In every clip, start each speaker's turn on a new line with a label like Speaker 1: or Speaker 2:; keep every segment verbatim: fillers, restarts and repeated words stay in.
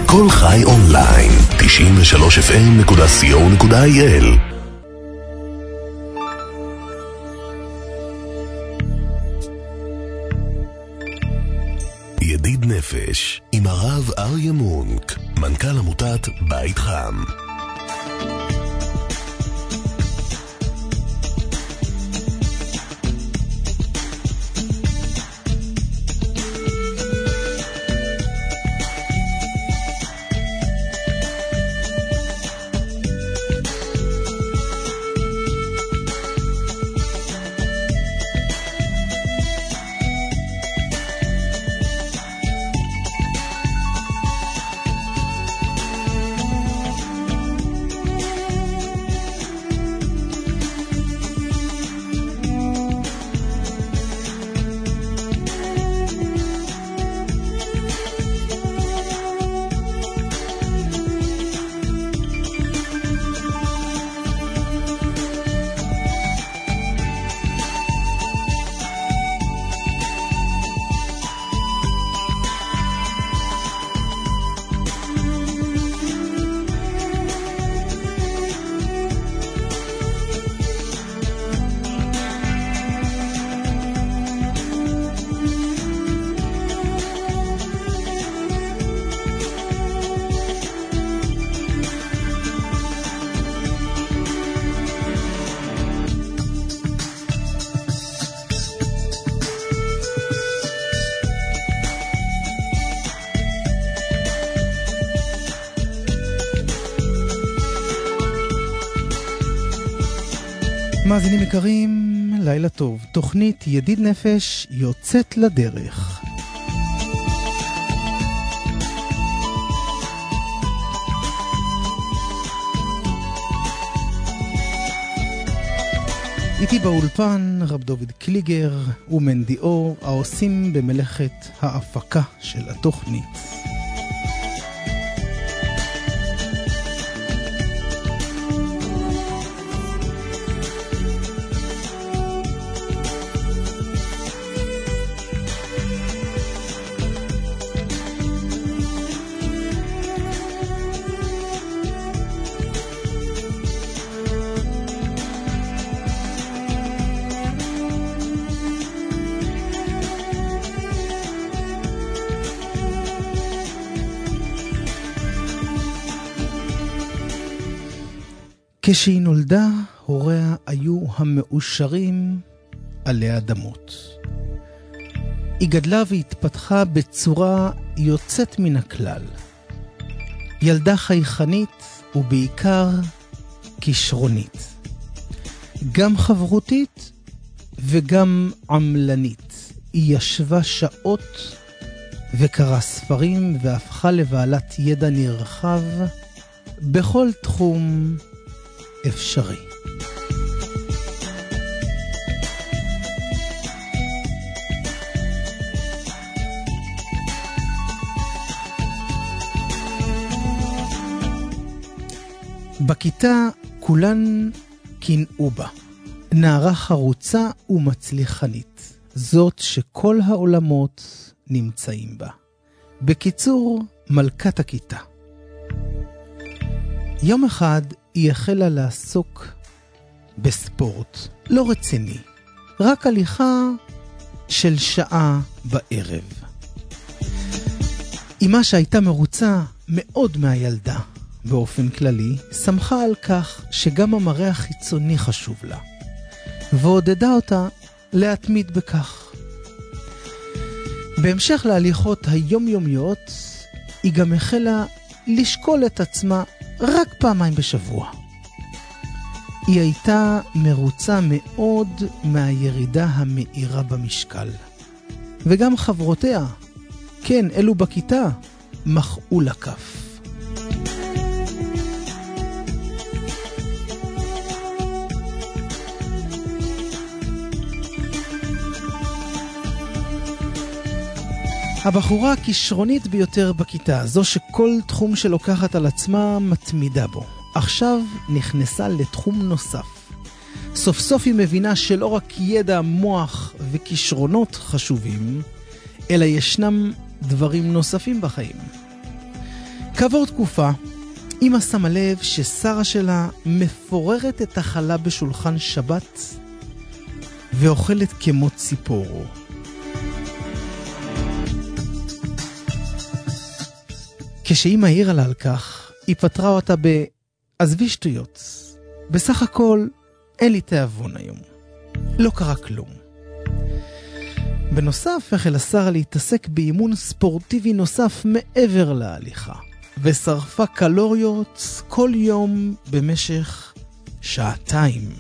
Speaker 1: כל חי אונליין, תשעים ושלוש אף אם נקודה סי או נקודה איי אל. ידיד נפש עם הרב אריה מונק, מנכ"ל עמותת בית חם.
Speaker 2: מאזינים יקרים, לילה טוב. תוכנית ידיד נפש יוצאת לדרך. איתי באולפן רב דוד קליגר ומנדי אור, העושים במלאכת ההפקה של התוכנית. כשהיא נולדה, הוריה היו המאושרים עלי אדמות. היא גדלה והתפתחה בצורה יוצאת מן הכלל. ילדה חייכנית ובעיקר כישרונית. גם חברותית וגם עמלנית. היא ישבה שעות וקראה ספרים והפכה לבעלת ידע נרחב בכל תחום אפשרי. בכיתה כולן קינאו בה. נערה חרוצה ומצליחנית. זאת שכל העולמות נמצאים בה. בקיצור, מלכת הכיתה. יום אחד היא החלה לעסוק בספורט לא רציני, רק הליכה של שעה בערב. אמא שהייתה מרוצה מאוד מהילדה באופן כללי, שמחה על כך שגם המראה החיצוני חשוב לה, ועודדה אותה להתמיד בכך. בהמשך להליכות היומיומיות, היא גם החלה לשקול את עצמה רק פעמיים בשבוע. היא הייתה מרוצה מאוד מהירידה המהירה במשקל. וגם חברותיה, כן, אלו בכיתה, מחאו לכף. הבחורה הכישרונית ביותר בכיתה, זו שכל תחום שלוקחת על עצמה מתמידה בו. עכשיו נכנסה לתחום נוסף. סוף סוף היא מבינה שלא רק ידע, מוח וכישרונות חשובים, אלא ישנם דברים נוספים בחיים. כעבור תקופה, אמא שמה לב ששרה שלה מפוררת את החלה בשולחן שבת ואוכלת כמו ציפור. כשאמא העירה לה על כך, היא פטרה אותה בעזבי שטויות. בסך הכל אין לי תיאבון היום. לא קרה כלום. בנוסף, החלה שרה להתעסק באימון ספורטיבי נוסף מעבר להליכה, ושרפה קלוריות כל יום במשך שעתיים.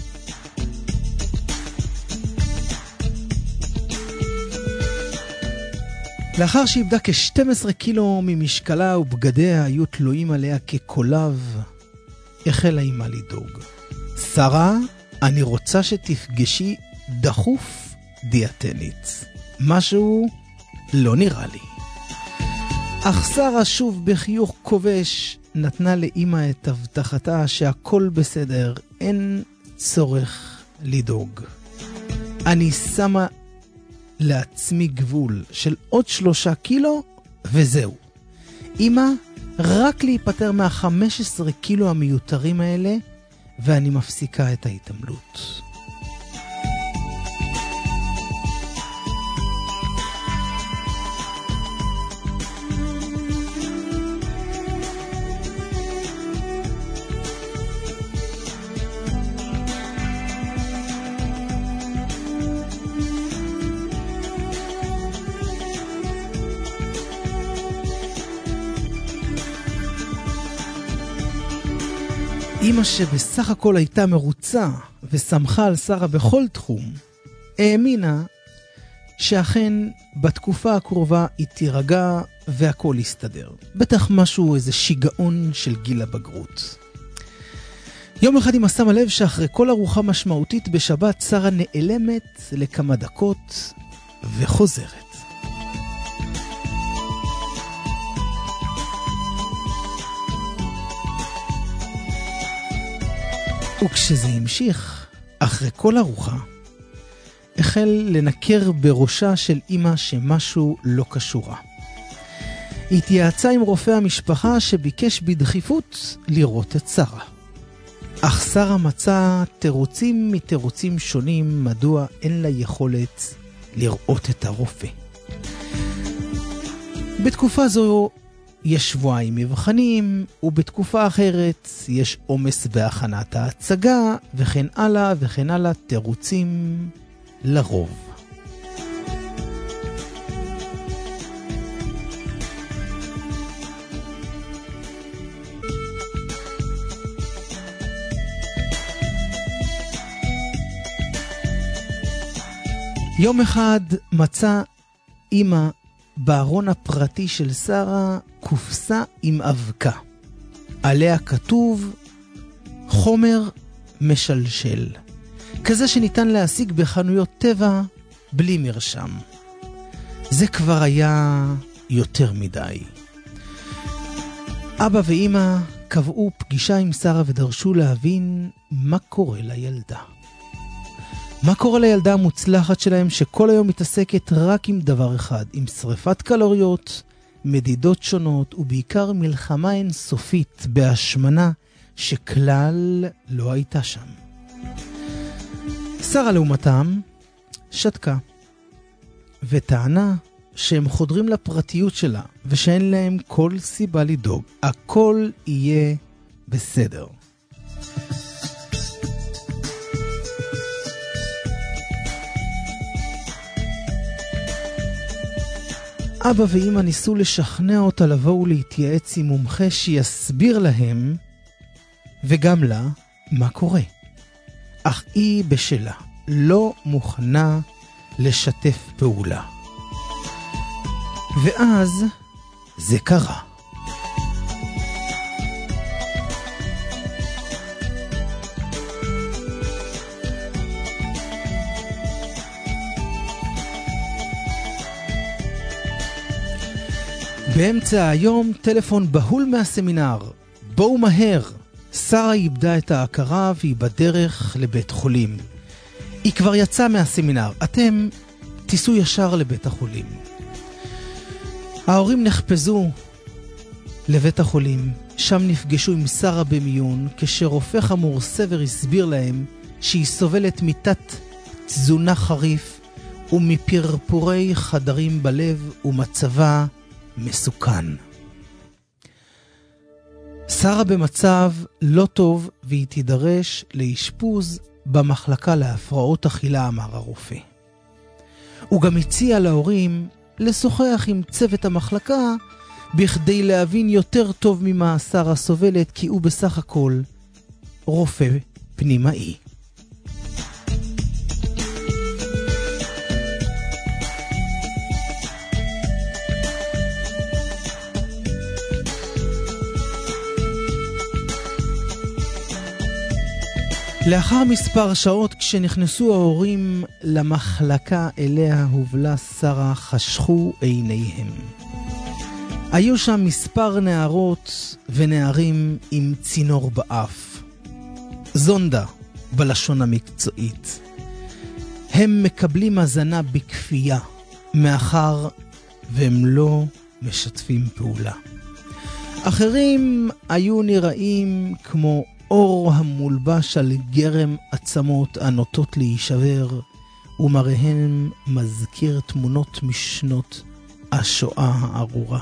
Speaker 2: לאחר שאיבדה כ-שתים עשרה קילו ממשקלה ובגדיה היו תלויים עליה כקולב, החלה אימה לדאוג. שרה, אני רוצה שתפגשי דחוף דיאטנית. משהו לא נראה לי. אך שרה שוב בחיוך כובש נתנה לאמא את הבטחתה שהכל בסדר, אין צורך לדאוג. אני שמה לעצמי גבול של עוד שלושה קילו וזהו. אמא, רק להיפטר מה-חמש עשרה קילו המיותרים האלה ואני מפסיקה את ההתעמלות. אמא שבסך הכל הייתה מרוצה ושמחה על שרה בכל תחום, האמינה שאכן בתקופה הקרובה היא תירגע והכל יסתדר. בטח משהו, איזה שיגעון של גיל הבגרות. יום אחד היא שמה לב שאחרי כל ארוחה משמעותית בשבת, שרה נעלמת לכמה דקות וחוזרת. וכשזה המשיך, אחרי כל ארוחה, החל לנקר בראשה של אמא שמשהו לא קשורה. היא התייעצה עם רופא המשפחה שביקש בדחיפות לראות את שרה. אך שרה מצאה תירוצים מתירוצים שונים מדוע אין לה יכולת לראות את הרופא. בתקופה זו יש שבועיים מבחנים, ובתקופה אחרת יש עומס בהכנת ההצגה, וכן הלאה וכן הלאה, תירוצים לרוב. יום אחד מצא אמא בארון הפרטי של שרה קופסה עם אבקה. עליה כתוב חומר משלשל, כזה שניתן להשיג בחנויות טבע בלי מרשם. זה כבר היה יותר מדי. אבא ואמא קבעו פגישה עם שרה ודרשו להבין מה קורה לילדה. מה קורה לילדה המוצלחת שלהם שכל היום מתעסקת רק עם דבר אחד, עם שריפת קלוריות, מדידות שונות ובעיקר מלחמה אינסופית בהשמנה שכלל לא הייתה שם. שרה לעומתם שתקה וטענה שהם חודרים לפרטיות שלה ושאין להם כל סיבה לדאוג. הכל יהיה בסדר. אבא ואמא ניסו לשכנע אותה לבוא ולהתייעץ עם מומחה שיסביר להם וגם לה מה קורה. אך היא בשלה לא מוכנה לשתף פעולה. ואז זה קרה. באמצע היום טלפון בהול מהסמינר. בואו מהר. שרה איבדה את ההכרה והיא בדרך לבית חולים. היא כבר יצאה מהסמינר. אתם תיסעו ישר לבית החולים. ההורים נחפזו לבית החולים. שם נפגשו עם שרה במיון, כשרופא חמור סבר הסביר להם שהיא סובלת מתת תזונה חריף ומפרפורי חדרים בלב ומצבה מסוכן. שרה במצב לא טוב והיא תידרש לאשפוז במחלקה להפרעות אכילה, אמר הרופא. הוא גם הציע להורים לשוחח עם צוות המחלקה בכדי להבין יותר טוב ממה שרה סובלת, כי הוא בסך הכל רופא פנימאי. לאחר מספר שעות, כשנכנסו ההורים למחלקה אליה הובלה שרה, חשכו עיניהם. היו שם מספר נערות ונערים עם צינור באף. זונדה בלשון המקצועית. הם מקבלים הזנה בכפייה, מאחר והם לא משתפים פעולה. אחרים היו נראים כמו אור המולבש על גרם עצמות הנוטות להישבר, ומראיהם מזכיר תמונות משנות השואה הארורה.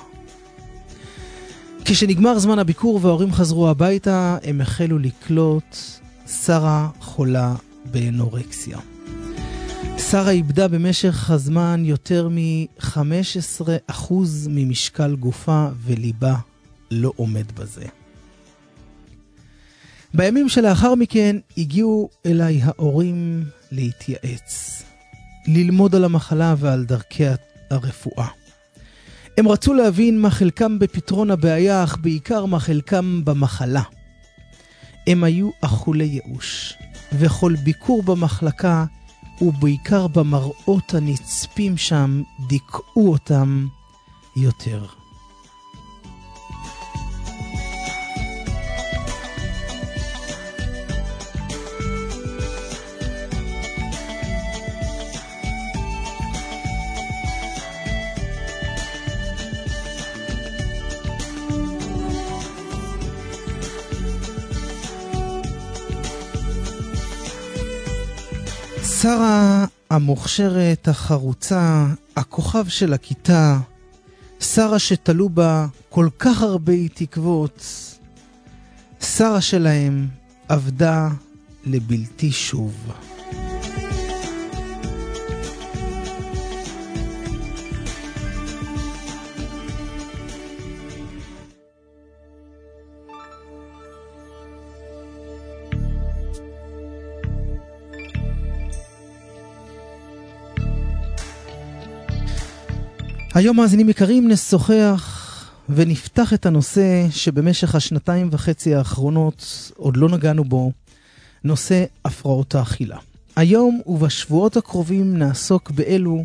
Speaker 2: כשנגמר זמן הביקור וההורים חזרו הביתה, הם החלו לקלוט שרה חולה באנורקסיה. שרה איבדה במשך הזמן יותר מ-חמישה עשר אחוז ממשקל גופה, וליבה לא עומד בזה. בימים שלאחר מכן הגיעו אליי ההורים להתייעץ, ללמוד על המחלה ועל דרכי הרפואה. הם רצו להבין מה חלקם בפתרון הבעיה, אך בעיקר מה חלקם במחלה. הם היו אכולי ייאוש, וכל ביקור במחלקה, ובעיקר במראות הנצפים שם, דיכאו אותם יותר. שרה המוכשרת, החרוצה, הכוכב של הכיתה, שרה שתלו בה כל כך הרבה תקוות, שרה שלהם עבדה לבלתי שוב. היום מאזינים יקרים, נשוחח ונפתח את הנושא שבמשך השנתיים וחצי האחרונות עוד לא נגענו בו, נושא הפרעות האכילה. היום ובשבועות הקרובים נעסוק באלו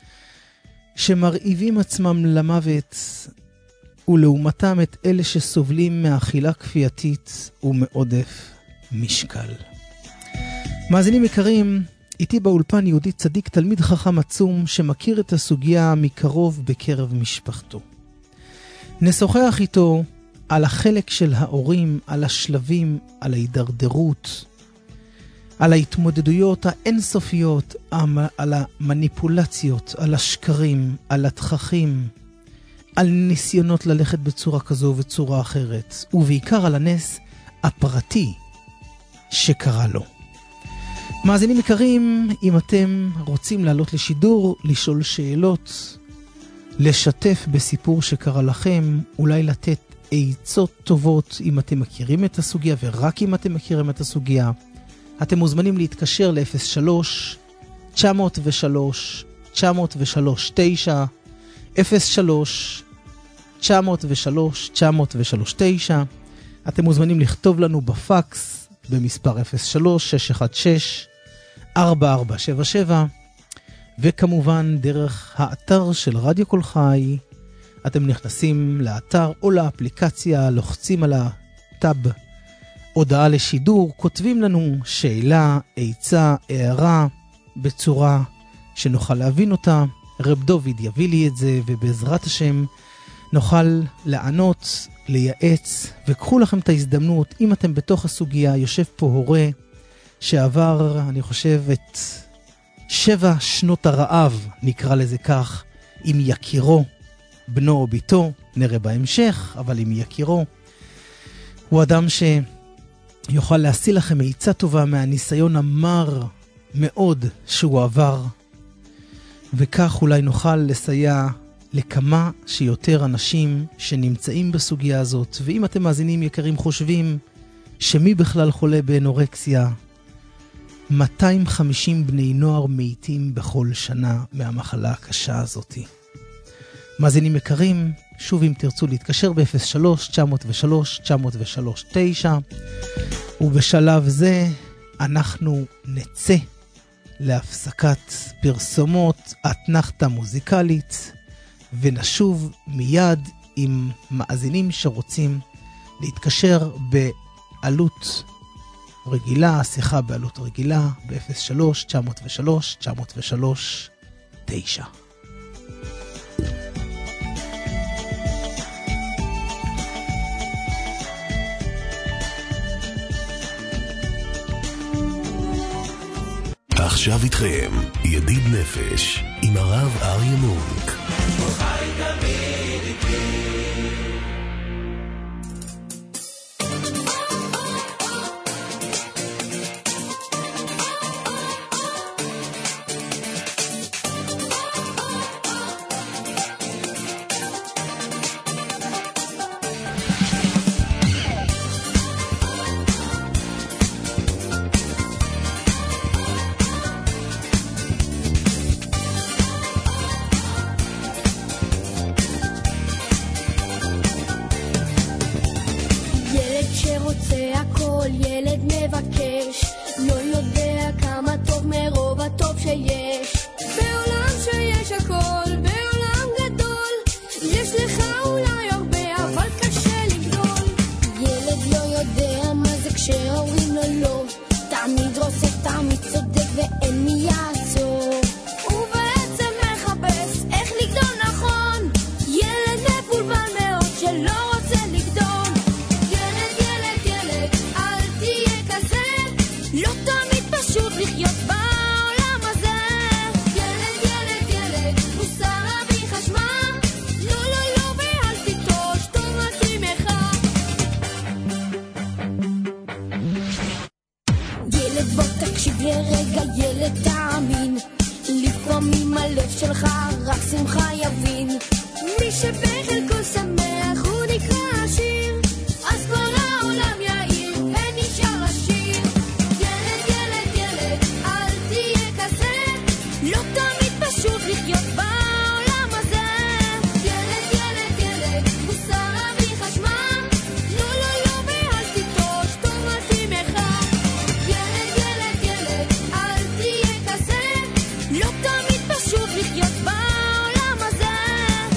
Speaker 2: שמרעיבים עצמם למוות, ולעומתם את אלה שסובלים מאכילה כפייתית ומעודף משקל. מאזינים יקרים, איתי באולפן יהודי צדיק, תלמיד חכם עצום שמכיר את הסוגיה מקרוב בקרב משפחתו. נשוחח איתו על החלק של ההורים, על השלבים, על ההידרדרות, על ההתמודדויות האינסופיות, על המניפולציות, על השקרים, על התככים, על ניסיונות ללכת בצורה כזו וצורה אחרת, ובעיקר על הנס הפרטי שקרה לו. מאזינים יקרים, אם אתם רוצים לעלות לשידור, לשאול שאלות, לשתף בסיפור שקרה לכם, אולי לתת עצות טובות אם אתם מכירים את הסוגיה, ורק אם אתם מכירים את הסוגיה, אתם מוזמנים להתקשר ל-אפס שלוש תשע אפס שלוש תשע אפס שלוש תשע, אפס שלוש תשע אפס שלוש תשע אפס שלוש תשע. אתם מוזמנים לכתוב לנו בפקס במספר אפס שלוש שש אחת שש ארבע ארבע שבע שבע, וכמובן דרך האתר של רדיו כל חי. אתם נכנסים לאתר או לאפליקציה, לוחצים על הטאב הודעה לשידור, כותבים לנו שאלה, עצה, הערה, בצורה שנוכל להבין אותה. רב דוד יביא לי את זה, ובעזרת השם נוכל לענות לייעץ, וקחו לכם את ההזדמנות, אם אתם בתוך הסוגיה, יושב פה הורה שעבר, אני חושב, את שבע שנות הרעב, נקרא לזה כך, עם יקירו, בנו או ביתו, נראה בהמשך, אבל עם יקירו. הוא אדם שיוכל להשיא לכם עצה טובה מהניסיון המר מאוד שהוא עבר, וכך אולי נוכל לסייע לכמה שיותר אנשים שנמצאים בסוגיה הזאת. ואם אתם מאזינים יקרים חושבים שמי בכלל חולה באנורקסיה, מאתיים וחמישים בני נוער מתים בכל שנה מהמחלה הקשה הזאת. מאזינים יקרים, שוב אם תרצו להתקשר ב-אפס שלוש תשע אפס שלוש תשע אפס שלוש תשע, ובשלב זה אנחנו נצא להפסקת פרסומות, אתנחתה מוזיקלית, ונשוב מיד עם מאזינים שרוצים להתקשר בעלות רגילה, שיחה בעלות רגילה, ב-אפס שלוש תשע אפס שלוש תשע אפס שלוש תשע.
Speaker 1: עכשיו איתכם ידיד נפש עם הרב אריה מונק.
Speaker 3: לא תמיד פשוט לחיות בעולם הזה.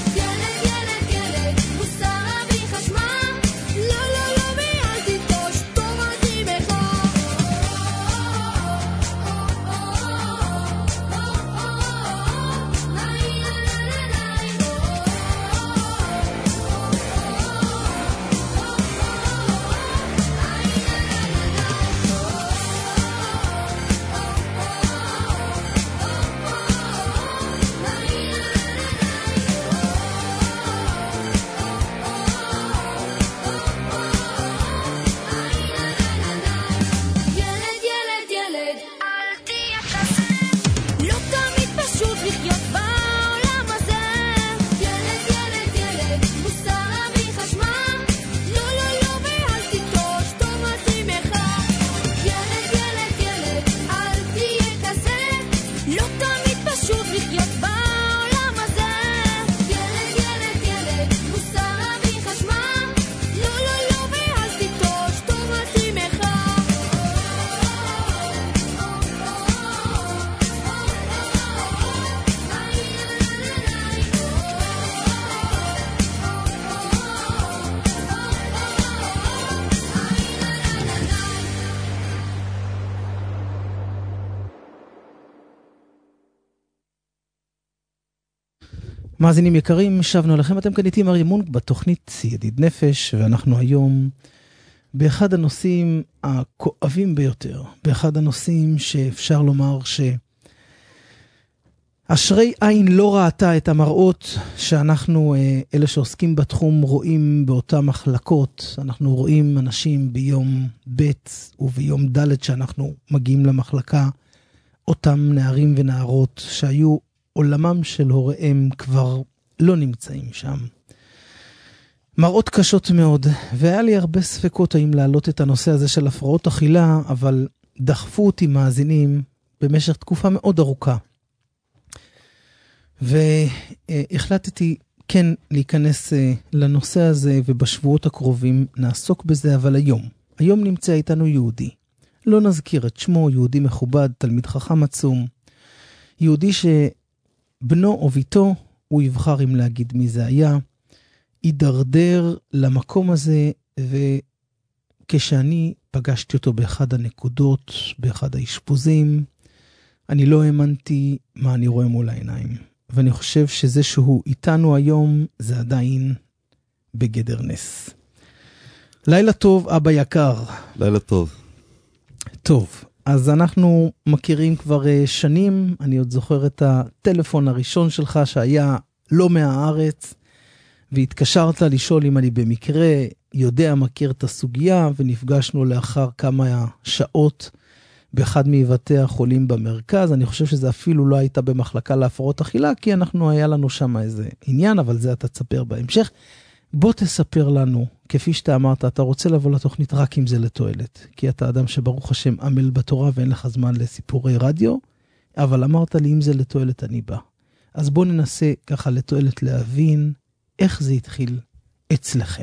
Speaker 2: מאזינים יקרים, שבנו לכם, אתם כאן איתי אריה מונק בתוכנית ידיד נפש, ואנחנו היום באחד הנושאים הכואבים ביותר, באחד הנושאים שאפשר לומר שאשרי עין לא ראתה את המראות שאנחנו, אלה שעוסקים בתחום, רואים באותה מחלקות. אנחנו רואים אנשים ביום ב' וביום ד' שאנחנו מגיעים למחלקה, אותם נערים ונערות שהיו עולמם של הוריהם כבר לא נמצאים שם. מראות קשות מאוד, והיה לי הרבה ספקות האם להעלות את הנושא הזה של הפרעות אכילה, אבל דחפו אותי מאזינים במשך תקופה מאוד ארוכה. והחלטתי כן להיכנס לנושא הזה, ובשבועות הקרובים נעסוק בזה, אבל היום, היום נמצא איתנו יהודי. לא נזכיר את שמו, יהודי מכובד, תלמיד חכם עצום, יהודי שבנו או ביתו, הוא יבחר אם להגיד מי זה היה, הידרדר למקום הזה, וכשאני פגשתי אותו באחד הנקודות, באחד האשפוזים, אני לא האמנתי מה אני רואה מול העיניים. ואני חושב שזה שהוא איתנו היום, זה עדיין בגדר נס. לילה טוב, אבא יקר.
Speaker 3: לילה טוב.
Speaker 2: טוב, אז אנחנו מכירים כבר שנים, אני עוד זוכר את הטלפון הראשון שלך שהיה לא מהארץ, והתקשרת לשאול אם אני במקרה יודע, מכיר את הסוגיה, ונפגשנו לאחר כמה שעות באחד מבתי החולים במרכז. אני חושב שזה אפילו לא הייתה במחלקה להפרעות אכילה, כי אנחנו, היה לנו שם איזה עניין, אבל זה אתה תספר בהמשך. בוא תספר לנו, כפי שאתה אמרת, אתה רוצה לבוא לתוכנית רק אם זה לתועלת, כי אתה אדם שברוך השם עמל בתורה ואין לך זמן לסיפורי רדיו, אבל אמרת לי אם זה לתועלת אני בא. אז בוא ננסה ככה לתועלת להבין איך זה התחיל אצלכם.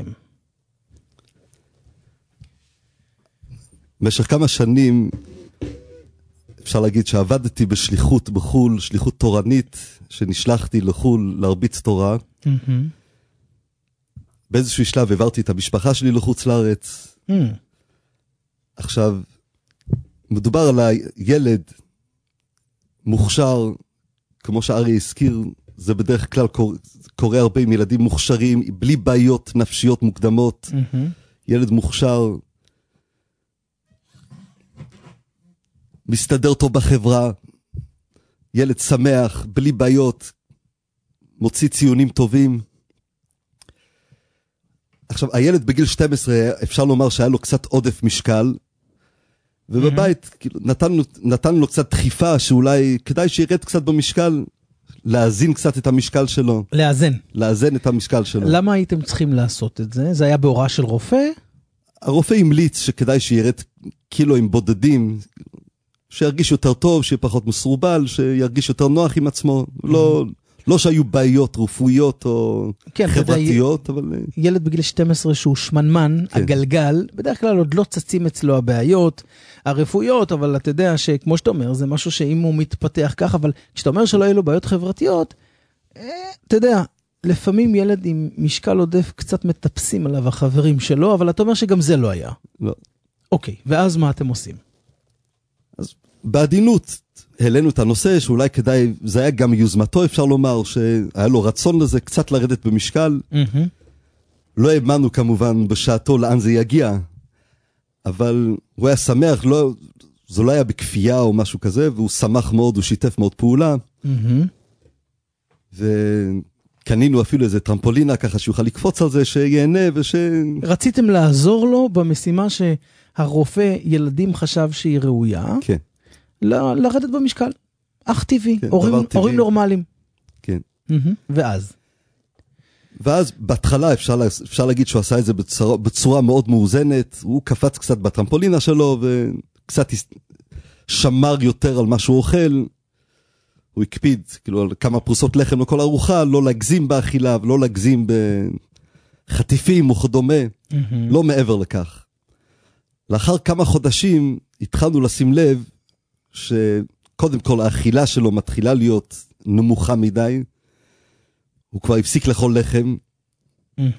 Speaker 3: במשך כמה שנים אפשר להגיד שעבדתי בשליחות בחול, שליחות תורנית, שנשלחתי לחול להרביץ תורה. Mm-hmm. באיזשהו שלב העברתי את המשפחה שלי לחוץ לארץ. Mm. עכשיו, מדובר על הילד מוכשר, כמו שאריה הזכיר, זה בדרך כלל קורה, קורה הרבה עם ילדים מוכשרים, בלי בעיות נפשיות מוקדמות. Mm-hmm. ילד מוכשר, מסתדר טוב בחברה, ילד שמח, בלי בעיות, מוציא ציונים טובים. עכשיו, הילד בגיל שתים עשרה, אפשר לומר שהיה לו קצת עודף משקל, ובבית mm-hmm. כאילו, נתן, נתן לו קצת דחיפה, שאולי כדאי שירד קצת במשקל, להזין קצת את המשקל שלו.
Speaker 2: לאזן.
Speaker 3: לאזן את המשקל שלו.
Speaker 2: למה הייתם צריכים לעשות את זה? זה היה בהוראה של רופא?
Speaker 3: הרופא המליץ שכדאי שירד קילואים בודדים, שירגיש יותר טוב, שיהיה פחות מסורבל, שירגיש יותר נוח עם עצמו. Mm-hmm. לא... לא שהיו בעיות רפואיות או כן, חברתיות, אבל...
Speaker 2: ילד בגיל שתים עשרה שהוא שמנמן, כן. הגלגל, בדרך כלל עוד לא צצים אצלו הבעיות הרפואיות, אבל אתה יודע שכמו שאתה אומר, זה משהו שאם הוא מתפתח כך, אבל כשאתה אומר שלא יהיו לו בעיות חברתיות, אתה יודע, לפעמים ילד עם משקל עודף קצת מטפסים עליו החברים שלו, אבל אתה אומר שגם זה לא היה.
Speaker 3: לא.
Speaker 2: אוקיי, ואז מה אתם עושים?
Speaker 3: אז בעדינות, העלינו את הנושא שאולי כדאי, זה היה גם יוזמתו, אפשר לומר, שהיה לו רצון לזה קצת לרדת במשקל. Mm-hmm. לא האמנו כמובן בשעתו לאן זה יגיע, אבל הוא היה שמח, לא, זה לא היה בכפייה או משהו כזה, והוא שמח מאוד, הוא שיתף מאוד פעולה. Mm-hmm. וקנינו אפילו איזה טרמפולינה ככה שיוכל לקפוץ על זה, שיהנה וש...
Speaker 2: רציתם לעזור לו במשימה שהרופא ילדים חשב שהיא ראויה.
Speaker 3: כן.
Speaker 2: ל- לרדת במשקל. אך טבעי, כן, הורים, הורים נורמליים.
Speaker 3: כן.
Speaker 2: Mm-hmm. ואז?
Speaker 3: ואז בהתחלה אפשר, לה, אפשר להגיד שהוא עשה את זה בצורה, בצורה מאוד מאוזנת, הוא קפץ קצת בטרמפולינה שלו, וקצת שמר יותר על מה שהוא אוכל, הוא הקפיד כאילו, על כמה פרוסות לחם לכל ארוחה, לא להגזים באכילה, ולא להגזים בחטיפים וכדומה, mm-hmm. לא מעבר לכך. לאחר כמה חודשים התחלנו לשים לב, שקודם כל האכילה שלו מתחילה להיות נמוכה מדי, הוא כבר הפסיק לאכול לחם, mm-hmm.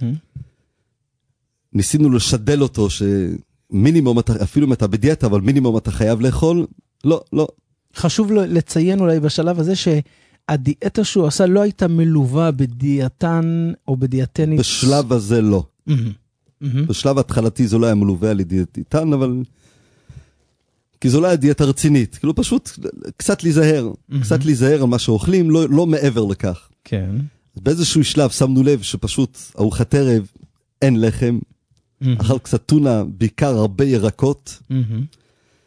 Speaker 3: ניסינו לשדל אותו שמינימום, אפילו אם אתה בדיאטה, אבל מינימום אתה חייב לאכול, לא, לא.
Speaker 2: חשוב לציין אולי בשלב הזה הדיאטה שהוא עשה לא הייתה מלווה בדיאטן או בדיאטנית?
Speaker 3: בשלב הזה לא.
Speaker 2: Mm-hmm. Mm-hmm.
Speaker 3: בשלב התחלתי זה לא היה מלווה על דיאטן, אבל... כי זו לא היה דיאטה רצינית. כאילו פשוט קצת להיזהר. Mm-hmm. קצת להיזהר על מה שאוכלים, לא, לא מעבר לכך.
Speaker 2: כן.
Speaker 3: באיזשהו שלב שמנו לב שפשוט ארוחת ערב, אין לחם, mm-hmm. אכל קצת טונה, בעיקר הרבה ירקות, mm-hmm.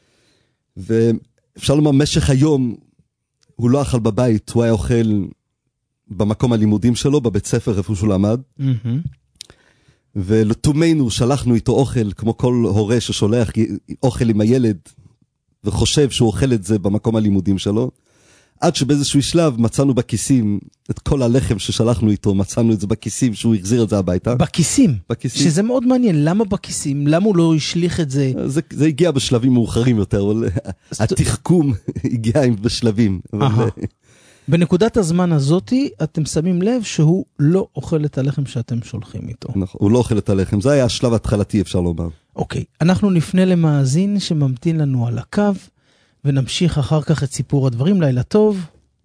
Speaker 3: ואפשר לומר, משך היום, הוא לא אכל בבית, הוא היה אוכל במקום הלימודים שלו, בבית ספר איפה שהוא למד, mm-hmm. ולתומנו שלחנו איתו אוכל, כמו כל הורה ששולח אוכל עם הילד, וחושב שהוא אוכל את זה במקום הלימודים שלו, עד שבאיזשהו שלב מצאנו בכיסים את כל הלחם ששלחנו איתו, מצאנו את זה בכיסים שהוא החזיר את זה הביתה.
Speaker 2: בכיסים?
Speaker 3: בכיסים.
Speaker 2: שזה מאוד מעניין, למה בכיסים? למה הוא לא השליך את זה?
Speaker 3: זה, זה הגיע בשלבים מאוחרים יותר, אבל התחכום הגיע בשלבים. אבל...
Speaker 2: בנקודת הזמן הזאת, אתם שמים לב שהוא לא אוכל את הלחם שאתם שולחים איתו.
Speaker 3: נכון, הוא לא אוכל את הלחם, זה היה השלב התחלתי, אפשר לומר.
Speaker 2: אוקיי, אנחנו נפנה למאזין שממתין לנו על הקו, ונמשיך אחר כך את סיפור הדברים. לילה טוב.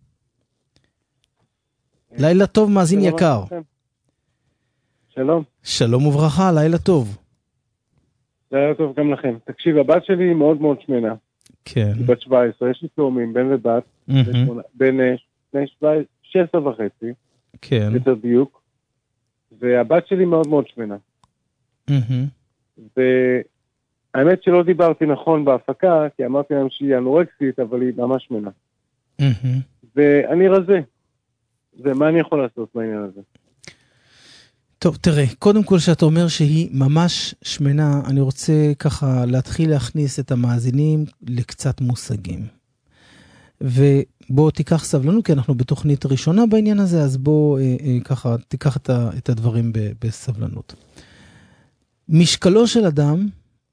Speaker 2: לילה טוב, מאזין יקר.
Speaker 4: שלום.
Speaker 2: שלום וברכה, לילה טוב.
Speaker 4: לילה טוב גם לכם. תקשיב, הבת שלי היא מאוד מאוד שמנה.
Speaker 2: כן.
Speaker 4: היא בת שבע עשרה, יש לי תאומים, בן ובת, בין שש עשרה וחצי.
Speaker 2: כן.
Speaker 4: יותר דיוק. והבת שלי מאוד מאוד שמנה. והאמת שלא דיברתי נכון בהפקה, כי אמרתי להם שהיא אנורקסית, אבל היא ממש שמנה. ואני רזה. ומה אני יכול לעשות בעניין הזה?
Speaker 2: טוב, תראה, קודם כל שאתה אומר שהיא ממש שמנה, אני רוצה ככה להתחיל להכניס את המאזינים לקצת מושגים. ובוא תיקח סבלנות, כי אנחנו בתוכנית ראשונה בעניין הזה, אז בוא אה, אה, ככה תיקח את, ה, את הדברים ב, בסבלנות. משקלו של אדם,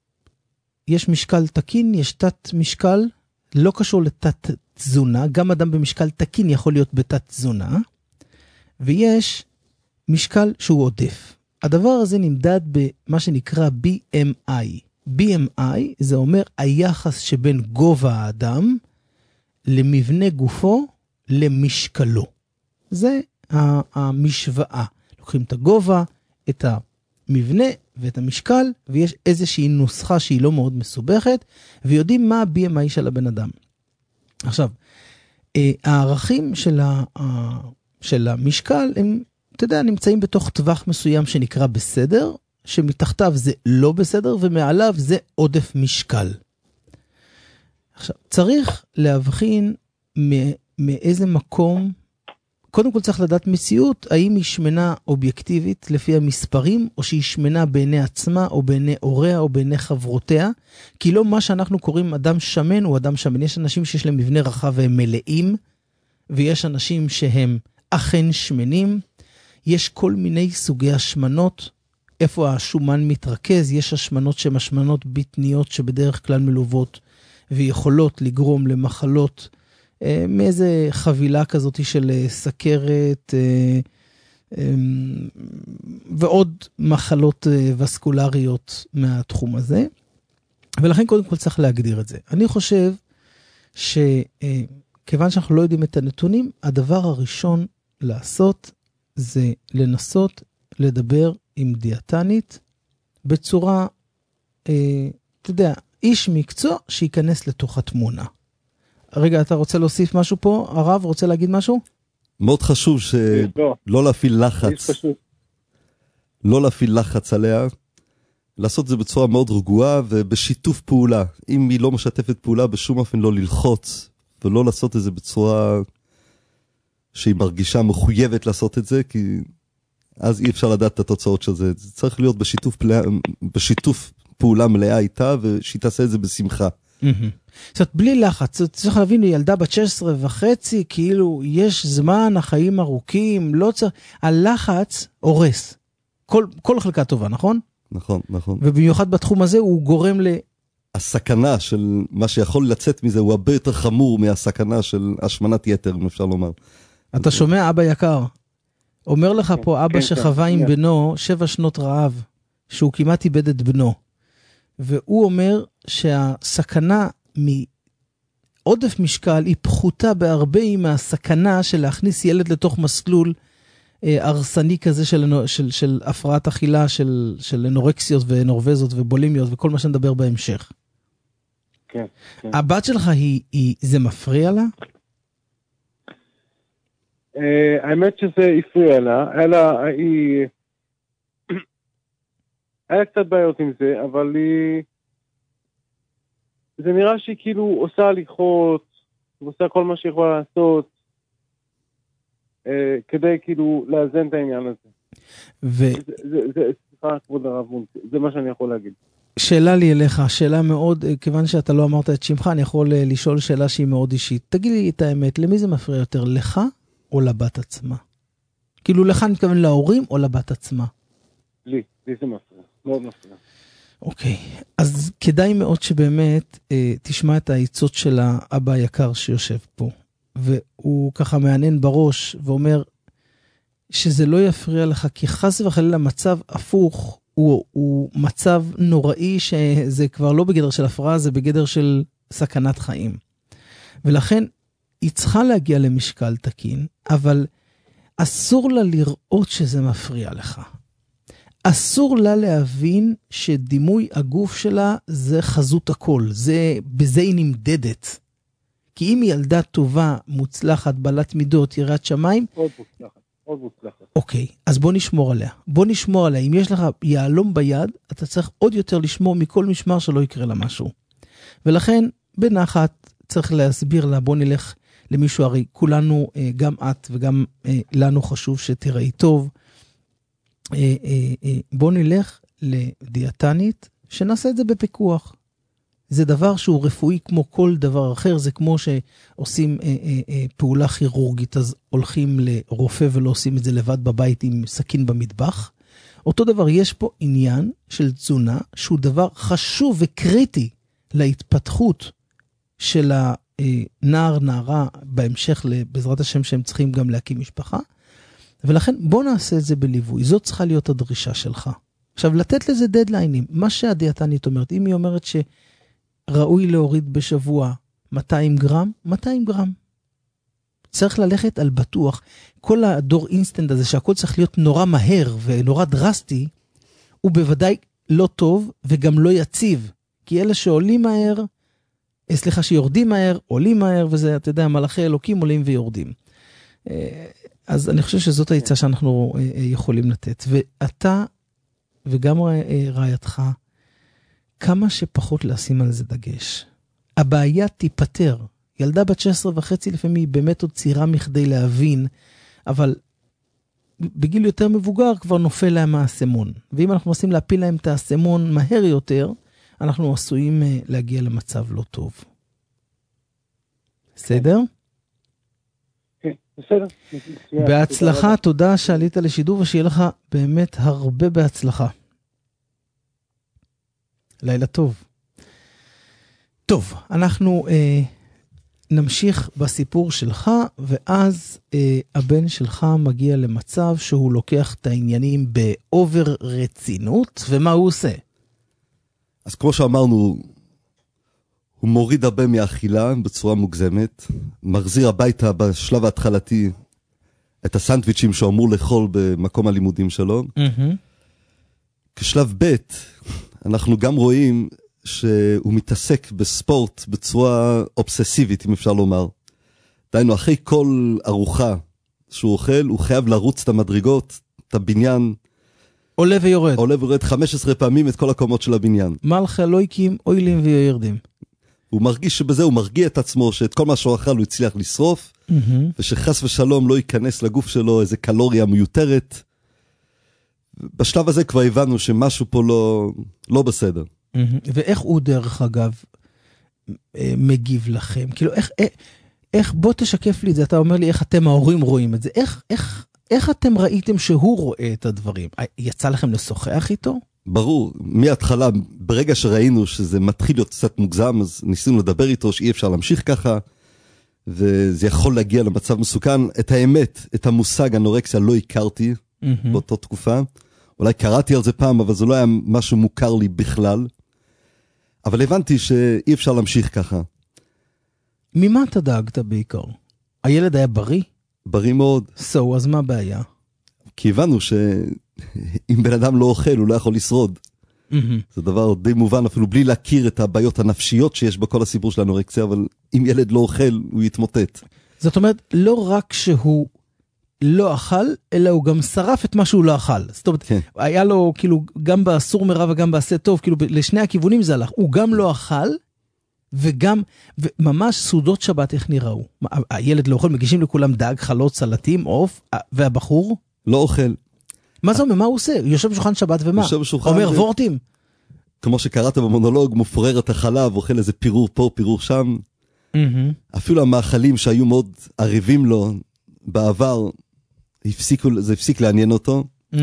Speaker 2: יש משקל תקין, יש תת משקל, לא קשור לתת תזונה, גם אדם במשקל תקין יכול להיות בתת תזונה, ויש משקל שהוא עודף. הדבר הזה נמדד במה שנקרא בי אם איי. בי אם איי זה אומר היחס שבין גובה האדם למבנה גופו למשקלו. זה המשוואה. לוקחים את הגובה, את המבנה ואת המשקל, ויש איזושהי נוסחה שהיא לא מאוד מסובכת, ויודעים מה ה-בי אם איי של הבן אדם. עכשיו, הערכים של, ה, של המשקל הם, אתה יודע, נמצאים בתוך טווח מסוים שנקרא בסדר, שמתחתיו זה לא בסדר, ומעליו זה עודף משקל. עכשיו, צריך להבחין מאיזה מקום, קודם כל צריך לדעת מציאות, האם היא שמנה אובייקטיבית לפי המספרים, או שהיא שמנה בעיני עצמה, או בעיני הוריה, או בעיני חברותיה, כי לא מה שאנחנו קוראים אדם שמן, הוא אדם שמן. יש אנשים שיש להם מבנה רחב והם מלאים, ויש אנשים שהם אכן שמנים, יש כל מיני סוגי השמנות, איפה השומן מתרכז, יש השמנות שהן השמנות בטניות שבדרך כלל מלוות, ויכולות לגרום למחלות, אה, מאיזה חבילה כזאת של סכרת, אה, אה, ועוד מחלות אה, וסקולריות מהתחום הזה. ולכן קודם כל צריך להגדיר את זה. אני חושב שכיוון שאנחנו לא יודעים את הנתונים, הדבר הראשון לעשות זה לנסות לדבר עם דיאטנית בצורה, אה, אתה יודע, איש מקצוע שיכנס לתוך התמונה. רגע, אתה רוצה להוסיף משהו פה? הרב, רוצה להגיד משהו?
Speaker 3: מאוד חשוב שלא להפעיל לחץ. לא להפעיל לחץ עליה. לעשות זה בצורה מאוד רגועה ובשיתוף פעולה. אם היא לא משתפת פעולה, בשום אופן לא ללחוץ, ולא לעשות את זה בצורה שהיא מרגישה מחויבת לעשות את זה, כי אז אי אפשר לדעת את התוצאות של זה. זה צריך להיות בשיתוף, פלה... בשיתוף פעולה מלאה איתה, ושהיא תעשה את זה בשמחה.
Speaker 2: זאת אומרת, בלי לחץ, צריך להבין, ילדה בת שש עשרה וחצי, כאילו יש זמן, החיים ארוכים, לא צריך, הלחץ הורס. כל, כל חלקה טובה, נכון?
Speaker 3: נכון, נכון.
Speaker 2: ובמיוחד בתחום הזה הוא גורם ל...
Speaker 3: הסכנה של מה שיכול לצאת מזה הוא הרבה יותר חמור מהסכנה של השמנת יתר, אם אפשר לומר.
Speaker 2: אתה שומע, אבא יקר? אומר לך פה אבא שחווה עם בנו שבע שנות רעב, שהוא כמעט איבד את בנו. והוא אומר שהסכנה עודף משקל היא פחותה בהרבה מהסכנה של להכניס ילד לתוך מסלול הרסני כזה של, של, של הפרעת אכילה, של, של אנורקסיות ונורבזות ובולימיות וכל מה שנדבר בהמשך.
Speaker 4: כן, כן.
Speaker 2: הבת שלך היא, היא, זה מפריע לה?
Speaker 4: Uh, האמת שזה הפריע לה, אלא היא... היה קצת בעיות עם זה, אבל היא... זה נראה שהיא כאילו עושה הליכות, עושה כל מה שהיא יכולה לעשות, uh, כדי כאילו לאזן את העניין הזה.
Speaker 2: ו...
Speaker 4: זה, זה, זה, סליחה, כבוד הרב מונטי, זה מה שאני יכול להגיד.
Speaker 2: שאלה לי אליך, שאלה מאוד, כיוון שאתה לא אמרת את שמך, אני יכול לשאול שאלה שהיא מאוד אישית. תגיד לי את האמת, למי זה מפריע יותר, לך או לבת עצמה? כאילו לך אני מתכוון להורים או לבת עצמה? לי,
Speaker 4: לי זה מפריע, מאוד מפריע.
Speaker 2: אוקיי, אז כדאי מאוד שבאמת אה, תשמע את העיצות של האבא היקר שיושב פה, והוא ככה מענן בראש ואומר שזה לא יפריע לך, כי חס וחלילה מצב הפוך, הוא, הוא מצב נוראי שזה כבר לא בגדר של הפרעה, זה בגדר של סכנת חיים. ולכן היא צריכה להגיע למשקל תקין, אבל אסור לה לראות שזה מפריע לך. אסור לה להבין שדימוי הגוף שלה זה חזות הכל, זה, בזה היא נמדדת. כי אם היא ילדה טובה, מוצלחת, בעלת מידות, יראת שמיים,
Speaker 4: עוד מוצלחת, עוד מוצלחת.
Speaker 2: אוקיי, אז בוא נשמור עליה. בוא נשמור עליה. אם יש לך יעלום ביד, אתה צריך עוד יותר לשמור מכל משמר שלא יקרה לה משהו. ולכן, בנחת, צריך להסביר לה, בוא נלך למישהו, הרי כולנו, גם את וגם לנו חשוב שתראי טוב, בוא נלך לדיאטנית, שנעשה את זה בפיקוח. זה דבר שהוא רפואי כמו כל דבר אחר, זה כמו שעושים אה, אה, אה, פעולה כירורגית, אז הולכים לרופא ולא עושים את זה לבד בבית עם סכין במטבח. אותו דבר, יש פה עניין של תזונה, שהוא דבר חשוב וקריטי להתפתחות של הנער, נערה, בהמשך בעזרת השם שהם צריכים גם להקים משפחה, ולכן בוא נעשה את זה בליווי, זאת צריכה להיות הדרישה שלך. עכשיו, לתת לזה דדליינים, מה שהדיאטנית אומרת, אם היא אומרת ש... ראוי להוריד בשבוע מאתיים גרם, מאתיים גרם. צריך ללכת על בטוח. כל הדור אינסטנט הזה שהכל צריך להיות נורא מהר ונורא דרסטי, הוא בוודאי לא טוב וגם לא יציב. כי אלה שעולים מהר, סליחה שיורדים מהר, עולים מהר, וזה, אתה יודע, מלאכי אלוקים עולים ויורדים. אז אני חושב שזאת העצה שאנחנו יכולים לתת. ואתה וגם רעייתך, כמה שפחות לשים על זה דגש. הבעיה תיפטר. ילדה בת שש עשרה וחצי לפעמים היא באמת עוד צעירה מכדי להבין, אבל בגיל יותר מבוגר כבר נופל להם האסמון. ואם אנחנו מנסים להפיל להם את האסמון מהר יותר, אנחנו עשויים להגיע למצב לא טוב. בסדר?
Speaker 4: כן, בסדר.
Speaker 2: בהצלחה, תודה שעלית לשידור, ושיהיה לך באמת הרבה בהצלחה. לילה טוב. טוב, אנחנו אה, נמשיך בסיפור שלך, ואז אה, הבן שלך מגיע למצב שהוא לוקח את העניינים באובר רצינות, ומה הוא עושה?
Speaker 3: אז כמו שאמרנו, הוא מוריד הרבה מהאכילה בצורה מוגזמת, מחזיר הביתה בשלב ההתחלתי את הסנדוויצ'ים שהוא אמור לאכול במקום הלימודים שלו. Mm-hmm. כשלב ב' אנחנו גם רואים שהוא מתעסק בספורט בצורה אובססיבית, אם אפשר לומר. דיינו, אחרי כל ארוחה שהוא אוכל, הוא חייב לרוץ את המדרגות, את הבניין.
Speaker 2: עולה ויורד.
Speaker 3: עולה ויורד חמש עשרה פעמים את כל הקומות של הבניין.
Speaker 2: מלכה לויקים, אוילים ויורדים.
Speaker 3: הוא מרגיש שבזה הוא מרגיע את עצמו, שאת כל מה שהוא אכל הוא הצליח לשרוף, mm-hmm. ושחס ושלום לא ייכנס לגוף שלו איזה קלוריה מיותרת. בשלב הזה כבר הבנו שמשהו פה לא, לא בסדר.
Speaker 2: ואיך הוא דרך אגב מגיב לכם? כאילו איך, איך, איך, בוא תשקף לי את זה, אתה אומר לי איך אתם ההורים רואים את זה, איך, איך, איך אתם ראיתם שהוא רואה את הדברים? יצא לכם לשוחח איתו?
Speaker 3: ברור, מההתחלה, ברגע שראינו שזה מתחיל להיות קצת מוגזם, אז ניסינו לדבר איתו שאי אפשר להמשיך ככה, וזה יכול להגיע למצב מסוכן. את האמת, את המושג אנורקסיה לא הכרתי mm-hmm. באותה תקופה, אולי קראתי על זה פעם, אבל זה לא היה משהו מוכר לי בכלל, אבל הבנתי שאי אפשר להמשיך ככה.
Speaker 2: ממה אתה דאגת בעיקר? הילד היה בריא?
Speaker 3: בריא מאוד.
Speaker 2: סו, אז מה הבעיה?
Speaker 3: כי הבנו שאם בן אדם לא אוכל, הוא לא יכול לשרוד. זה דבר די מובן, אפילו בלי להכיר את הבעיות הנפשיות שיש בכל הסיפור של האנורקסיה, אבל אם ילד לא אוכל, הוא יתמוטט.
Speaker 2: זאת אומרת, לא רק שהוא לא אכל, אלא הוא גם שרף את מה שהוא לא אכל. זאת אומרת, כן. היה לו כאילו גם באסור מרע וגם בעשה טוב, כאילו לשני הכיוונים זה הלך. הוא גם לא אכל, וגם, וממש סעודות שבת איך נראו. הילד לא אוכל, מגישים לכולם דג, חלות, סלטים, עוף, והבחור?
Speaker 3: לא אוכל.
Speaker 2: מה זה אומר? מה הוא עושה? יושב בשולחן שבת ומה?
Speaker 3: יושב בשולחן
Speaker 2: אומר ו... וורטים.
Speaker 3: כמו שקראת במונולוג, מפורר את החלב, אוכל איזה פירור פה, פירור שם.
Speaker 2: Mm-hmm.
Speaker 3: אפילו המאכלים שהיו מאוד ערבים לו בעבר, הפסיקו, זה הפסיק לעניין אותו.
Speaker 2: Mm-hmm.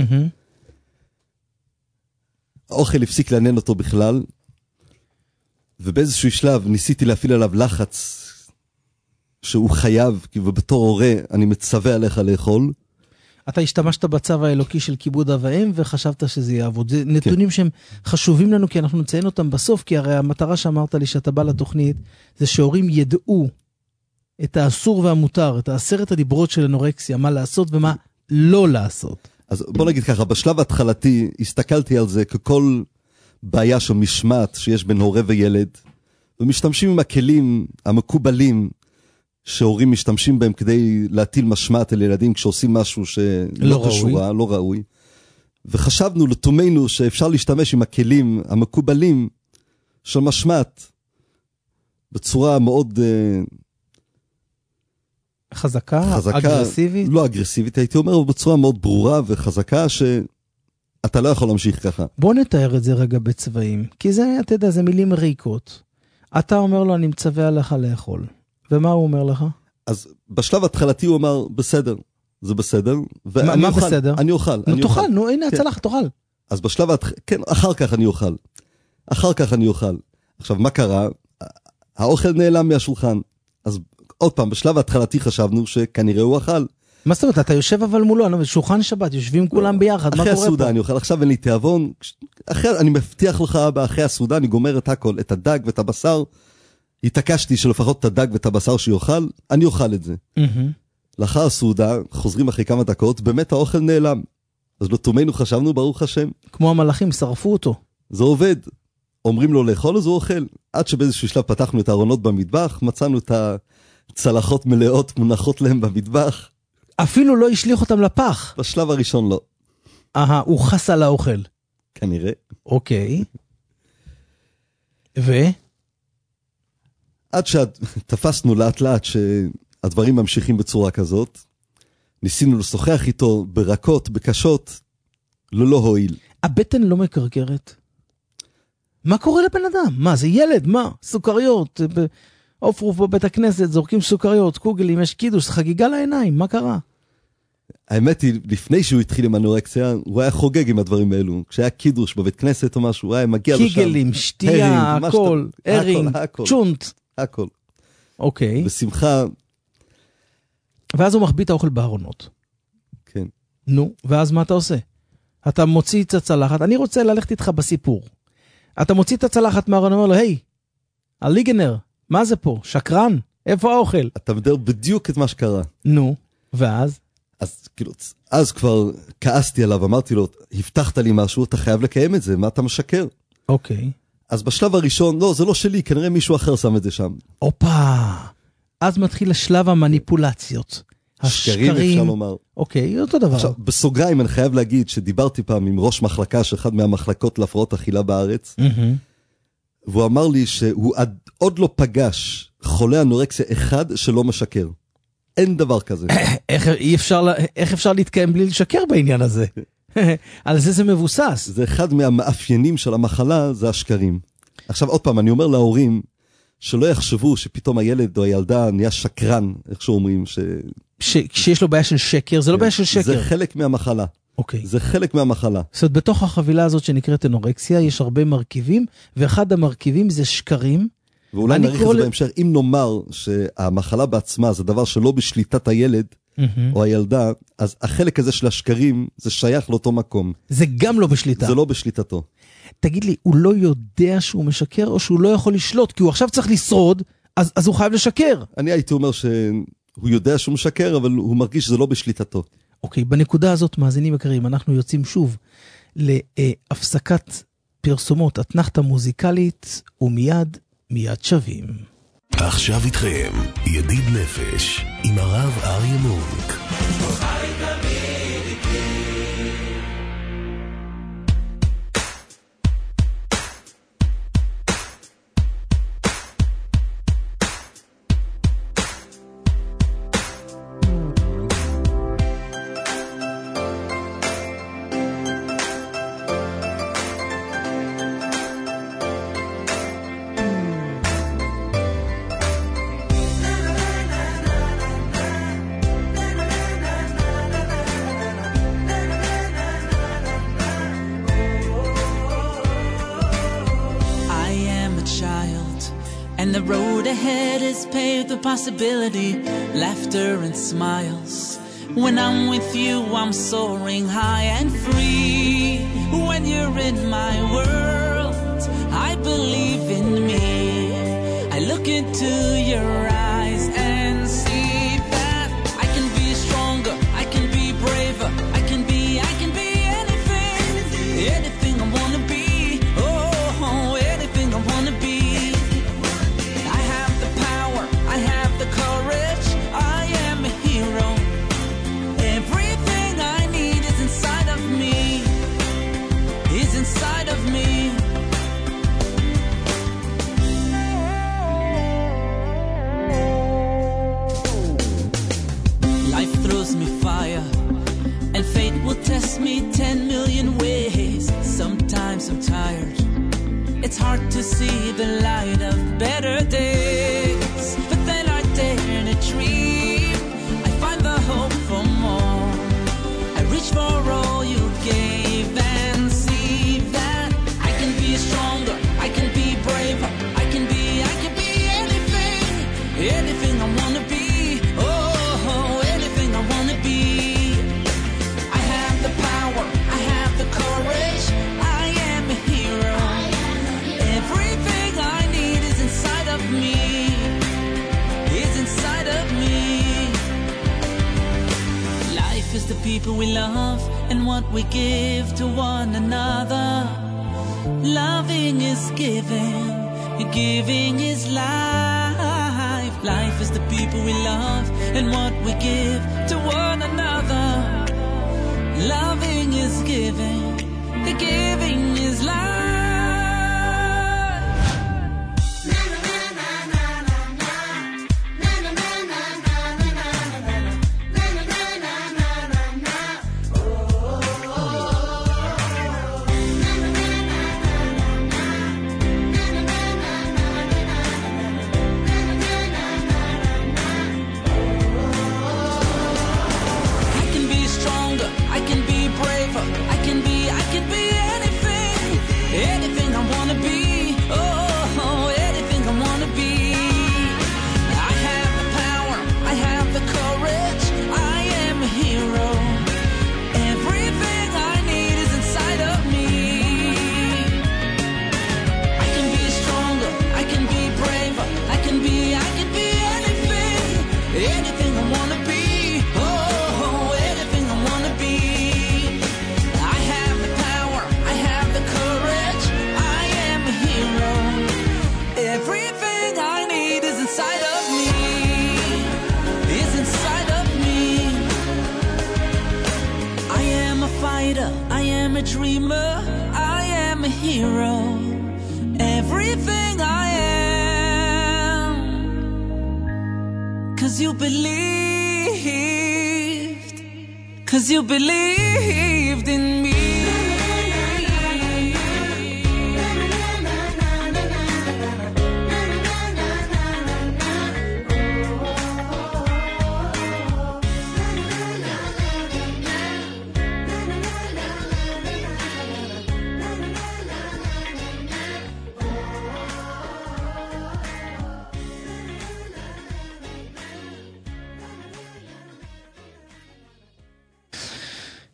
Speaker 3: האוכל הפסיק לעניין אותו בכלל. ובאיזשהו שלב ניסיתי להפעיל עליו לחץ שהוא חייב, כי בתור הורה אני מצווה עליך לאכול.
Speaker 2: אתה השתמשת בצו האלוקי של כיבוד אב ואם, וחשבת שזה יעבוד. זה נתונים כן. שהם חשובים לנו, כי אנחנו נציין אותם בסוף, כי הרי המטרה שאמרת לי שאתה בא לתוכנית, זה שהורים ידעו את האסור והמותר, את העשרת הדיברות של אנורקסיה, מה לעשות ומה לא לעשות.
Speaker 3: אז בוא נגיד ככה, בשלב ההתחלתי, הסתכלתי על זה ככל בעיה של משמעת שיש בין הורה וילד, ומשתמשים עם הכלים המקובלים, שהורים משתמשים בהם כדי להטיל משמעת על ילדים כשעושים משהו שלא כשורה, לא ראוי. וחשבנו לתומנו שאפשר להשתמש עם הכלים המקובלים של משמעת בצורה מאוד
Speaker 2: חזקה,
Speaker 3: חזקה
Speaker 2: אגרסיבית?
Speaker 3: לא אגרסיבית, הייתי אומר, בצורה מאוד ברורה וחזקה שאתה לא יכול להמשיך ככה.
Speaker 2: בוא נתאר את זה רגע בצבעים, כי זה, אתה יודע, זה מילים ריקות. אתה אומר לו, אני מצווה עליך לאכול. ומה הוא אומר לך?
Speaker 3: אז בשלב התחלתי הוא אמר, בסדר, זה בסדר.
Speaker 2: מה, מה אוכל, בסדר?
Speaker 3: אני אוכל.
Speaker 2: נו,
Speaker 3: אני
Speaker 2: תאכל,
Speaker 3: אוכל.
Speaker 2: נו, הנה,
Speaker 3: כן.
Speaker 2: הצלח, תאכל.
Speaker 3: אז בשלב, התח... כן, אחר כך אני אוכל. אחר כך אני אוכל. עכשיו, מה קרה? האוכל נעלם מהשולחן. אז עוד פעם, בשלב ההתחלתי חשבנו שכנראה הוא אכל.
Speaker 2: מה זאת אומרת? אתה יושב אבל מולו, שולחן שבת, יושבים כולם ביחד, מה קורה פה?
Speaker 3: אחרי הסעודה אני אוכל, עכשיו אין לי תיאבון. אחרי, אני מבטיח לך, אחרי הסעודה אני גומר את הכל, את הדג ואת הבשר. התעקשתי שלפחות את הדג ואת הבשר שיוכל, אני אוכל את זה. לאחר הסעודה, חוזרים אחרי כמה דקות, באמת האוכל נעלם. אז לתומנו חשבנו, ברוך השם.
Speaker 2: כמו המלאכים, שרפו אותו.
Speaker 3: זה עובד. אומרים לו לאכול, אז הוא אוכל. עד שבאיזשהו שלב פתחנו את הארונות במטבח, מצאנו את הצלחות מלאות מונחות להם במטבח.
Speaker 2: אפילו לא השליך אותם לפח.
Speaker 3: בשלב הראשון לא.
Speaker 2: אהה, הוא חס על האוכל.
Speaker 3: כנראה.
Speaker 2: אוקיי. ו?
Speaker 3: עד שתפסנו לאט לאט שהדברים ממשיכים בצורה כזאת, ניסינו לשוחח איתו ברכות, בקשות, ללא הועיל.
Speaker 2: הבטן לא מקרקרת. מה קורה לבן אדם? מה, זה ילד? מה? סוכריות, אופרוף בבית הכנסת, זורקים סוכריות, קוגלים, יש קידוש, חגיגה לעיניים, מה קרה?
Speaker 3: האמת היא, לפני שהוא התחיל עם אנורקסיה, הוא היה חוגג עם הדברים האלו. כשהיה קידוש בבית כנסת או משהו, הוא היה מגיע לשם.
Speaker 2: קיגלים, שתייה, הכל, הרינג, צ'ונט.
Speaker 3: הכל.
Speaker 2: אוקיי.
Speaker 3: בשמחה.
Speaker 2: ואז הוא מחביא את האוכל בארונות.
Speaker 3: כן.
Speaker 2: נו, ואז מה אתה עושה? אתה מוציא את הצלחת, אני רוצה ללכת איתך בסיפור. אתה מוציא את הצלחת מהארון, אומר לו, היי, הליגנר, מה זה פה? שקרן? איפה האוכל?
Speaker 3: אתה מדבר בדיוק את מה שקרה.
Speaker 2: נו, ואז?
Speaker 3: אז כאילו, אז כבר כעסתי עליו, אמרתי לו, הבטחת לי משהו, אתה חייב לקיים את זה, מה אתה משקר?
Speaker 2: אוקיי.
Speaker 3: אז בשלב הראשון, לא, זה לא שלי, כנראה מישהו אחר שם את זה שם.
Speaker 2: אופה, אז מתחיל השלב המניפולציות.
Speaker 3: השקרים אפשר לומר.
Speaker 2: אוקיי, אותו דבר.
Speaker 3: עכשיו, בסוגריים אני חייב להגיד שדיברתי פעם עם ראש מחלקה של אחד מהמחלקות להפרעות אכילה בארץ, והוא אמר לי שהוא עוד לא פגש חולה אנורקסיה אחד שלא משקר. אין דבר כזה.
Speaker 2: איך אפשר להתקיים בלי לשקר בעניין הזה? על זה זה מבוסס.
Speaker 3: זה אחד מהמאפיינים של המחלה, זה השקרים. עכשיו עוד פעם, אני אומר להורים, שלא יחשבו שפתאום הילד או הילדה נהיה שקרן, איך שאומרים, ש...
Speaker 2: שיש לו בעיה של שקר, זה לא בעיה של שקר.
Speaker 3: זה חלק מהמחלה.
Speaker 2: אוקיי.
Speaker 3: זה חלק מהמחלה.
Speaker 2: זאת אומרת, בתוך החבילה הזאת שנקראת אנורקסיה, יש הרבה מרכיבים, ואחד המרכיבים זה שקרים.
Speaker 3: ואולי נעריך את זה בהמשך, אם נאמר שהמחלה בעצמה זה דבר שלא בשליטת הילד, או הילדה, אז החלק הזה של השקרים, זה שייך לאותו מקום.
Speaker 2: זה גם לא בשליטה.
Speaker 3: זה לא בשליטתו.
Speaker 2: תגיד לי, הוא לא יודע שהוא משקר, או שהוא לא יכול לשלוט, כי הוא עכשיו צריך לשרוד, אז, אז הוא חייב לשקר.
Speaker 3: אני הייתי אומר שהוא יודע שהוא משקר, אבל הוא מרגיש שזה לא בשליטתו.
Speaker 2: אוקיי, בנקודה הזאת, מאזינים יקרים, אנחנו יוצאים שוב להפסקת פרסומות, אתנחתה מוזיקלית, ומיד, מיד שווים.
Speaker 1: עכשיו איתכם, ידיד נפש, עם הרב אריה מונק.
Speaker 5: Possibility, laughter and smiles. When I'm with you, I'm soaring high and free. When you're in my world, I believe in me. I look into your eyes and see that I can be stronger, I can be braver, I can be, I can be anything, anything I wanna be. Oh, anything I wanna be. Inside of me, life throws me fire, and fate will test me ten million ways. Sometimes I'm tired, it's hard to see the light of better days. But then I dare to dream, I find the hope for more. I reach for all you gave and stronger, I can be braver, I can be, I can be anything, anything I wanna be, oh, anything I wanna be. I have the power, I have the courage, I am a hero. Everything I need is inside of me, is inside of me. Life is the people we love and what we give to one another. Loving is giving, giving is life. Life is the people we love and what we give to one another. Loving is giving, giving is life. Anything I wanna be, oh, anything I wanna be. I have the power, I have the courage, I am a hero. Everything I need is inside of me. I can be stronger, I can be braver, I can be, I can be anything, anything I wanna be, oh, anything I wanna be. I have the power, I have the courage, I am a hero. Everything I need is inside of me, is inside of me. I am a fighter, I am a dreamer, I am a hero. Everything I am, 'cause you believed, 'cause you believed in me.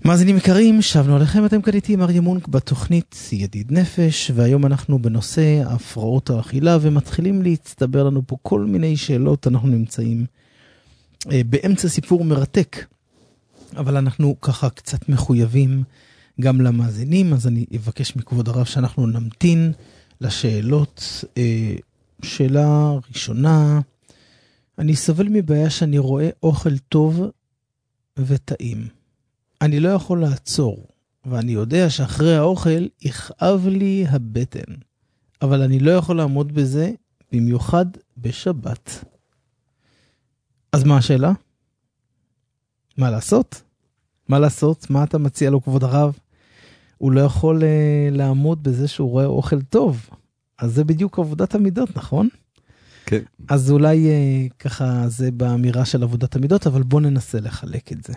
Speaker 2: מאזינים יקרים, שבנו עליכם, אתם כאן איתי מר ימונק בתוכנית ידיד נפש, והיום אנחנו בנושא הפרעות האכילה, ומתחילים להצטבר לנו פה כל מיני שאלות. אנחנו נמצאים אה, באמצע סיפור מרתק, אבל אנחנו ככה קצת מחויבים גם למאזינים, אז אני אבקש מכבוד הרב שאנחנו נמתין לשאלות. אה, שאלה ראשונה, אני סובל מבעיה שאני רואה אוכל טוב וטעים. אני לא יכול לעצור, ואני יודע שאחרי האוכל יכאב לי הבטן, אבל אני לא יכול לעמוד בזה, במיוחד בשבת. אז מה השאלה? מה לעשות? מה לעשות? מה אתה מציע לו, כבוד הרב? הוא לא יכול uh, לעמוד בזה שהוא רואה אוכל טוב. אז זה בדיוק עבודת המידות, נכון?
Speaker 3: כן.
Speaker 2: אז אולי uh, ככה זה באמירה של עבודת המידות, אבל בוא ננסה לחלק את זה.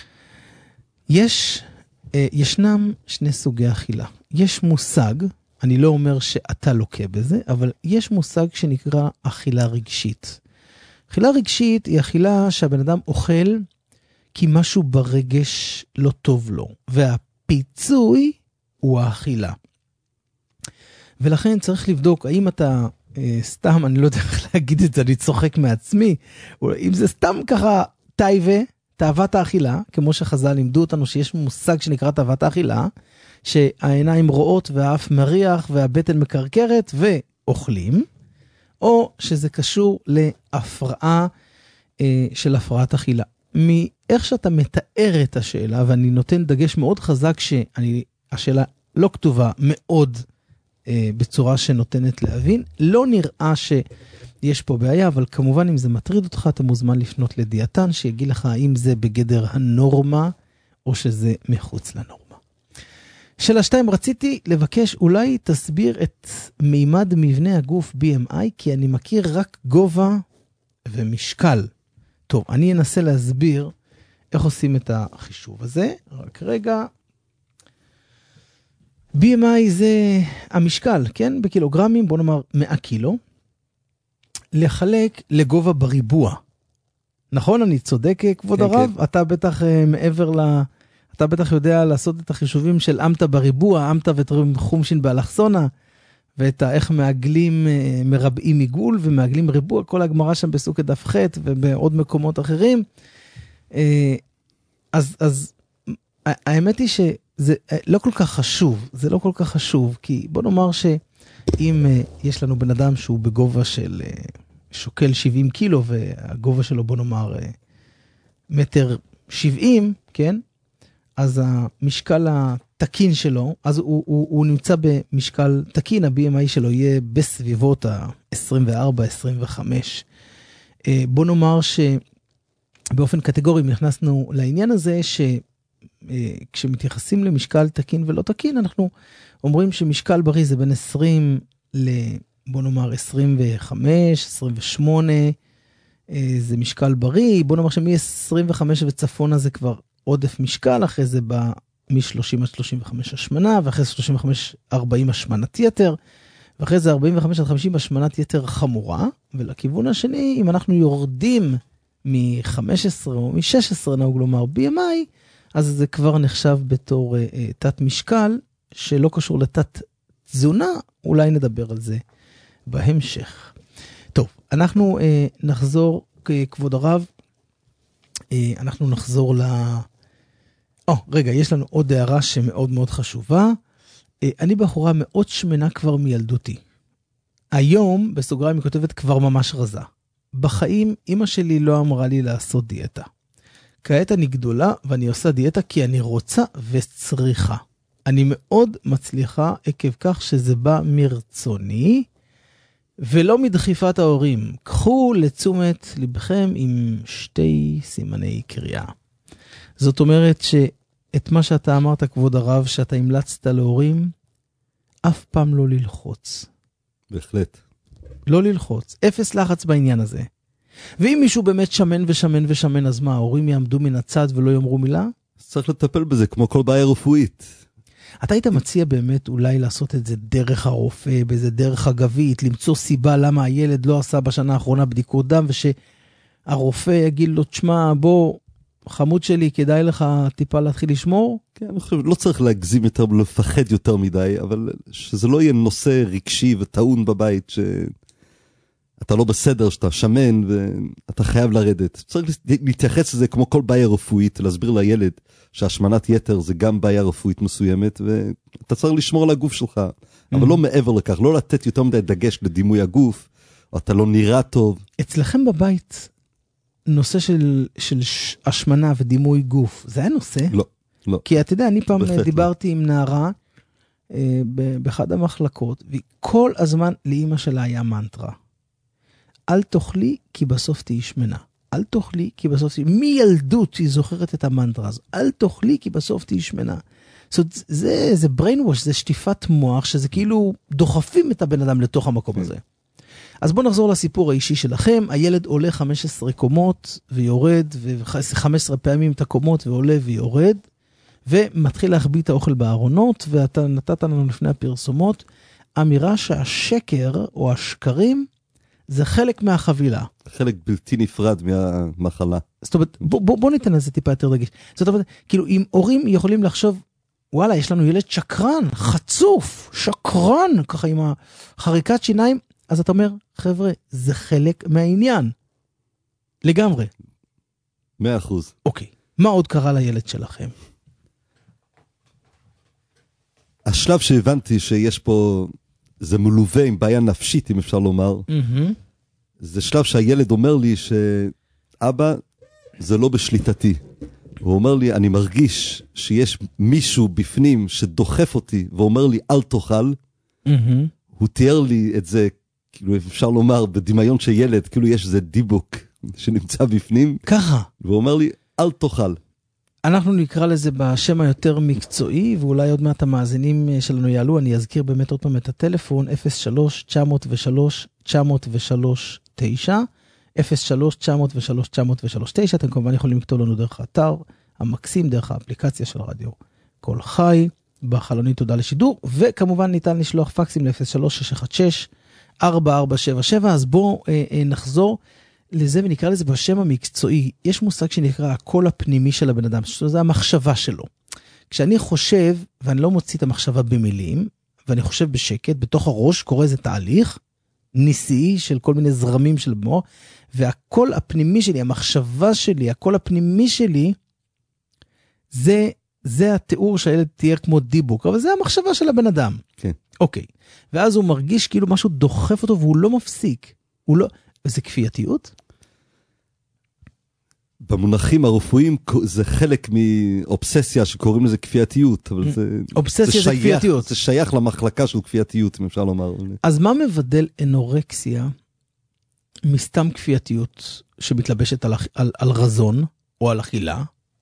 Speaker 2: יש, ישנם שני סוגי אכילה. יש מושג, אני לא אומר שאתה לוקה בזה, אבל יש מושג שנקרא אכילה רגשית. אכילה רגשית היא אכילה שהבן אדם אוכל כי משהו ברגש לא טוב לו, והפיצוי הוא האכילה. ולכן צריך לבדוק, האם אתה, סתם, אני לא יודע איך להגיד את זה, אני צוחק מעצמי, אם זה סתם ככה טייבה, תאוות האכילה, כמו שחז"ל לימדו אותנו שיש מושג שנקרא תאוות האכילה, שהעיניים רואות והאף מריח והבטן מקרקרת ואוכלים, או שזה קשור להפרעה אה, של הפרעת אכילה. מאיך שאתה מתאר את השאלה, ואני נותן דגש מאוד חזק שהשאלה לא כתובה מאוד אה, בצורה שנותנת להבין, לא נראה ש... יש פה בעיה, אבל כמובן אם זה מטריד אותך, אתה מוזמן לפנות לדיאטן, שיגיד לך האם זה בגדר הנורמה, או שזה מחוץ לנורמה. שאלה שתיים, רציתי לבקש, אולי תסביר את מימד מבנה הגוף בי אם איי, כי אני מכיר רק גובה ומשקל. טוב, אני אנסה להסביר איך עושים את החישוב הזה. רק רגע. בי אם איי זה המשקל, כן? בקילוגרמים, בוא נאמר מאה קילו. לחלק לגובה בריבוע. נכון? אני צודק, כבוד
Speaker 3: כן,
Speaker 2: הרב?
Speaker 3: כן.
Speaker 2: אתה בטח מעבר ל... אתה בטח יודע לעשות את החישובים של אמתה בריבוע, אמתה וחומשין באלכסונה, ואת איך מעגלים מרבעים עיגול ומעגלים ריבוע, כל הגמרא שם בסוכת דף ח' ובעוד מקומות אחרים. אז, אז האמת היא שזה לא כל כך חשוב, זה לא כל כך חשוב, כי בוא נאמר ש... אם uh, יש לנו בן אדם שהוא בגובה של uh, שוקל שבעים קילו, והגובה שלו בוא נאמר uh, מטר שבעים, כן? אז המשקל התקין שלו, אז הוא, הוא, הוא נמצא במשקל תקין, ה-בי אם איי שלו יהיה בסביבות ה-עשרים וארבע עשרים וחמש. Uh, בוא נאמר שבאופן קטגורי נכנסנו לעניין הזה, שכשמתייחסים uh, למשקל תקין ולא תקין, אנחנו אומרים שמשקל בריא זה בין עשרים ל... בוא נאמר עשרים וחמש, עשרים ושמונה, זה משקל בריא. בוא נאמר שמ-עשרים וחמש וצפונה זה כבר עודף משקל, אחרי זה בא מ-שלושים עד שלושים וחמש השמנה, ואחרי זה שלושים וחמש עד ארבעים השמנת יתר, ואחרי זה ארבעים וחמש עד חמישים השמנת יתר חמורה, ולכיוון השני, אם אנחנו יורדים מ-חמש עשרה או מ-שש עשרה, נהוג לומר בי אם איי, אז זה כבר נחשב בתור uh, תת משקל, שלא קשור לתת תזונה, אולי נדבר על זה בהמשך. טוב, אנחנו אה, נחזור, כבוד הרב, אה, אנחנו נחזור ל... או, רגע, יש לנו עוד הערה שמאוד מאוד חשובה. אה, אני בחורה מאוד שמנה כבר מילדותי. היום, בסוגריים היא כותבת, כבר ממש רזה. בחיים, אמא שלי לא אמרה לי לעשות דיאטה. כעת אני גדולה ואני עושה דיאטה כי אני רוצה וצריכה. אני מאוד מצליחה עקב כך שזה בא מרצוני, ולא מדחיפת ההורים. קחו לתשומת לבכם עם שתי סימני קריאה. זאת אומרת שאת מה שאתה אמרת, כבוד הרב, שאתה המלצת להורים, אף פעם לא ללחוץ.
Speaker 3: בהחלט.
Speaker 2: לא ללחוץ. אפס לחץ בעניין הזה. ואם מישהו באמת שמן ושמן ושמן, אז מה, ההורים יעמדו מן הצד ולא יאמרו מילה?
Speaker 3: צריך לטפל בזה כמו כל בעיה רפואית.
Speaker 2: אתה היית מציע באמת אולי לעשות את זה דרך הרופא, באיזה דרך אגבית, למצוא סיבה למה הילד לא עשה בשנה האחרונה בדיקות דם, ושהרופא יגיד לו, תשמע, בוא, חמוד שלי, כדאי לך טיפה להתחיל לשמור?
Speaker 3: כן, אני חושב, לא צריך להגזים יותר ולפחד יותר מדי, אבל שזה לא יהיה נושא רגשי וטעון בבית, שאתה לא בסדר, שאתה שמן ואתה חייב לרדת. צריך להתייחס לזה כמו כל בעיה רפואית, להסביר לילד שהשמנת יתר זה גם בעיה רפואית מסוימת, ואתה צריך לשמור על הגוף שלך, אבל לא מעבר לכך, לא לתת יותר מדי דגש לדימוי הגוף, או אתה לא נראה טוב.
Speaker 2: אצלכם בבית, נושא של, של השמנה ודימוי גוף, זה היה נושא?
Speaker 3: לא, לא.
Speaker 2: כי אתה יודע, אני פעם דיברתי לא. עם נערה, אה, באחד המחלקות, וכל הזמן לאמא שלה היה מנטרה. אל תאכלי, כי בסוף תהי שמנה. אל תאכלי, כי בסוף תהי... מילדות היא זוכרת את המנטרה הזו. אל תאכלי, כי בסוף תהי שמנה. זאת אומרת, זה, זה brainwash, זה שטיפת מוח, שזה כאילו דוחפים את הבן אדם לתוך המקום הזה. אז בואו נחזור לסיפור האישי שלכם. הילד עולה חמש עשרה קומות ויורד, ו-חמש עשרה פעמים את הקומות ועולה ויורד, ומתחיל להחביא את האוכל בארונות, ואתה נתת לנו לפני הפרסומות, אמירה שהשקר או השקרים, זה חלק מהחבילה.
Speaker 3: חלק בלתי נפרד מהמחלה.
Speaker 2: זאת אומרת, בוא, בוא, בוא ניתן לזה טיפה יותר רגיש. זאת אומרת, כאילו, אם הורים יכולים לחשוב, וואלה, יש לנו ילד שקרן, חצוף, שקרן, ככה עם החריקת שיניים, אז אתה אומר, חבר'ה, זה חלק מהעניין. לגמרי.
Speaker 3: מאה אחוז.
Speaker 2: אוקיי. מה עוד קרה לילד שלכם?
Speaker 3: השלב שהבנתי שיש פה, זה מלווה עם בעיה נפשית, אם אפשר לומר. Mm-hmm. זה שלב שהילד אומר לי שאבא, זה לא בשליטתי. הוא אומר לי, אני מרגיש שיש מישהו בפנים שדוחף אותי, ואומר לי, אל תאכל. Mm-hmm. הוא תיאר לי את זה, כאילו אפשר לומר, בדמיון של ילד, כאילו יש איזה דיבוק שנמצא בפנים.
Speaker 2: ככה.
Speaker 3: והוא אומר לי, אל תאכל.
Speaker 2: אנחנו נקרא לזה בשם היותר מקצועי, ואולי עוד מעט המאזינים שלנו יעלו, אני אזכיר באמת עוד פעם את הטלפון, אפס שלוש תשע אפס שלוש תשע אפס שלוש תשע, אפס שלוש תשע אפס שלוש תשע אפס שלוש תשע, אתם כמובן יכולים לכתוב לנו דרך האתר, המקסים, דרך האפליקציה של רדיו קול חי, בחלונית תודה לשידור, וכמובן ניתן לשלוח פקסים ל-אפס שלוש שש אחת שש ארבע ארבע שבע שבע, אז בואו אה, אה, נחזור לזה ונקרא לזה בשם המקצועי. יש מושג שנקרא הקול הפנימי של הבן אדם, שזה המחשבה שלו. כשאני חושב, ואני לא מוציא את המחשבה במילים, ואני חושב בשקט, בתוך הראש קורה איזה תהליך ניסי של כל מיני זרמים של מוח, והקול הפנימי שלי, המחשבה שלי, הקול הפנימי שלי, זה, זה התיאור שהילד תהיה כמו דיבוק, אבל זה המחשבה של הבן אדם.
Speaker 3: כן.
Speaker 2: אוקיי. ואז הוא מרגיש כאילו משהו דוחף אותו, והוא לא מפסיק. הוא לא... וזה כפייתיות?
Speaker 3: במונחים הרפואיים זה חלק מאובססיה שקוראים לזה כפייתיות, אבל זה...
Speaker 2: אובססיה זה,
Speaker 3: זה
Speaker 2: כפייתיות.
Speaker 3: זה שייך למחלקה של כפייתיות, אם אפשר לומר.
Speaker 2: אז מה מבדל אנורקסיה מסתם כפייתיות שמתלבשת על, על, על רזון או על אכילה?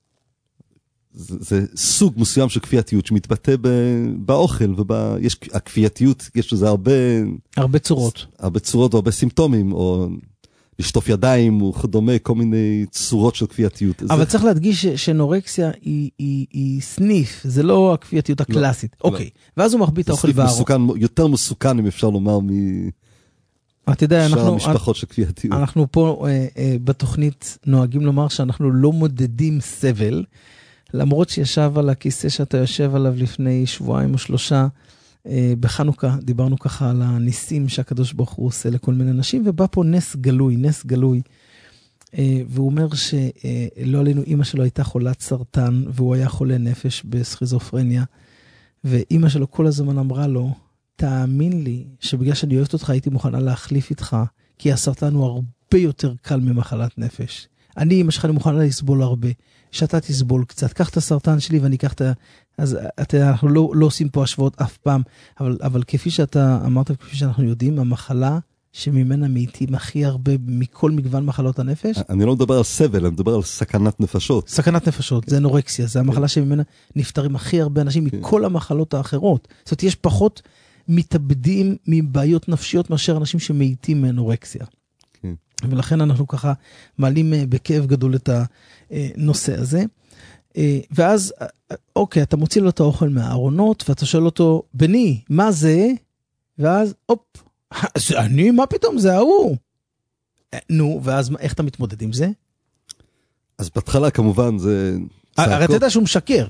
Speaker 3: זה, זה סוג מסוים של כפייתיות שמתבטא ב, באוכל, ויש הכפייתיות, יש לזה הרבה...
Speaker 2: הרבה צורות.
Speaker 3: הרבה צורות והרבה סימפטומים, או לשטוף ידיים, או דומה, כל מיני צורות של כפייתיות.
Speaker 2: אבל
Speaker 3: זה...
Speaker 2: צריך להדגיש שאנורקסיה היא, היא, היא סניף, זה לא הכפייתיות הקלאסית. לא, אוקיי, לא. ואז הוא מחביא את האוכל בארון. מסוכן,
Speaker 3: יותר מסוכן, אם אפשר לומר, מ...
Speaker 2: אתה יודע, אנחנו,
Speaker 3: המשפחות של כפייתיות.
Speaker 2: אנחנו פה אה, אה, בתוכנית נוהגים לומר שאנחנו לא מודדים סבל, למרות שישב על הכיסא שאתה יושב עליו לפני שבועיים או שלושה, אה, בחנוכה, דיברנו ככה על הניסים שהקדוש ברוך הוא עושה לכל מיני אנשים, ובא פה נס גלוי, נס גלוי, אה, והוא אומר שלא עלינו, אמא שלו הייתה חולת סרטן, והוא היה חולה נפש בסכיזופרניה, ואמא שלו כל הזמן אמרה לו, תאמין לי שבגלל שאני אוהבת אותך הייתי מוכנה להחליף איתך, כי הסרטן הוא הרבה יותר קל ממחלת נפש. אני, אמא שלך, אני מוכנה לסבול הרבה. שאתה תסבול קצת. קח את הסרטן שלי ואני אקח את ה... אז אתה, אנחנו לא, לא עושים פה השוואות אף פעם, אבל, אבל כפי שאתה אמרת, כפי שאנחנו יודעים, המחלה שממנה מאיתים הכי הרבה מכל מגוון מחלות הנפש.
Speaker 3: אני לא מדבר על סבל, אני מדבר על סכנת נפשות.
Speaker 2: סכנת נפשות, זה אנורקסיה, זה המחלה שממנה נפטרים הכי הרבה אנשים מכל המחלות האחרות. זאת אומרת, יש פחות מתאבדים מבעיות נפשיות מאשר אנשים שמאיתים מאנורקסיה. ולכן אנחנו ככה מעלים בכאב גדול את הנושא הזה. ואז, אוקיי, אתה מוציא לו את האוכל מהארונות, ואתה שואל אותו, בני, מה זה? ואז, אופ, זה אני? מה פתאום? זה ההוא. נו, ואז איך אתה מתמודד עם זה?
Speaker 3: אז בהתחלה כמובן זה...
Speaker 2: הרי תדע שהוא משקר.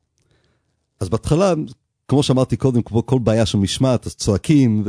Speaker 3: אז בהתחלה, כמו שאמרתי קודם, כמו כל בעיה של משמעת, אז צועקים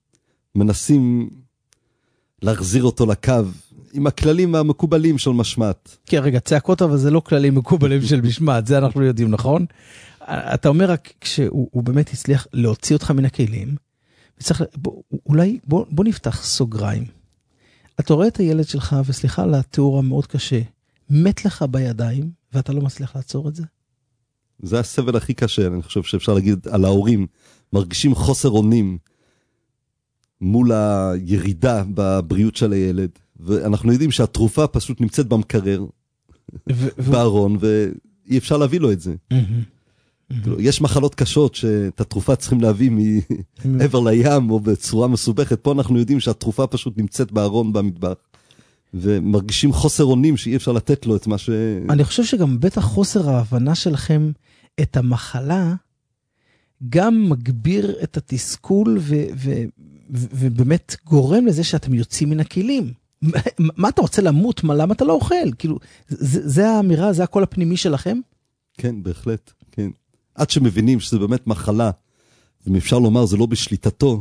Speaker 3: ומנסים להחזיר אותו לקו, עם הכללים המקובלים של משמעת.
Speaker 2: כן, רגע, צעקות אבל זה לא כללים מקובלים של משמעת, זה אנחנו יודעים, נכון? אתה אומר רק כשהוא באמת הצליח להוציא אותך מן הכלים, וצריך, בוא, אולי, בוא, בוא נפתח סוגריים. אתה רואה את הילד שלך, וסליחה על התיאור המאוד קשה, מת לך בידיים, ואתה לא מצליח לעצור את זה?
Speaker 3: זה הסבל הכי קשה, אני חושב שאפשר להגיד על ההורים, מרגישים חוסר אונים מול הירידה בבריאות של הילד, ואנחנו יודעים שהתרופה פשוט נמצאת במקרר, בארון, ואי אפשר להביא לו את זה. יש מחלות קשות שאת התרופה צריכים להביא מעבר לים או בצורה מסובכת, פה אנחנו יודעים שהתרופה פשוט נמצאת בארון במטבח, ומרגישים חוסר אונים שאי אפשר לתת לו את מה ש...
Speaker 2: אני חושב שגם בטח חוסר ההבנה שלכם את המחלה, גם מגביר את התסכול ו- ו- ו- ובאמת גורם לזה שאתם יוצאים מן הכלים. מה אתה רוצה למות? מה, למה אתה לא אוכל? כאילו, זה, זה האמירה, זה הקול הפנימי שלכם?
Speaker 3: כן, בהחלט, כן. עד שמבינים שזה באמת מחלה, אם אפשר לומר זה לא בשליטתו,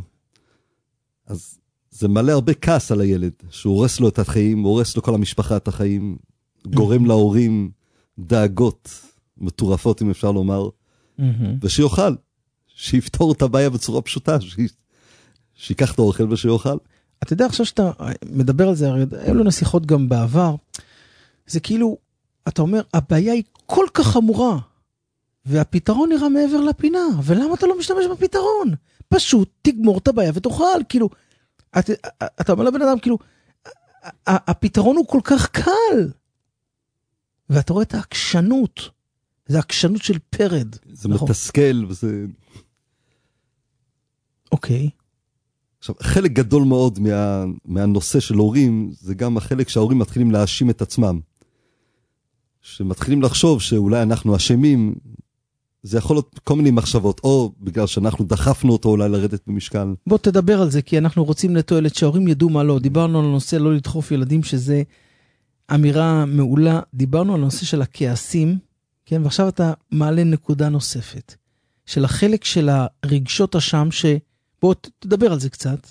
Speaker 3: אז זה מלא הרבה כעס על הילד, שהוא הורס לו את החיים, הורס לו כל המשפחה את החיים, גורם להורים דאגות מטורפות, אם אפשר לומר, ושיוכל, שיפתור את הבעיה בצורה פשוטה, שיקח את האוכל ושיוכל.
Speaker 2: אתה יודע, עכשיו שאתה מדבר על זה, היו לו נסיכות גם בעבר, זה כאילו, אתה אומר, הבעיה היא כל כך חמורה, והפתרון נראה מעבר לפינה, ולמה אתה לא משתמש בפתרון? פשוט תגמור את הבעיה ותאכל, כאילו, אתה, אתה אומר לבן אדם, כאילו, הפתרון הוא כל כך קל, ואתה רואה את העקשנות, זה העקשנות של פרד.
Speaker 3: זה נכון? מתסכל, וזה...
Speaker 2: אוקיי.
Speaker 3: עכשיו, חלק גדול מאוד מה, מהנושא של הורים, זה גם החלק שההורים מתחילים להאשים את עצמם. שמתחילים לחשוב שאולי אנחנו אשמים, זה יכול להיות כל מיני מחשבות, או בגלל שאנחנו דחפנו אותו אולי לרדת במשקל.
Speaker 2: בוא תדבר על זה, כי אנחנו רוצים לתועלת שההורים ידעו מה לא. דיברנו על הנושא לא לדחוף ילדים, שזה אמירה מעולה. דיברנו על הנושא של הכעסים, כן? ועכשיו אתה מעלה נקודה נוספת, של החלק של הרגשות השם, שבוא תדבר על זה קצת.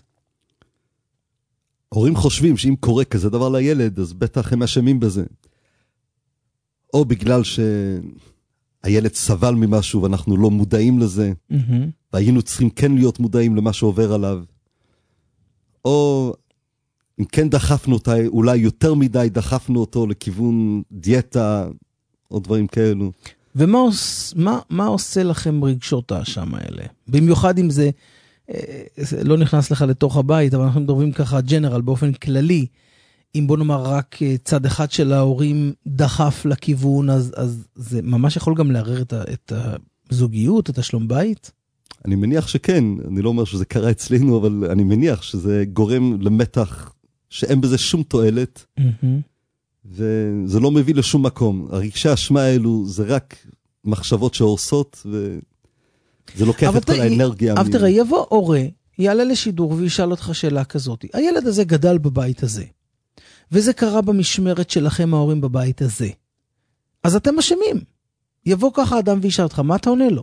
Speaker 3: הורים חושבים שאם קורה כזה דבר לילד, אז בטח הם אשמים בזה. או בגלל שהילד סבל ממשהו ואנחנו לא מודעים לזה, mm-hmm. והיינו צריכים כן להיות מודעים למה שעובר עליו. או אם כן דחפנו אותה, אולי יותר מדי דחפנו אותו לכיוון דיאטה, או דברים כאלו.
Speaker 2: ומה מה, מה עושה לכם רגשות האשם האלה? במיוחד אם זה, זה לא נכנס לך לתוך הבית, אבל אנחנו מדברים ככה ג'נרל, באופן כללי, אם בוא נאמר רק צד אחד של ההורים דחף לכיוון, אז, אז זה ממש יכול גם לערער את, את הזוגיות, את השלום בית?
Speaker 3: אני מניח שכן, אני לא אומר שזה קרה אצלנו, אבל אני מניח שזה גורם למתח שאין בזה שום תועלת, mm-hmm. וזה לא מביא לשום מקום. הרגשי האשמה האלו זה רק מחשבות שהורסות, וזה לוקח את כל האנרגיה.
Speaker 2: אבל תראה, יבוא הורה, יעלה לשידור וישאל אותך שאלה כזאת, הילד הזה גדל בבית הזה, וזה קרה במשמרת שלכם ההורים בבית הזה. אז אתם אשמים. יבוא ככה אדם וישאל אותך, מה אתה עונה לו?